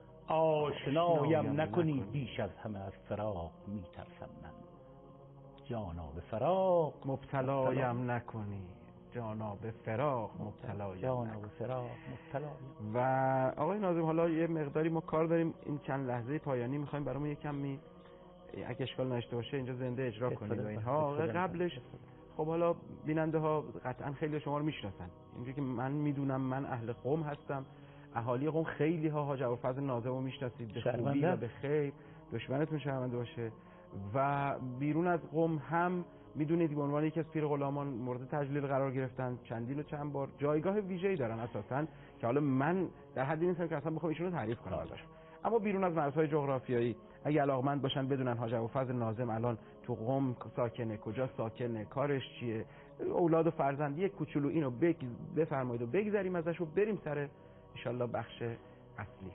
N: آشنایم نکنی. بیش از همه از فراق میترسم من، جانا به فراق
B: مبتلایم نکنی. جانا به فراق مبتلایم
N: جانا به فراق مبتلایم.
B: و آقای ناظم حالا یه مقداری ما کار داریم، این چند لحظه پایانی میخوایم برامون یکم می اگه اشکال نداشته باشه اینجا زنده اجرا کنید و اینها. قبلش خب حالا بیننده ها قطعا خیلی شما رو میشناسن، اینجوری که من میدونم من اهل قم هستم، اهالی قم خیلی ها حاج ابوالفضل ناظم رو میشناسید به خوبی و به خیر، دشمنتون شرمنده باشه. و بیرون از قم هم میدونید به عنوان یکی از پیر غلامان مورد تجلیل قرار گرفتن، چندین و چند بار جایگاه ویژه‌ای دارن اساساً، که حالا من در حدی نیستم که اصلا بخوام ایشونو تعریف کنم ازش. اما بیرون از مرزهای جغرافیایی اگه علاقمند باشن بدونن حاج ابوالفضل ناظم الان تو قم ساکنه، کجا ساکنه، کارش چیه، اولاد و فرزند، یک کوچولو اینو بفرمایید و بگذریم ازش و بریم سر ان شاءالله بخش اصلی.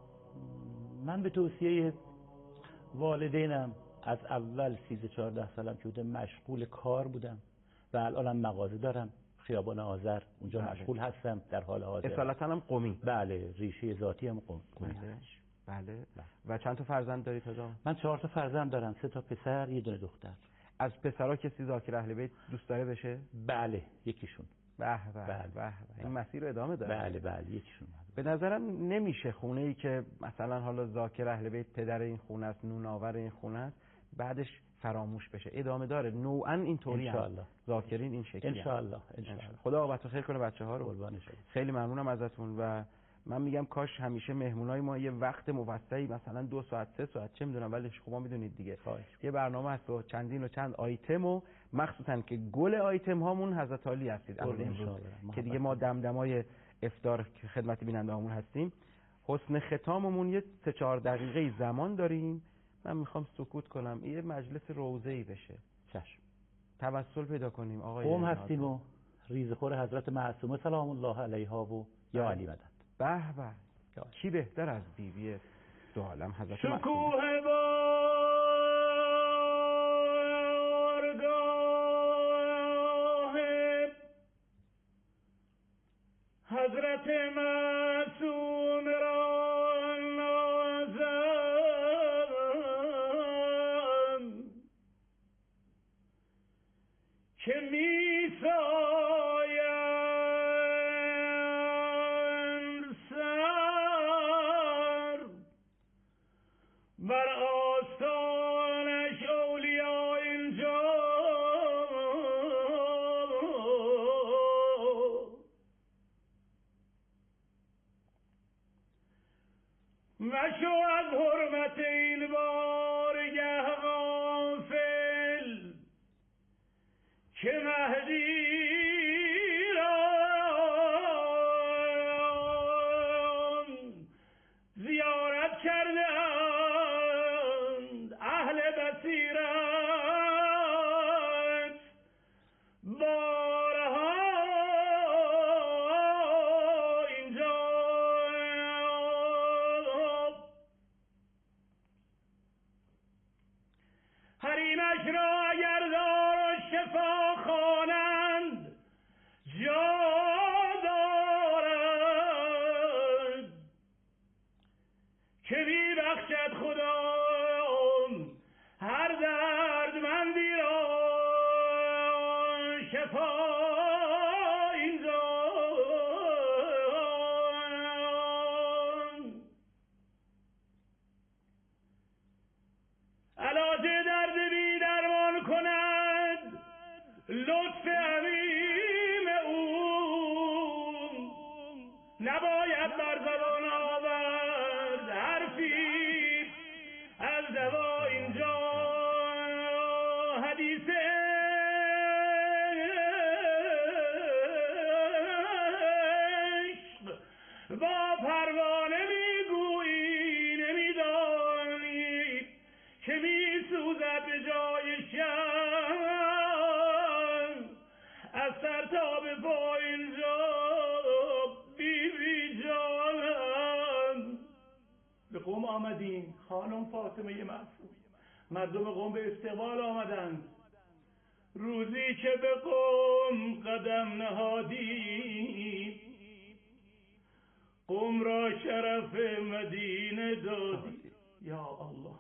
N: من به توصیه والدینم از اول سیزده چهارده سالم که بودم مشغول کار بودم و الانم مغازه دارم خیابان آذر، اونجا بله. مشغول هستم در حال حاضر.
B: اصالتا هم قمی؟
N: بله، ریشه ذاتی هم قم.
B: بله. بله. بله. و چند تا فرزند دارید حاجا؟
N: من چهار تا فرزند دارم، سه تا پسر، یه دونه دختر.
B: از پسرها کسی ذاکر اهل بیت دوست داره بشه؟
N: بله، یکیشون.
B: به به به به. این مسیر رو ادامه داره.
N: بله بله، یکیشون.
B: به نظرم نمیشه خونه ای که مثلا حالا ذاکر اهل بیت پدر این خونه است، نوناور این خونه است، بعدش فراموش بشه، ادامه داره. نوعا اینطوری ان ذاکرین این شکلی
N: ان شاء الله.
B: خدا عاقبت خیر کنه بچه‌ها رو.
N: قربان شما.
B: خیلی ممنونم ازتون و من میگم کاش همیشه مهمونای ما یه وقت موسعی مثلا دو ساعت سه ساعت چه میدونم، ولی شما میدونید دیگه خواهش. یه برنامه هست و چندین و چند آیتم و مخصوصا که گل آیتم هامون حضرت علی هستید امروز که دیگه ما دمدمای افطار خدمت بیننده هامون هستیم. حسن ختاممون یه سه چهار دقیقه زمان داریم، من میخوام سکوت کنم یه مجلس روضه‌ای بشه.
N: چشم.
B: توسل پیدا کنیم آقای
N: قوم هستیم و ریزخور حضرت معصومه سلام الله علیها و یا علی مدد.
B: به به، کی بهتر از بیبی دو عالم حضرت
N: شکوه
B: معصومه.
N: بارگاه حضرت معصومه را نازم که می سایند سر بر آستانش اولیا اینجا مشو از حرمت این بارگه غافل که مهدی را زیارت کردند اهل بصیرت
A: لاش را اگر دار و شفا خوانند جا دارد که بی بخشد خدا هر دردمندی را شفا لطف عظیم او نباید بر زبان آورد حرفی از دوا اینجا حدیث عشق با پروانه میگویی نمیدانی که میسوزد به جای شم از سر تا به پا اینجا بی بی جانم.
N: به قم آمدیم خانم فاطمه معصوم، مردم قم به استقبال آمدند.
A: روزی که به قم قدم نهادی قم را شرف مدینه دادی.
N: یا الله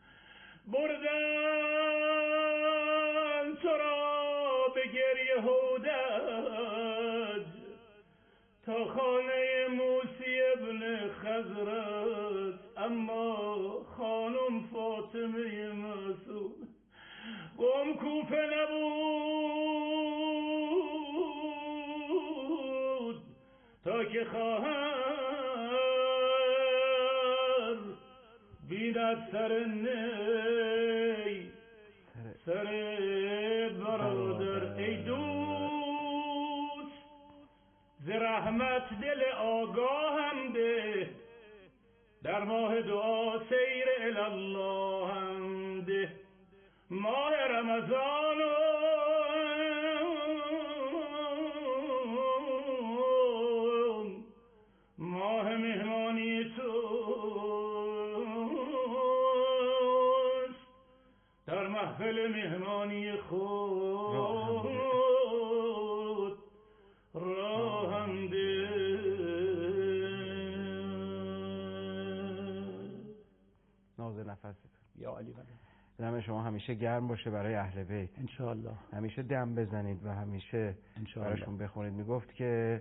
A: بردن تو را به گریه هودج تا خانه موسی ابن خزرج، اما خانم فاطمه معصوم قم کوفه نبود تا که خواهر بیند سر نی سر برادر. ای دوست ز رحمت دل آگاهم ده، در ماه دعا سیر الله هم ده. ماه رمضان و ماه مهمانی توست، در محفل مهمانی خود راهم ده.
B: ناز نفستون
N: یا علی بابا،
B: دم شما همیشه گرم باشه برای اهل بیت
N: انشاءالله.
B: همیشه دم بزنید و همیشه براشون بخونید. میگفت که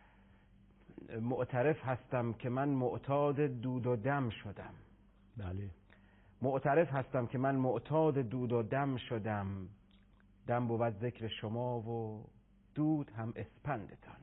B: معترف هستم که من معتاد دود و دم شدم.
N: بله.
B: معترف هستم که من معتاد دود و دم شدم، دم بود ذکر شما و دود هم اسپندتان.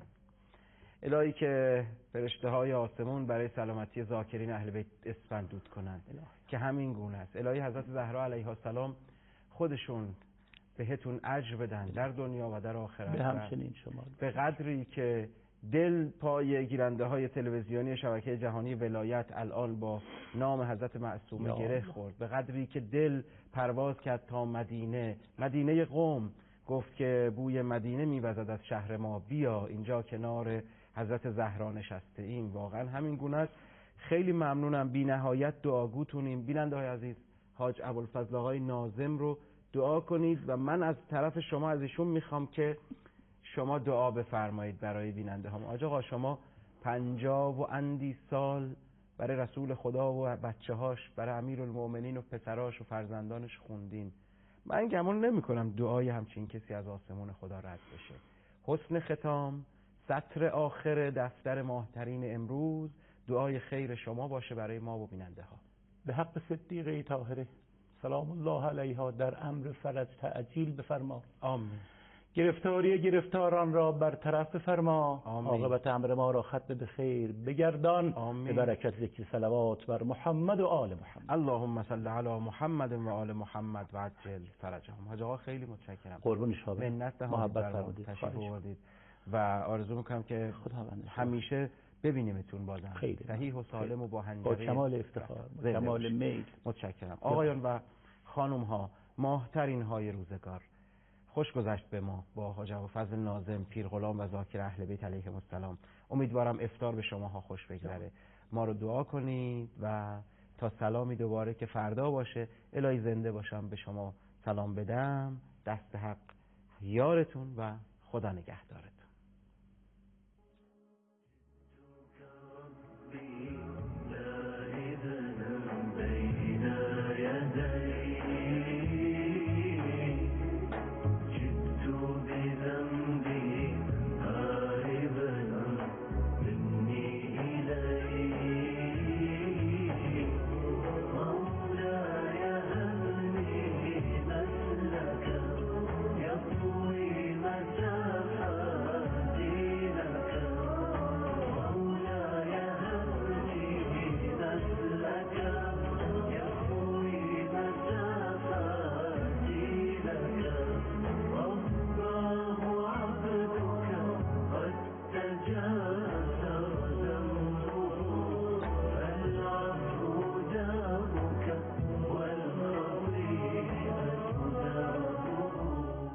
B: الهی که فرشته های آسمون برای سلامتی ذاکرین اهل بیت اسپند دود کنند که همین گونه است. الهی حضرت زهرا علیها السلام خودشون بهتون اجر بدن در دنیا و در آخرت.
N: به همچنین شما
B: به قدری که دل پای گیرنده های تلویزیونی شبکه جهانی ولایت الان با نام حضرت معصومه گره خورد، به قدری که دل پرواز کرد تا مدینه، مدینه قم، گفت که بوی مدینه میوزد از شهر ما، بیا اینجا کنار حضرت زهرا نشسته ایم. واقعا همین گونه است. خیلی ممنونم، بی نهایت دعاگوتونیم. بیننده های عزیز، حاج ابوالفضل آقای ناظم رو دعا کنید و من از طرف شما از ایشون میخوام که شما دعا بفرمایید برای بیننده هم. آج آقا شما پنجاه و اندی سال برای رسول خدا و بچه هاش، برای امیرالمؤمنین و پسراش و فرزندانش خوندین. من گمان نمی کنم دعای همچین کسی از آسمون خدا رد بشه. حسن ختام، سطر آخر دفتر ماهترین امروز، دعای خیر شما باشه برای ما و بیننده ها.
N: به حق صدیقه طاهره سلام الله علیها در امر فرج تعجیل بفرما.
B: آمین.
N: گرفتاری گرفتاران را برطرف بفرما. عاقبت امر ما را ختم به خیر بگردان. آمین. به برکت ذکر صلوات بر محمد و آل محمد.
B: اللهم صل علی محمد و آل محمد و عجل فرجهم. حاج آقا خیلی متشکرم.
N: قربون شما.
B: منت
N: محبت فرمودید.
B: تشریف آوردید و آرزو میکنم که همیشه ببینیمتون بازم خیلی صحیح و سالم و با هنجره
N: با کمال افتخار، با کمال میل.
B: متشکرم. آقایان و خانم ها، ماهترین های روزگار، خوش گذشت به ما با حاج ابوالفضل ناظم، پیر غلام و ذاکر اهل بیت علیهم السلام. امیدوارم افطار به شما ها خوش بگذره. ما رو دعا کنید و تا سلامی دوباره که فردا باشه، الهی زنده باشم به شما سلام بدم، دست حق یارتون و خدا نگهدارتون.